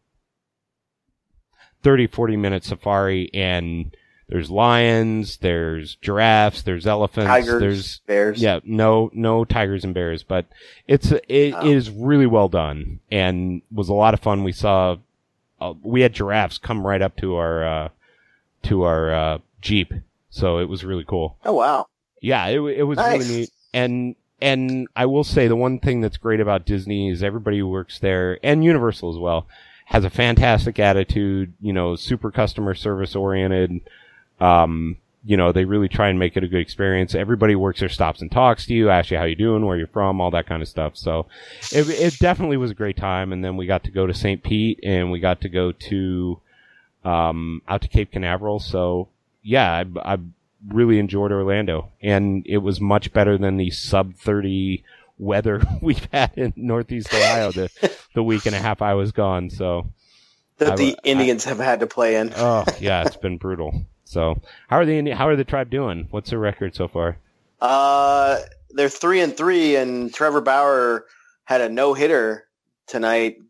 Speaker 2: thirty, forty minute safari, and there's lions, there's giraffes, there's elephants,
Speaker 3: Tigers,
Speaker 2: there's,
Speaker 3: bears.
Speaker 2: yeah, no, no tigers and bears, but it's, it, it
Speaker 3: Oh.
Speaker 2: is really well done and was a lot of fun. We saw, uh, we had giraffes come right up to our, uh, to our, uh, Jeep. So it was really cool.
Speaker 3: Oh, wow.
Speaker 2: Yeah, it, it was
Speaker 3: Nice.
Speaker 2: really neat. And, and I will say the one thing that's great about Disney is everybody who works there, and Universal as well, has a fantastic attitude, you know, super customer service oriented. Um, you know, they really try and make it a good experience. Everybody who works there stops and talks to you, asks you how you doing, where you're from, all that kind of stuff. So it, it definitely was a great time. And then we got to go to Saint Pete and we got to go to, um, out to Cape Canaveral. So yeah, I, I really enjoyed Orlando, and it was much better than the sub thirty weather we've had in Northeast Ohio the, the week and a half I was gone. So,
Speaker 3: That
Speaker 2: I-
Speaker 3: the
Speaker 2: I-
Speaker 3: Indians have had to play in.
Speaker 2: oh yeah, it's been brutal. So how are the Indi- how are the tribe doing? What's their record so far?
Speaker 3: Uh, they're three and three, and Trevor Bauer had a no hitter tonight,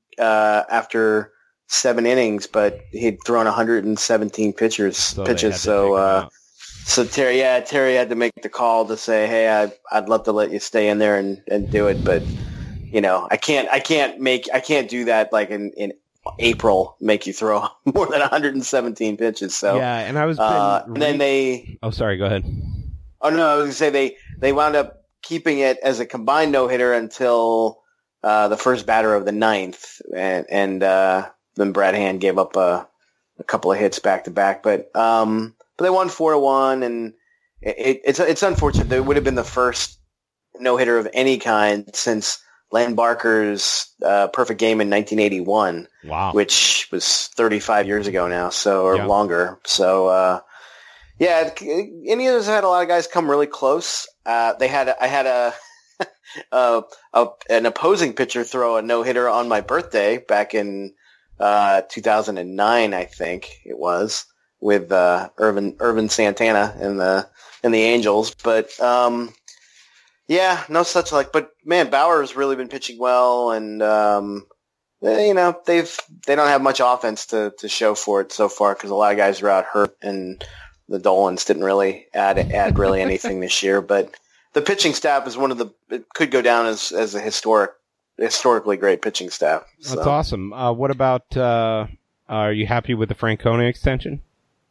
Speaker 3: uh, after seven innings, but he'd thrown one hundred seventeen pitchers
Speaker 2: So
Speaker 3: pitches. So, uh, so Terry, yeah, Terry had to make the call to say, "Hey, I, I'd love to let you stay in there and, and do it, but you know, I can't, I can't make, I can't do that like in, in April, make you throw more than one hundred seventeen pitches." So,
Speaker 2: yeah, and I was.
Speaker 3: uh,
Speaker 2: re-
Speaker 3: and then they.
Speaker 2: Oh, sorry. Go ahead.
Speaker 3: Oh no, I was gonna say they they wound up keeping it as a combined no hitter until uh, the first batter of the ninth, and and uh, then Brad Hand gave up a, a couple of hits back to back, but um, but they won four to one, and it, it's it's unfortunate. It would have been the first no hitter of any kind since Len Barker's uh, perfect game in nineteen eighty-one,
Speaker 2: Wow.
Speaker 3: which was thirty-five years ago now, so or
Speaker 2: Yeah.
Speaker 3: longer. So uh, yeah, Indians had a lot of guys come really close. Uh, they had I had a, a, a an opposing pitcher throw a no hitter on my birthday back in uh, two thousand nine, I think it was, with uh, Irvin Irvin Santana and the and the Angels, but. Um, Yeah, no such like, but man, Bauer's really been pitching well, and um, they, you know they've they don't have much offense to, to show for it so far because a lot of guys are out hurt, and the Dolans didn't really add add really anything this year. But the pitching staff is one of the it could go down as as a historic historically great pitching staff. So.
Speaker 2: That's awesome. Uh, what about? Uh, are you happy with the Francona extension?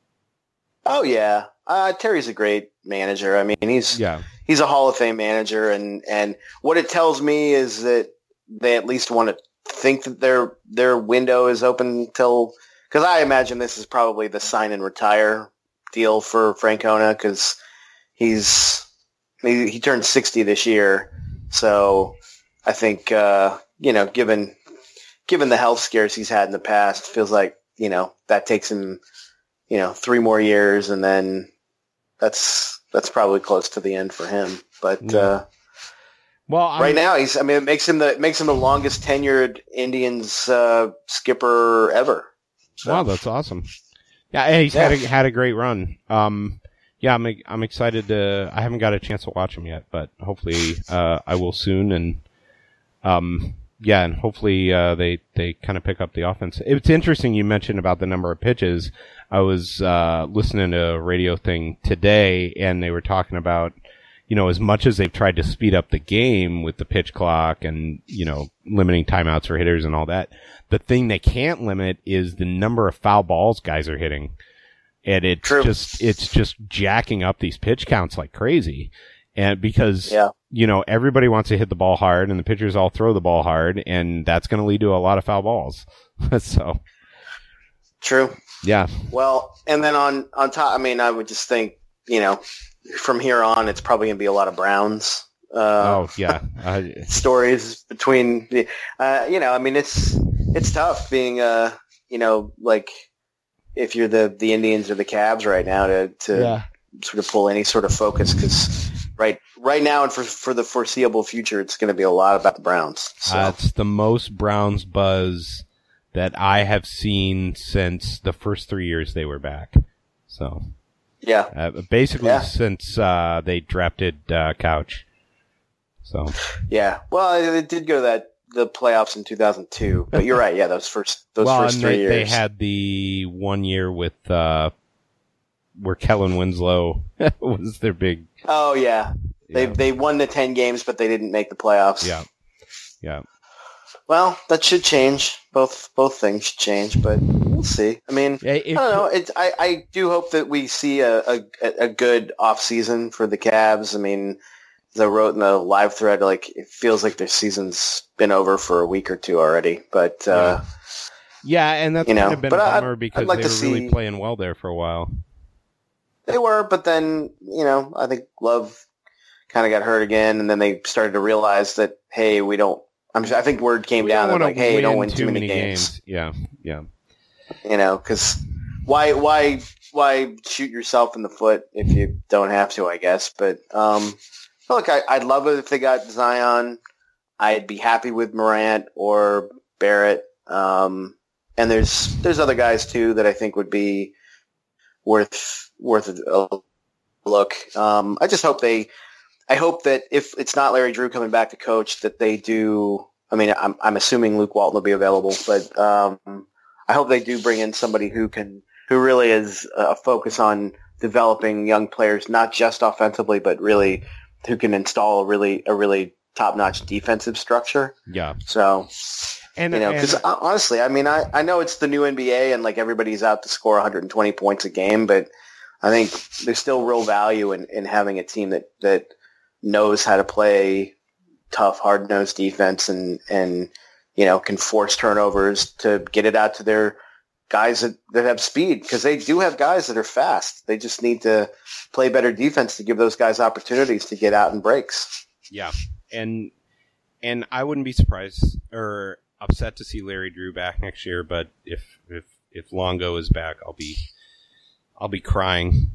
Speaker 3: Oh yeah, uh, Terry's a great manager. I mean, he's
Speaker 2: Yeah.
Speaker 3: he's a Hall of Fame manager, and, and what it tells me is that they at least want to think that their their window is open till because I imagine this is probably the sign and retire deal for Francona because he's he, he turned sixty this year, so I think uh, you know given given the health scares he's had in the past, feels like you know that takes him you know three more years, and then that's. That's probably close to the end for him, but
Speaker 2: Yeah.
Speaker 3: uh,
Speaker 2: Well, I'm,
Speaker 3: right now he's. I mean, it makes him the it makes him the longest tenured Indians uh, skipper ever. So.
Speaker 2: Wow, that's awesome. Yeah, and he's
Speaker 3: Yeah.
Speaker 2: had a, had a great run. Um, yeah, I'm I'm excited to. I haven't got a chance to watch him yet, but hopefully uh, I will soon. And um, yeah, and hopefully uh, they they kind of pick up the offense. It's interesting you mentioned about the number of pitches. I was uh, listening to a radio thing today, and they were talking about, you know, as much as they've tried to speed up the game with the pitch clock and, you know, limiting timeouts for hitters and all that, the thing they can't limit is the number of foul balls guys are hitting. And it's
Speaker 3: True.
Speaker 2: just, it's just jacking up these pitch counts like crazy. And because,
Speaker 3: Yeah.
Speaker 2: you know, everybody wants to hit the ball hard and the pitchers all throw the ball hard, and that's going to lead to a lot of foul balls. So,
Speaker 3: True.
Speaker 2: yeah.
Speaker 3: Well, and then on on top, I mean, I would just think you know from here on, it's probably going to be a lot of Browns. Uh,
Speaker 2: Oh, yeah. Uh,
Speaker 3: stories between the, uh, you know, I mean, it's it's tough being, uh, you know, like if you're the, the Indians or the Cavs right now to, to
Speaker 2: yeah.
Speaker 3: sort of pull any sort of focus because right right now and for for the foreseeable future, it's going to be a lot about the Browns. So.
Speaker 2: Uh, it's the most Browns buzz that I have seen since the first three years they were back. So,
Speaker 3: yeah,
Speaker 2: uh, basically
Speaker 3: Yeah.
Speaker 2: since uh, they drafted uh, Couch. So,
Speaker 3: yeah. Well, it, it did go to that the playoffs in two thousand two, but you're right. Yeah, those first those
Speaker 2: well,
Speaker 3: first
Speaker 2: and
Speaker 3: three
Speaker 2: they,
Speaker 3: years.
Speaker 2: they had the one year with uh, where Kellen Winslow was their big.
Speaker 3: oh yeah, they
Speaker 2: Yeah.
Speaker 3: they won the ten games, but they didn't make the playoffs.
Speaker 2: Yeah, yeah.
Speaker 3: Well, that should change. Both both things should change, but we'll see. I mean,
Speaker 2: Yeah, it-
Speaker 3: I don't know. It's, I, I do hope that we see a, a, a good off season for the Cavs. I mean, as I wrote in the live thread, like it feels like their season's been over for a week or two already. But uh,
Speaker 2: Yeah, and that's
Speaker 3: You know,
Speaker 2: kind of been
Speaker 3: but
Speaker 2: a
Speaker 3: I-
Speaker 2: bummer
Speaker 3: I'd
Speaker 2: because
Speaker 3: like
Speaker 2: they
Speaker 3: to
Speaker 2: were really
Speaker 3: see-
Speaker 2: playing well there for a while.
Speaker 3: they were. But then, you know, I think Love kind of got hurt again, and then they started to realize that hey, we don't. I'm, I think word came
Speaker 2: We
Speaker 3: down
Speaker 2: don't
Speaker 3: that
Speaker 2: wanna
Speaker 3: like, hey, don't
Speaker 2: win
Speaker 3: win too many games.
Speaker 2: Yeah, yeah.
Speaker 3: You know, because why, why, why shoot yourself in the foot if you don't have to? I guess. But um, look, I, I'd love it if they got Zion. I'd be happy with Morant or Barrett. Um, and there's there's other guys too that I think would be worth worth a look. Um, I just hope they. I hope that if it's not Larry Drew coming back to coach, that they do I mean, I'm I'm assuming Luke Walton will be available, but um, I hope they do bring in somebody who can who really is a focus on developing young players, not just offensively, but really who can install a really a really top notch defensive structure.
Speaker 2: Yeah.
Speaker 3: So.
Speaker 2: And,
Speaker 3: you know, because honestly, I mean, I, I know it's the new N B A and like everybody's out to score one hundred twenty points a game, but I think there's still real value in, in having a team that, that knows how to play tough, hard-nosed defense and, and, you know, can force turnovers to get it out to their guys that, that have speed, because they do have guys that are fast. They just need to play better defense to give those guys opportunities to get out in breaks.
Speaker 2: Yeah. And, and I wouldn't be surprised or upset to see Larry Drew back next year, but if if if Longo is back, I'll be I'll be crying.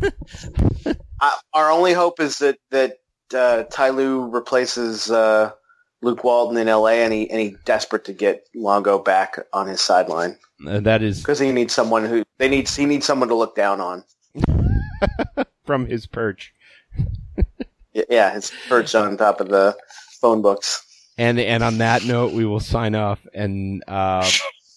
Speaker 3: uh, our only hope is that that uh, Ty Lue replaces uh, Luke Walton in L A, and he and he desperate to get Longo back on his sideline.
Speaker 2: Uh, that is
Speaker 3: because he needs someone who they need. He needs someone to look down on
Speaker 2: from his perch.
Speaker 3: Yeah, his perch on top of the phone books.
Speaker 2: And and on that note, we will sign off. And uh,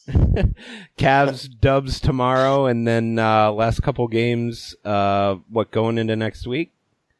Speaker 2: Cavs Dubs tomorrow, and then uh, last couple games. Uh, what going into next week?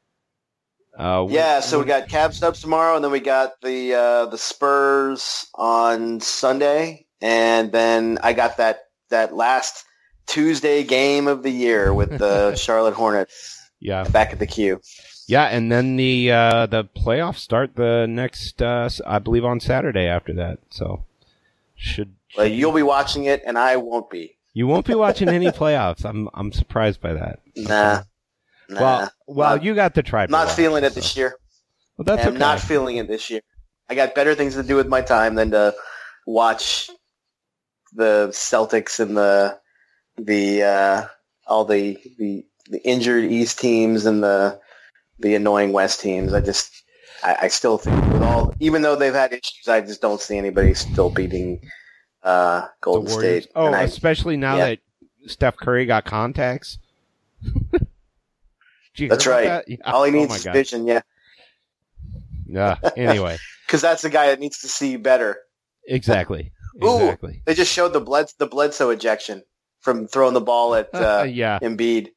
Speaker 2: Uh,
Speaker 3: yeah,
Speaker 2: what,
Speaker 3: so we got Cavs Dubs tomorrow, and then we got the uh, the Spurs on Sunday, and then I got that that last Tuesday game of the year with the Charlotte Hornets.
Speaker 2: Yeah,
Speaker 3: back at the Q.
Speaker 2: Yeah, and then the uh, the playoffs start the next, uh, I believe, on Saturday after that. So should, should
Speaker 3: well, you'll be watching it, and I won't be.
Speaker 2: You won't be watching any playoffs. I'm I'm surprised by that.
Speaker 3: Nah. nah
Speaker 2: well, well,
Speaker 3: not,
Speaker 2: you got the try.
Speaker 3: Not
Speaker 2: watch,
Speaker 3: feeling it
Speaker 2: so.
Speaker 3: this year.
Speaker 2: Well, that's
Speaker 3: I'm
Speaker 2: okay.
Speaker 3: not feeling it this year. I got better things to do with my time than to watch the Celtics and the the uh, all the, the the injured East teams and the. the annoying West teams. I just, I, I still think with all, even though they've had issues, I just don't see anybody still beating uh, Golden State.
Speaker 2: Oh,
Speaker 3: I,
Speaker 2: especially now
Speaker 3: yeah.
Speaker 2: that Steph Curry got contacts.
Speaker 3: That's right.
Speaker 2: That? Yeah.
Speaker 3: All he
Speaker 2: Oh
Speaker 3: needs
Speaker 2: my
Speaker 3: is
Speaker 2: God.
Speaker 3: vision, yeah.
Speaker 2: Yeah. Anyway,
Speaker 3: because that's the guy that needs to see better.
Speaker 2: Exactly.
Speaker 3: Ooh,
Speaker 2: Exactly.
Speaker 3: they just showed the Bled the Bledsoe ejection from throwing the ball at uh,
Speaker 2: yeah.
Speaker 3: Embiid.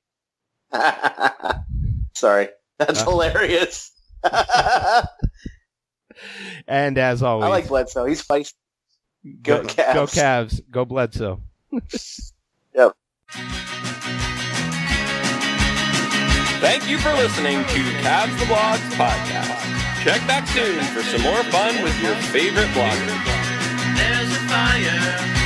Speaker 3: Sorry. That's uh, hilarious.
Speaker 2: And as always,
Speaker 3: I like Bledsoe. He's feisty. Go,
Speaker 2: go
Speaker 3: Cavs.
Speaker 2: Go Cavs. Go Bledsoe.
Speaker 3: Yep.
Speaker 1: Thank you for listening to Cavs the Blogs podcast. Check back soon for some more fun with your favorite bloggers.
Speaker 5: There's a fire